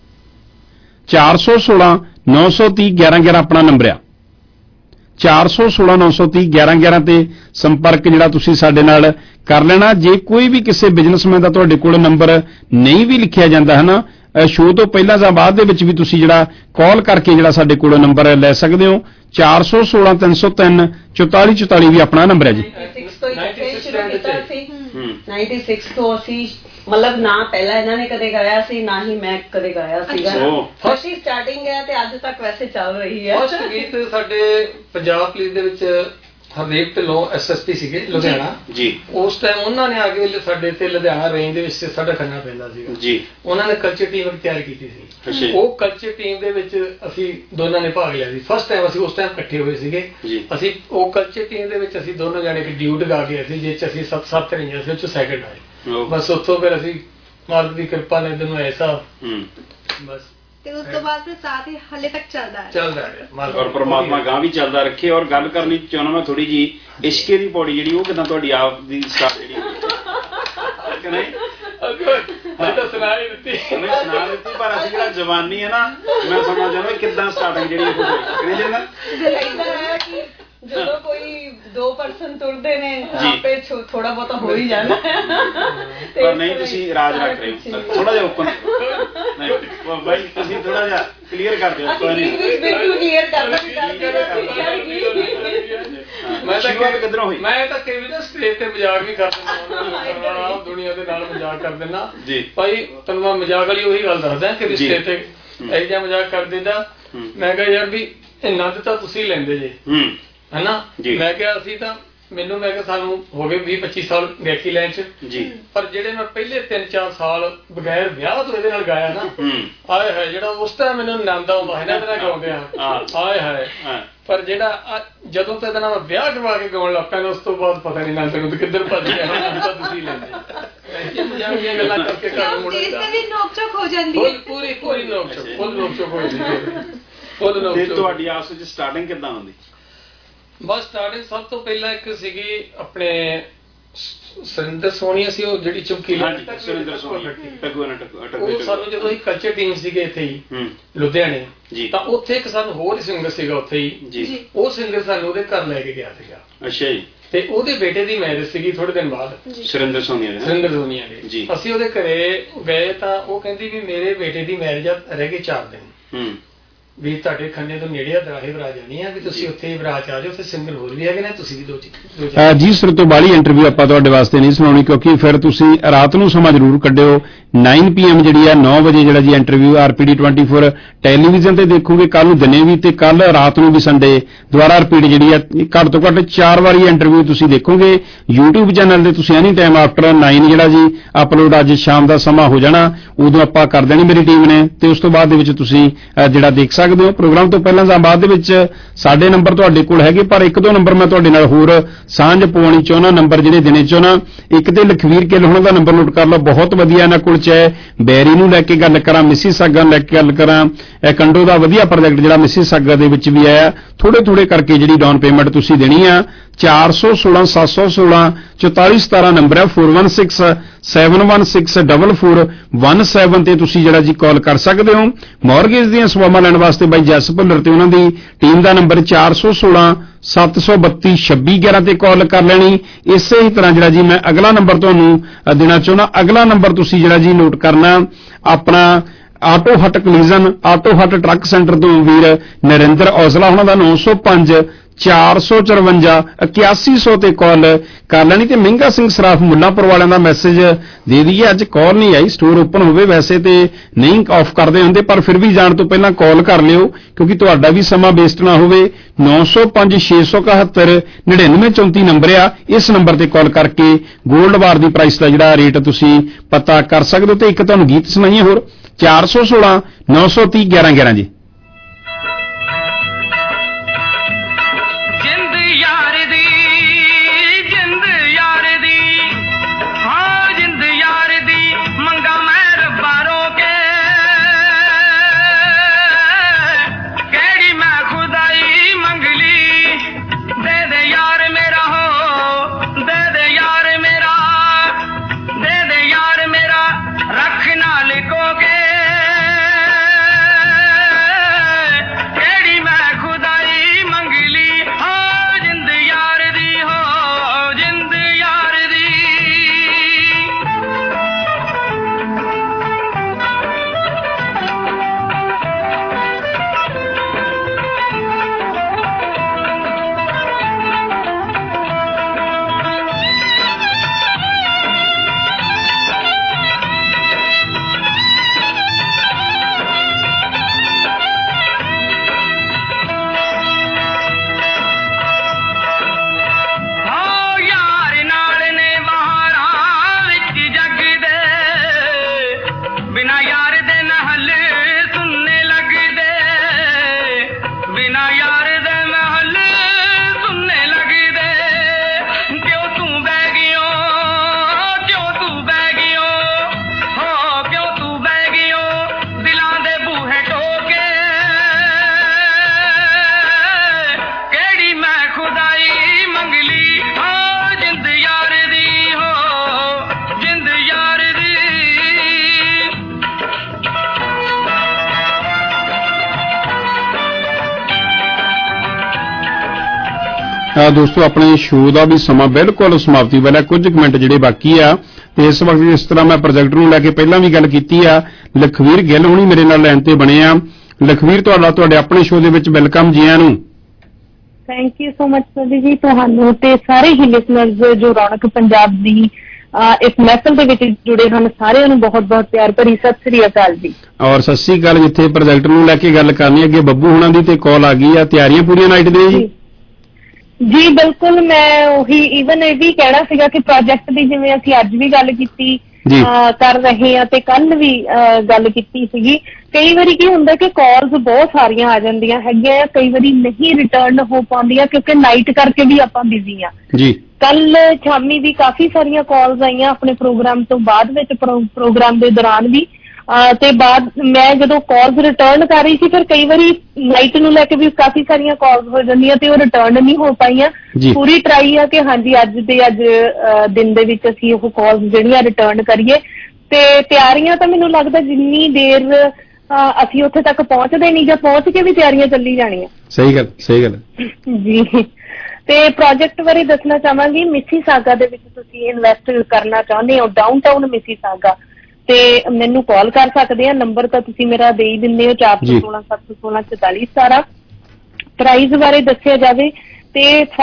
416 930 1111 ਆਪਣਾ ਨੰਬਰ ਆ, 416 930 1111 ਤੇ ਸੰਪਰਕ ਜਿਹੜਾ ਤੁਸੀਂ ਸਾਡੇ ਨਾਲ ਕਰ ਲੈਣਾ। ਜੇ ਕੋਈ ਵੀ ਕਿਸੇ ਬਿਜ਼ਨਸਮੈਨ ਦਾ ਤੁਹਾਡੇ ਕੋਲ ਨੰਬਰ ਨਹੀਂ ਵੀ ਲਿਖਿਆ ਜਾਂਦਾ ਹੈ ਨਾ, ਸ਼ੋਅ ਤੋਂ ਪਹਿਲਾਂ ਜਾਂ ਬਾਅਦ ਦੇ ਵਿੱਚ ਵੀ ਤੁਸੀਂ ਜਿਹੜਾ ਕਾਲ ਕਰਕੇ ਜਿਹੜਾ ਸਾਡੇ ਕੋਲ ਨੰਬਰ ਲੈ ਸਕਦੇ ਹੋ। 416 303 44 44 ਵੀ ਆਪਣਾ ਨੰਬਰ ਹੈ ਜੀ। 96 ਤੋਂ ਅਸੀਂ ਮਤਲਬ ਨਾ ਪਹਿਲਾਂ ਇਹਨਾਂ ਨੇ ਕਦੇ ਗਾਇਆ ਸੀ, ਨਾ ਹੀ ਮੈਂ ਕਦੇ ਗਾਇਆ ਸੀਗਾ। ਫਸਟ ਸਟਾਰਟਿੰਗ ਹੈ ਤੇ ਅੱਜ ਤੱਕ ਵੈਸੇ ਚੱਲ ਰਹੀ ਹੈ। ਫਸਟ ਗੀਤ ਸਾਡੇ ਪੰਜਾਬ ਪੁਲਿਸ ਦੇ ਵਿੱਚ ਹਰਦੀਪ ਢਿੱਲੋਂ SSP ਸੀਗੇ ਲੁਧਿਆਣਾ ਜੀ। ਉਸ ਟਾਈਮ ਉਹਨਾਂ ਨੇ ਆ ਕੇ ਸਾਡੇ ਤੇ ਲੁਧਿਆਣਾ ਰੇਂਜ ਦੇ ਵਿੱਚ ਸਾਡਾ ਖੰਨਾ ਪੈਂਦਾ ਸੀਗਾ ਜੀ। ਉਹਨਾਂ ਨੇ ਕਲਚਰ ਟੀਮ ਤਿਆਰ ਕੀਤੀ ਸੀ। ਉਹ ਕਲਚਰ ਟੀਮ ਦੇ ਵਿੱਚ ਅਸੀਂ ਦੋਨਾਂ ਨੇ ਭਾਗ ਲਿਆ ਸੀ। ਫਸਟ ਟਾਈਮ ਅਸੀਂ ਉਸ ਟਾਈਮ ਇਕੱਠੇ ਹੋਏ ਸੀਗੇ। ਅਸੀਂ ਉਹ ਕਲਚਰ ਟੀਮ ਦੇ ਵਿੱਚ ਅਸੀਂ ਦੋਨੋਂ ਜਾਣੇ ਕਿ ਡਿਊਟ ਗਾ ਕੇ ਅਸੀਂ ਜਿਸ ਚ ਅਸੀਂ 7 ਰਹੀਆਂ ਸੀ, ਉਹ ਚ ਸੈਕਿੰਡ ਆਏ। ਬਸ ਉੱਥੋਂ ਫਿਰ ਅਸੀਂ ਮਾਲਕ ਦੀ ਕਿਰਪਾ ਨੇ ਤੈਨੂੰ ਐਸਾ ਬਸ ਤੇ ਉਸ ਤੋਂ ਬਾਅਦ ਫਿਰ ਸਾਥ ਹੀ ਹਲੇ ਤੱਕ ਚੱਲਦਾ ਹੈ। ਔਰ ਪਰਮਾਤਮਾ ਗਾਂ ਵੀ ਚੱਲਦਾ ਰੱਖੇ। ਔਰ ਗੱਲ ਕਰਨੀ ਚਾਹੁੰਦਾ ਮੈਂ ਥੋੜੀ ਜੀ ਇਸ਼ਕੇ ਦੀ ਪੌੜੀ ਜਿਹੜੀ, ਉਹ ਕਿਦਾਂ ਤੁਹਾਡੀ ਆਪ ਦੀ ਸਟਾਰਟ ਜਿਹੜੀ ਕਿ ਨਹੀਂ ਸੁਣਾ ਦਿੱਤੀ, ਪਰ ਅਸੀਂ ਜਿਹੜਾ ਜਵਾਨੀ ਹੈ ਨਾ, ਮੈਂ ਸਮਝਣਾ ਚਾਹੁੰਦਾ ਕਿੱਦਾਂ ਸਟਾਰਟਿੰਗ ਜਿਹੜੀ ਜਦੋਂ ਕੋਈ 2% ਤੁਰਦੇ ਨੇ ਆਪੇ ਥੋੜਾ ਬਹੁਤਾ ਹੋ ਹੀ ਜਾਂਦਾ। ਪਰ ਨਹੀਂ ਤੁਸੀਂ ਰਾਜ ਰੱਖ ਰਹੇ ਹੋ ਥੋੜਾ ਜਿਹਾ ਓਪਨ, ਨਹੀਂ ਬਾਈ ਤੁਸੀਂ ਥੋੜਾ ਜਿਹਾ ਕਲੀਅਰ ਕਰ ਦਿਓ। ਬਿਲਕੁਲ ਕਲੀਅਰ ਕਰ ਮੈਂ ਤਾਂ ਕਈ ਵਾਰ ਸਟੇਜ ਤੇ ਮਜ਼ਾਕ ਵੀ ਕਰ ਦਿੰਦਾ, ਦੁਨੀਆ ਦੇ ਨਾਲ ਮਜ਼ਾਕ ਕਰ ਦਿੰਦਾ ਭਾਈ। ਤੁਹਾਨੂੰ ਮੈਂ ਮਜ਼ਾਕ ਵਾਲੀ ਉਹੀ ਗੱਲ ਦੱਸਦਾ ਕਿ ਸਟੇਜ ਤੇ ਇਹੋ ਜਿਹਾ ਮਜ਼ਾਕ ਕਰ ਦਿੰਦਾ। ਮੈਂ ਕਿਹਾ ਯਾਰ ਵੀ ਆਨੰਦ ਤਾਂ ਤੁਸੀਂ ਲੈਂਦੇ ਜੇ ਹੈਨਾ। ਮੈਂ ਕਿਹਾ ਅਸੀਂ ਤਾਂ ਮੈਨੂੰ ਮੈਂ ਕਿਹਾ ਸਾਨੂੰ ਹੋ ਗਏ 20-25 ਸਾਲ ਗਾਇਕੀ ਲਾਈਨ ਚ ਜੀ, ਪਰ ਜਿਹੜੇ ਮੈਂ ਪਹਿਲੇ 3-4 ਸਾਲ ਬਗੈਰ ਵਿਆਹ ਤੋਂ ਇਹਦੇ ਨਾਲ ਗਾਇਆ ਨਾ, ਆਏ ਹਾਏ ਜਿਹੜਾ ਉਸ ਟਾਈਮ ਮੈਨੂੰ ਆਨੰਦ ਆਉਂਦਾ ਇਹਨਾਂ ਦੇ ਨਾਲ ਗਾਉਂਦੇ ਆ, ਆਏ ਹਾਏ। ਪਰ ਜਿਹੜਾ ਜਦੋਂ ਤੱਕ ਇਹਦੇ ਨਾਲ ਵਿਆਹ ਕਰਵਾ ਕੇ ਗਾਉਣ ਲੱਗ ਪਿਆ, ਉਸ ਤੋਂ ਬਾਅਦ ਪਤਾ ਨਹੀਂ ਆਨੰਦ ਨੂੰ ਕਿੱਧਰ ਭੱਜ ਗਿਆ। ਤਾਂ ਤੁਸੀਂ ਲੈਂਦੇ ਮਜ਼ਾਕ ਦੀਆਂ ਗੱਲਾਂ ਕਰਕੇ ਘਰ ਮੁੜ ਨੋਕ-ਝੋਕ ਹੋ ਜਾਂਦੀ ਹੈ, ਪੂਰੀ ਨੋਕ-ਝੋਕ, ਫੁੱਲ ਨੋਕ-ਝੋਕ ਹੋ ਜਾਂਦੀ। ਤੁਹਾਡੀ ਆਪਸ ਵਿੱਚ ਸਟਾਰਟਿੰਗ ਕਿੱਦਾਂ ਹੁੰਦੀ? ਬਸ ਸਟਾਰਟਿੰਗ ਸਭ ਤੋਂ ਪਹਿਲਾਂ ਇੱਕ ਸੀਗੀ ਆਪਣੇ ਸੁਰਿੰਦਰ ਸੋਨੀਆ ਸੀ, ਉਹ ਜਿਹੜੀ ਚਮਕੀਲਾ ਉਹ ਸਾਨੂੰ ਜਦੋਂ ਅਸੀਂ ਕਲਚਰ ਟੀਮ ਸੀਗੇ ਇੱਥੇ ਹੀ ਲੁਧਿਆਣੇ, ਤਾਂ ਉੱਥੇ ਇੱਕ ਸਾਨੂੰ ਹੋਰ ਸਿੰਗਰ ਸੀਗਾ ਉੱਥੇ ਹੀ, ਉਹ ਸਿੰਗਰ ਸਾਨੂੰ ਉਹਦੇ ਘਰ ਲੈ ਕੇ ਗਿਆ ਸੀਗਾ। ਅੱਛਾ ਜੀ। ਤੇ ਉਹਦੇ ਬੇਟੇ ਦੀ ਮੈਰਿਜ ਸੀਗੀ ਥੋੜੇ ਦਿਨ ਬਾਅਦ, ਸੁਰਿੰਦਰ ਸੋਨੀਆ ਦੀ। ਅਸੀਂ ਉਹਦੇ ਘਰੇ ਗਏ ਤਾਂ ਉਹ ਕਹਿੰਦੀ ਵੀ ਮੇਰੇ ਬੇਟੇ ਦੀ ਮੈਰਿਜ ਰਹਿ ਗਏ 4 ਦਿਨ ਵੀ ਤੁਹਾਡੇ ਖੰਨੇ ਤੋਂ ਨੇੜੇ ਆ, ਦਰਾਹੇ ਬਰਾ ਜਾਣੀ ਆ, ਵੀ ਤੁਸੀਂ ਉੱਥੇ ਬਰਾਤ ਆ ਜਾਓ, ਉੱਥੇ ਸਿੰਗਰ ਹੋਰ ਵੀ ਹੈਗੇ ਨੇ, ਤੁਸੀਂ ਵੀ ਦੋ ਜੀ। ਸਿਰ ਤੋਂ ਬਾਹਲੀ ਇੰਟਰਵਿਊ ਆਪਾਂ ਤੁਹਾਡੇ ਵਾਸਤੇ ਨਹੀਂ ਸੁਣਾਉਣੀ, ਕਿਉਂਕਿ ਫਿਰ ਤੁਸੀਂ ਰਾਤ ਨੂੰ ਸਮਾਂ ਜ਼ਰੂਰ ਕੱਢਿਓ। 9 PM ਜਿਹੜੀ ਆ 9 ਵਜੇ ਜਿਹੜਾ ਜੀ ਇੰਟਰਵਿਊ RPD 24 ਟੈਲੀਵਿਜ਼ਨ ਤੇ ਦੇਖੋਗੇ, ਕੱਲ ਨੂੰ ਦਿਨੇ ਵੀ ਤੇ ਕੱਲ ਰਾਤ ਨੂੰ ਵੀ ਸੰਡੇ ਦੁਆਰਾ RPD ਜਿਹੜੀ ਆ ਘੱਟ ਤੋਂ ਘੱਟ 4 ਵਾਰੀ ਇੰਟਰਵਿਊ ਤੁਸੀਂ ਦੇਖੋਗੇ YouTube ਚੈਨਲ ਤੇ। ਤੁਸੀਂ ਐਨੀ ਟਾਈਮ ਆਫਟਰ 9 ਜਿਹੜਾ ਜੀ ਅਪਲੋਡ ਅੱਜ ਸ਼ਾਮ ਦਾ ਸਮਾਂ ਹੋ ਜਾਣਾ, ਉਦੋਂ ਆਪਾਂ ਕਰ ਦੇਣੀ ਮੇਰੀ ਟੀਮ ਨੇ, ਤੇ ਉਸ ਤੋਂ ਬਾਅਦ ਦੇ ਵਿੱਚ ਤੁਸੀਂ ਜਿਹੜਾ ਦੇਖ ਸਕਦੇ ਹੋ। ਪ੍ਰੋਗਰਾਮ ਤੋਂ ਪਹਿਲਾਂ ਜਾਂ ਬਾਅਦ ਦੇ ਵਿੱਚ ਸਾਡੇ ਨੰਬਰ ਤੁਹਾਡੇ ਕੋਲ ਹੈਗੇ, ਪਰ 1-2 ਨੰਬਰ ਮੈਂ ਤੁਹਾਡੇ ਨਾਲ ਹੋਰ ਸਾਂਝ ਪਾਉਣੀ ਚਾਹੁੰਦਾ। ਨੰਬਰ ਜਿਹੜੇ ਦੇਣੇ ਚਾਹੁੰਦਾ, ਇੱਕ ਤੇ ਲਖਵੀਰ ਗਿੱਲ ਹੋਣਾ ਦਾ ਨੰਬਰ ਨੋਟ ਕਰ ਲਓ, ਬਹੁਤ ਵਧੀਆ ਇਹਨਾਂ ਕੋਲ ਚਾਹੇ ਬੈਰੀ ਨੂੰ ਲੈ ਕੇ ਗੱਲ ਕਰਾਂ, ਮਿਸੀਸਾਗਾ ਨੂੰ ਲੈ ਕੇ ਗੱਲ ਕਰਾਂ, ਕੰਡੋ ਦਾ ਵਧੀਆ ਪ੍ਰੋਜੈਕਟ ਜਿਹੜਾ ਮਿਸੀਸਾਗਾ ਦੇ ਵਿੱਚ ਵੀ ਆਇਆ, ਥੋੜੇ ਕਰਕੇ ਜਿਹੜੀ ਡਾਊਨ ਪੇਮੈਂਟ ਤੁਸੀਂ ਦੇਣੀ ਆ 416 716 4417 ਨੰਬਰ ਹੈ 4167164417 ਤੇ ਤੁਸੀਂ ਜਿਹੜਾ ਜੀ ਕਾਲ ਕਰ ਸਕਦੇ ਹੋ। ਮਾਰਗੇਜ ਦੀਆਂ ਸੇਵਾਵਾਂ ਲੈਣ ਵਾਸਤੇ ਬਾਈ ਜੈਸ ਭੁੱਲਰ ਤੇ ਉਹਨਾਂ ਦੀ ਟੀਮ ਦਾ ਨੰਬਰ 416 732 2611 ਤੇ ਕਾਲ ਕਰ ਲੈਣੀ। ਇਸੇ ਹੀ ਤਰ੍ਹਾਂ ਜਿਹੜਾ ਜੀ ਮੈਂ ਅਗਲਾ ਨੰਬਰ ਤੁਹਾਨੂੰ ਦੇਣਾ ਚਾਹੁੰਦਾ। ਅਗਲਾ ਨੰਬਰ ਤੁਸੀਂ ਜਿਹੜਾ ਜੀ ਨੋਟ ਕਰਨਾ ਆਪਣਾ auto hut collision auto hut truck centre ਤੋਂ ਵੀਰ ਨਰਿੰਦਰ ਔਜਲਾ ਉਹਨਾਂ ਦਾ 905 454 8100 ਤੇ ਕਾਲ ਕਰ ਲੈਣੀ। ਤੇ ਮਹਿੰਗਾ ਸਿੰਘ ਸਰਾਫ ਮੁੱਲਾਂਪੁਰ ਵਾਲਿਆਂ ਦਾ ਮੈਸੇਜ ਦੇ ਦਈਏ, ਅੱਜ ਕਾਲ ਨਹੀਂ ਆਈ, ਸਟੋਰ ਓਪਨ ਹੋਵੇ ਵੈਸੇ ਤੇ ਨਹੀਂ ਆਫ ਕਰਦੇ ਹੁੰਦੇ, ਪਰ ਫਿਰ ਵੀ ਜਾਣ ਤੋਂ ਪਹਿਲਾਂ ਕਾਲ ਕਰ ਲਿਓ ਕਿਉਂਕਿ ਤੁਹਾਡਾ ਵੀ ਸਮਾਂ ਵੇਸਟ ਨਾ ਹੋਵੇ। 905 671 9934 ਨੰਬਰ ਆ, ਇਸ ਨੰਬਰ ਤੇ ਕਾਲ ਕਰਕੇ 골ਡ ਬਾਰ ਦੀ ਪ੍ਰਾਈਸ ਦਾ ਜਿਹੜਾ ਰੇਟ ਤੁਸੀਂ ਪਤਾ ਕਰ ਸਕਦੇ ਹੋ। ਤੇ ਇੱਕ ਤੁਹਾਨੂੰ ਗੀਤ ਸੁਣਾਈਏ ਹੋਰ 416 930 1111 ਜੀ। ਦੋਸਤੋ ਆਪਣੇ ਸ਼ੋਅ ਦਾ ਵੀ ਸਮਾਂ ਬਿਲਕੁਲ ਸਮਾਪਤੀ ਵਾਲਾ, ਕੁਝ ਮਿੰਟ ਜਿਹੜੇ ਬਾਕੀ ਆ ਤੇ ਇਸ ਵਕਤ ਇਸ ਤਰ੍ਹਾਂ ਮੈਂ ਪ੍ਰੋਜੈਕਟ ਨੂੰ ਲੈ ਕੇ ਪਹਿਲਾਂ ਵੀ ਗੱਲ ਕੀਤੀ ਆ। ਲਖਵੀਰ ਗਿੱਲ ਹੁਣੀ ਮੇਰੇ ਨਾਲ ਲਾਈਨ ਤੇ ਬਣੇ ਆ। ਲਖਵੀਰ ਤੁਹਾਡੇ ਆਪਣੇ ਸ਼ੋਅ ਦੇ ਵਿੱਚ ਵੈਲਕਮ ਜੀ ਆਇਆਂ ਨੂੰ। Thank you so much sir ਜੀ, ਤੁਹਾਨੂੰ ਤੇ ਸਾਰੇ ਹੀ ਲਿਸਨਰਸ ਜੋ ਰੌਣਕ ਪੰਜਾਬ ਦੀ ਇਸ ਮਹਿਫਲ ਦੇ ਵਿੱਚ ਜੁੜੇ ਹਨ ਸਾਰਿਆਂ ਨੂੰ ਬਹੁਤ ਬਹੁਤ ਪਿਆਰ ਭਰੀ ਸਤਿ ਸ੍ਰੀ ਅਕਾਲ ਜੀ। ਔਰ ਸਤਿ ਸ੍ਰੀ ਅਕਾਲ। ਜਿੱਥੇ ਪ੍ਰੋਜੈਕਟ ਨੂੰ ਲੈ ਕੇ ਗੱਲ ਕਰਨੀ ਅੱਗੇ ਬੱਬੂ ਹੁਣਾਂ ਦੀ ਤੇ ਕਾਲ ਆ ਗਈ ਆ, ਤਿਆਰੀਆਂ ਪੂਰੀਆਂ ਨਾਈਟ ਦੀਆਂ ਜੀ? ਜੀ ਬਿਲਕੁਲ, ਮੈਂ ਉਹੀ ਈਵਨ ਇਹ ਵੀ ਕਹਿਣਾ ਸੀਗਾ ਕਿ ਪ੍ਰੋਜੈਕਟ ਦੀ ਜਿਵੇਂ ਅਸੀਂ ਅੱਜ ਵੀ ਗੱਲ ਕੀਤੀ ਕਰ ਰਹੇ ਹਾਂ ਤੇ ਕੱਲ ਵੀ ਗੱਲ ਕੀਤੀ ਸੀਗੀ। ਕਈ ਵਾਰੀ ਕੀ ਹੁੰਦਾ ਕਿ ਕਾਲਸ ਬਹੁਤ ਸਾਰੀਆਂ ਆ ਜਾਂਦੀਆਂ ਹੈਗੀਆਂ, ਕਈ ਵਾਰੀ ਨਹੀਂ ਰਿਟਰਨ ਹੋ ਪਾਉਂਦੀਆਂ ਕਿਉਂਕਿ ਨਾਈਟ ਕਰਕੇ ਵੀ ਆਪਾਂ ਬਿਜ਼ੀ ਆ। ਕੱਲ ਸ਼ਾਮੀ ਵੀ ਕਾਫੀ ਸਾਰੀਆਂ ਕਾਲਸ ਆਈਆਂ ਆਪਣੇ ਪ੍ਰੋਗਰਾਮ ਤੋਂ ਬਾਅਦ ਵਿੱਚ, ਪ੍ਰੋਗਰਾਮ ਦੇ ਦੌਰਾਨ ਵੀ ਤੇ ਬਾਅਦ ਮੈਂ ਜਦੋਂ ਕਾਲਸ ਰਿਟਰਨ ਕਰ ਰਹੀ ਸੀ ਫਿਰ ਕਈ ਵਾਰੀ ਨਾਈਟ ਨੂੰ ਲੈ ਕੇ ਵੀ ਕਾਫੀ ਸਾਰੀਆਂ ਕਾਲਸ ਹੋ ਜਾਂਦੀਆਂ ਤੇ ਉਹ ਰਿਟਰਨ ਨਹੀਂ ਹੋ ਪਾਈਆਂ। ਪੂਰੀ ਟਰਾਈ ਆ ਕਿ ਹਾਂਜੀ ਅੱਜ ਦਿਨ ਦੇ ਵਿੱਚ ਅਸੀਂ ਉਹ ਕਾਲਸ ਜਿਹੜੀਆਂ ਰਿਟਰਨ ਕਰੀਏ। ਤੇ ਤਿਆਰੀਆਂ ਤਾਂ ਮੈਨੂੰ ਲੱਗਦਾ ਜਿੰਨੀ ਦੇਰ ਅਸੀਂ ਉੱਥੇ ਤੱਕ ਪਹੁੰਚਦੇ ਨਹੀਂ ਜਾਂ ਪਹੁੰਚ ਕੇ ਵੀ ਤਿਆਰੀਆਂ ਚੱਲੀ ਜਾਣੀਆਂ। ਸਹੀ ਗੱਲ ਜੀ। ਤੇ ਪ੍ਰੋਜੈਕਟ ਬਾਰੇ ਦੱਸਣਾ ਚਾਹਾਂਗੀ, ਮਿਸੀਸਾਗਾ ਦੇ ਵਿੱਚ ਤੁਸੀਂ ਇਨਵੈਸਟ ਕਰਨਾ ਚਾਹੁੰਦੇ ਹੋ, ਡਾਊਨਟਾਊਨ ਮਿਸੀਸਾਗਾ, ਤੇ ਮੈਨੂੰ ਕਾਲ ਕਰ ਸਕਦੇ ਆ। ਨੰਬਰ ਤਾਂ ਤੁਸੀਂ ਮੇਰਾ ਦੇ ਹੀ ਦਿੰਦੇ ਹੋ 416 716 4417। ਪ੍ਰਾਈਜ਼ ਬਾਰੇ ਦੱਸਿਆ ਜਾਵੇ ਤੇ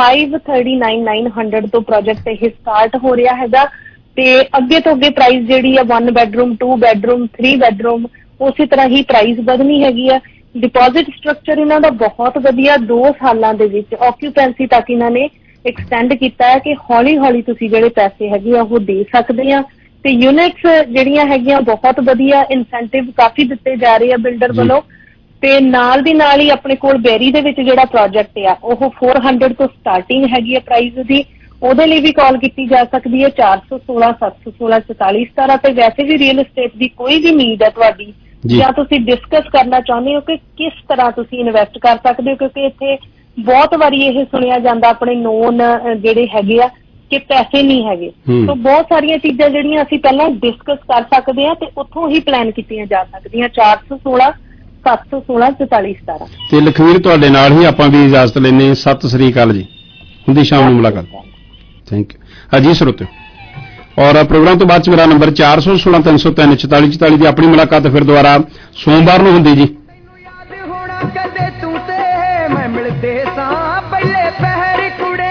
539,900 ਤੋਂ ਪ੍ਰੋਜੈਕਟ ਇਹ ਸਟਾਰਟ ਹੋ ਰਿਹਾ ਹੈਗਾ ਤੇ ਅੱਗੇ ਤੋਂ ਅੱਗੇ ਪ੍ਰਾਈਜ਼ ਜਿਹੜੀ ਆ 1 ਬੈਡਰੂਮ 2 ਬੈਡਰੂਮ 3 ਬੈਡਰੂਮ ਉਸੇ ਤਰ੍ਹਾਂ ਹੀ ਪ੍ਰਾਈਜ਼ ਵਧਣੀ ਹੈਗੀ ਆ। ਡਿਪੋਜ਼ਿਟ ਸਟਰਕਚਰ ਇਹਨਾਂ ਦਾ ਬਹੁਤ ਵਧੀਆ, 2 ਸਾਲਾਂ ਦੇ ਵਿੱਚ ਆਕਿਊਪੈਂਸੀ ਤੱਕ ਇਹਨਾਂ ਨੇ ਐਕਸਟੈਂਡ ਕੀਤਾ ਹੈ ਕਿ ਹੌਲੀ ਹੌਲੀ ਤੁਸੀਂ ਜਿਹੜੇ ਪੈਸੇ ਹੈਗੇ ਆ ਉਹ ਦੇ ਸਕਦੇ ਆ। ਤੇ ਯੂਨਿਟਸ ਜਿਹੜੀਆਂ ਹੈਗੀਆਂ ਬਹੁਤ ਵਧੀਆ, ਇਨਸੈਂਟਿਵ ਕਾਫੀ ਦਿੱਤੇ ਜਾ ਰਹੇ ਆ ਬਿਲਡਰ ਵੱਲੋਂ। ਤੇ ਨਾਲ ਦੀ ਨਾਲ ਹੀ ਆਪਣੇ ਕੋਲ ਬੈਰੀ ਦੇ ਵਿੱਚ ਜਿਹੜਾ ਪ੍ਰੋਜੈਕਟ ਆ ਉਹ 400 ਤੋਂ ਸਟਾਰਟਿੰਗ ਹੈਗੀ ਆ ਪ੍ਰਾਈਜ਼ ਦੀ, ਉਹਦੇ ਲਈ ਵੀ ਕਾਲ ਕੀਤੀ ਜਾ ਸਕਦੀ ਹੈ 416 716 4417। ਤੇ ਵੈਸੇ ਵੀ ਰੀਅਲ estate ਦੀ ਕੋਈ ਵੀ ਨੀਡ ਹੈ ਤੁਹਾਡੀ ਜਾਂ ਤੁਸੀਂ ਡਿਸਕਸ ਕਰਨਾ ਚਾਹੁੰਦੇ ਹੋ ਕਿ ਕਿਸ ਤਰ੍ਹਾਂ ਤੁਸੀਂ ਇਨਵੈਸਟ ਕਰ ਸਕਦੇ ਹੋ, ਕਿਉਂਕਿ ਇੱਥੇ ਬਹੁਤ ਵਾਰੀ ਇਹ ਸੁਣਿਆ ਜਾਂਦਾ ਆਪਣੇ ਨੋਨ ਜਿਹੜੇ ਹੈਗੇ ਆ ਕਿ ਪੈਸੇ ਨਹੀਂ ਹੈਗੇ। ਸੋ ਬਹੁਤ ਸਾਰੀਆਂ ਚੀਜ਼ਾਂ ਜਿਹੜੀਆਂ ਅਸੀਂ ਪਹਿਲਾਂ ਡਿਸਕਸ ਕਰ ਸਕਦੇ ਹਾਂ ਤੇ ਉੱਥੋਂ ਹੀ ਪਲਾਨ ਕੀਤੀਆਂ ਜਾ ਸਕਦੀਆਂ। 416 716 4417 ਤੇ ਲਖਵੀਰ ਤੁਹਾਡੇ ਨਾਲ ਹੀ ਆਪਾਂ ਵੀ ਇਜਾਜ਼ਤ ਲੈਨੇ। ਸਤਿ ਸ੍ਰੀ ਅਕਾਲ ਜੀ, ਹੁੰਦੀ ਸ਼ਾਮ ਨੂੰ ਮੁਲਾਕਾਤ। Thank you. ਹਾਂਜੀ ਸਰੋਤਿਓ, ਔਰ ਪ੍ਰੋਗਰਾਮ ਤੋਂ ਬਾਅਦ ਚ ਮੇਰਾ ਨੰਬਰ 416 303 44 44 ਦੀ ਆਪਣੀ ਮੁਲਾਕਾਤ ਫਿਰ ਦੁਬਾਰਾ ਸੋਮਵਾਰ ਨੂੰ ਹੁੰਦੀ ਜੀ। ਕਦੇ ਤੂੰ ਤੇ ਮੈਂ ਮਿਲਦੇ ਸਾਂ ਪਹਿਲੇ ਪਹਿਰ ਕੁੜੇ,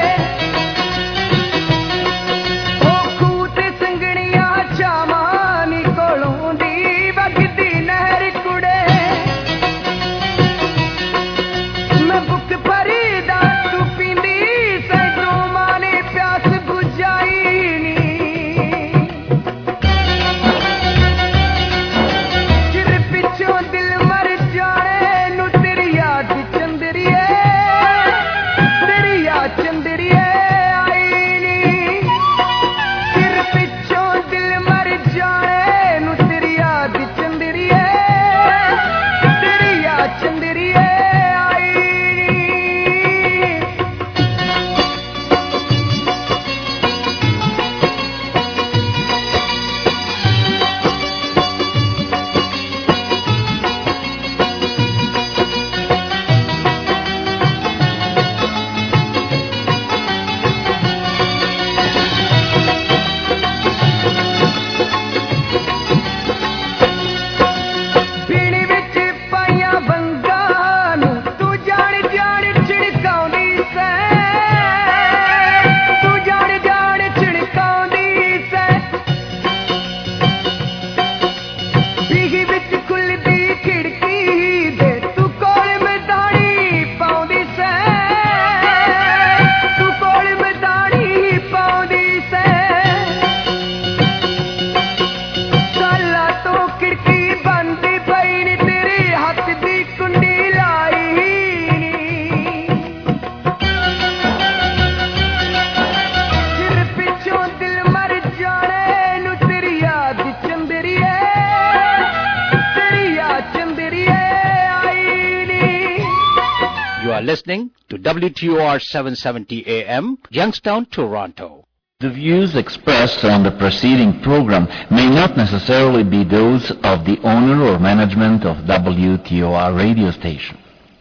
ਉਹ ਖੂਹ ਤੇ ਸੰਗਣੀਆਂ ਚਾਵਾਂ ਨੀ ਕੋਲੋਂ ਦੀ ਵਗਦੀ ਨਹਿਰ ਕੁੜੇ, ਮੈਂ ਬੁੱਕ ਭਰੀ ਦਾ ਤੂੰ ਪੀਂਦੀ ਸੈਂਕੜੋਂ ਮਾਨੇ ਪਿਆਸ ਬੁਝਾਈ ਨੀ, ਚਿਰ ਪਿੱਛੋਂ ਦਿਲ ਮਰ ਜਾਣੇ Listening to WTOR 770 AM, Youngstown, Toronto. The views expressed on the preceding program may not necessarily be those of the owner or management of WTOR radio station.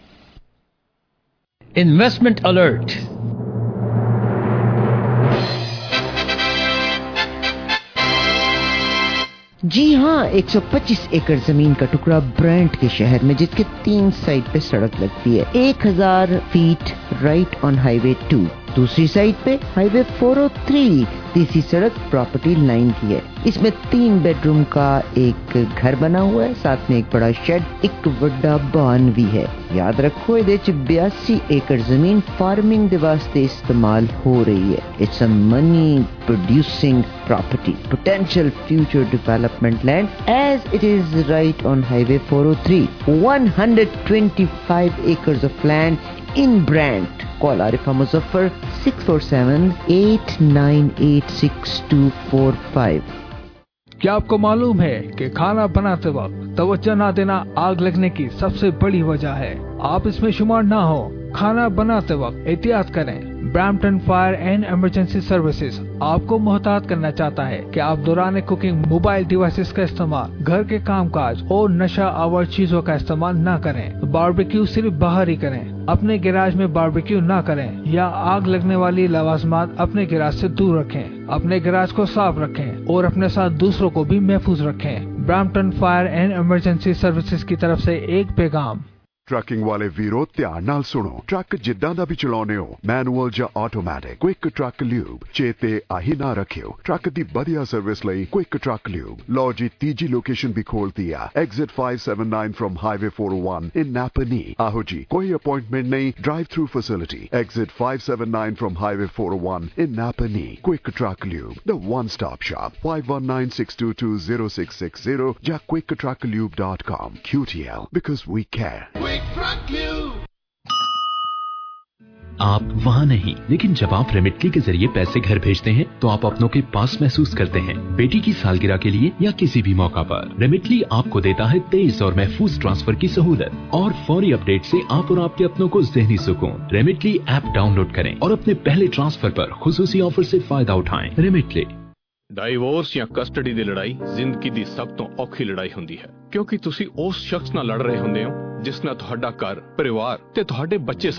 Investment alert. जी हाँ, 125 एकड़ जमीन का टुकड़ा ब्रेंट के शहर में, जिसके 3 साइड पे सड़क लगती है। 1000 फीट राइट ऑन हाईवे 2, दूसरी साइड पे हाईवे 403, तीसरी सड़क प्रॉपर्टी लाइन की है। इसमें 3 बेडरूम का एक घर बना हुआ है, साथ में एक बड़ा शेड, एक बड़ा बान भी है। याद रखो, ये 82 एकड़ जमीन फार्मिंग दे वास्ते इस्तेमाल हो रही है। It's a money producing property, potential future development land, as it is right on highway 403, 125 acres of land in Brant. Call Arifa Muzaffar 647-898-6245. क्या आपको मालूम है कि खाना बनाते वक्त तवज्जो न देना आग लगने की सबसे बड़ी वजह है? आप इसमें शुमार ना हो। खाना बनाते वक्त एहतियात करें। Brampton fire and emergency services आपको मुहतात करना चाहता है कि आप दौरान कुकिंग मोबाइल डिवाइसेस का इस्तेमाल, घर के कामकाज और नशा आवर चीजों का इस्तेमाल न करें। बारबेक्यू सिर्फ बाहर ही करें। अपने गैराज में बारबेक्यू न करें या आग लगने वाली लवाजमात अपने गैराज से दूर रखें। अपने गैराज को साफ रखें और अपने साथ दूसरों को भी महफूज रखें। Brampton fire and emergency services की तरफ से एक पैगाम। ट्रकिंग वाले वीरो ध्यान नाल सुनो। ट्रक जिद्दां दा भी चलाउने हो, मैनुअल ਜਾਂ ਆਟੋਮੈਟਿਕ, क्विक ट्रक ल्यूब चेते आही ना रखियो। ट्रक दी बढ़िया सर्विस लई क्विक ट्रक ल्यूब। लो जी तीजी लोकेशन भी खोलती है, exit 579 from highway 401 in Napanee. आहो जी, कोई अपॉइंटमेंट नहीं, drive through facility, exit 579 from highway 401 in Napanee. Quick truck lube, the one stop shop, 5196220660 या quicktrucklube.com. QTL, because we care. आप वहाँ नहीं, लेकिन जब आप रेमिटली के जरिए पैसे घर भेजते हैं तो आप अपनों के पास महसूस करते हैं। बेटी की सालगिरह के लिए या किसी भी मौका पर रेमिटली आपको देता है तेज और महफूज ट्रांसफर की सहूलत और फौरी अपडेट से आप और आपके अपनों को ज़हनी सुकून। रेमिटली ऐप डाउनलोड करें और अपने पहले ट्रांसफर पर खुसूसी ऑफर से फायदा उठाएं। रेमिटली। ਡਾਈਵੋਰਸ ਜਾਂ ਕਸਟਡੀ ਦੀ ਲੜਾਈ ਜ਼ਿੰਦਗੀ ਦੀ ਸਭ ਤੋਂ ਔਖੀ ਲੜਾਈ ਹੁੰਦੀ ਹੈ, ਕਿਉਂਕਿ ਤੁਸੀਂ ਉਸ ਸ਼ਖਸ ਨਾਲ ਲੜ ਰਹੇ ਹੁੰਦੇ ਹੋ ਜਿਸ ਨਾਲ ਤੁਹਾਡਾ ਘਰ, ਪਰਿਵਾਰ ਤੇ ਤੁਹਾਡੇ ਬੱਚੇ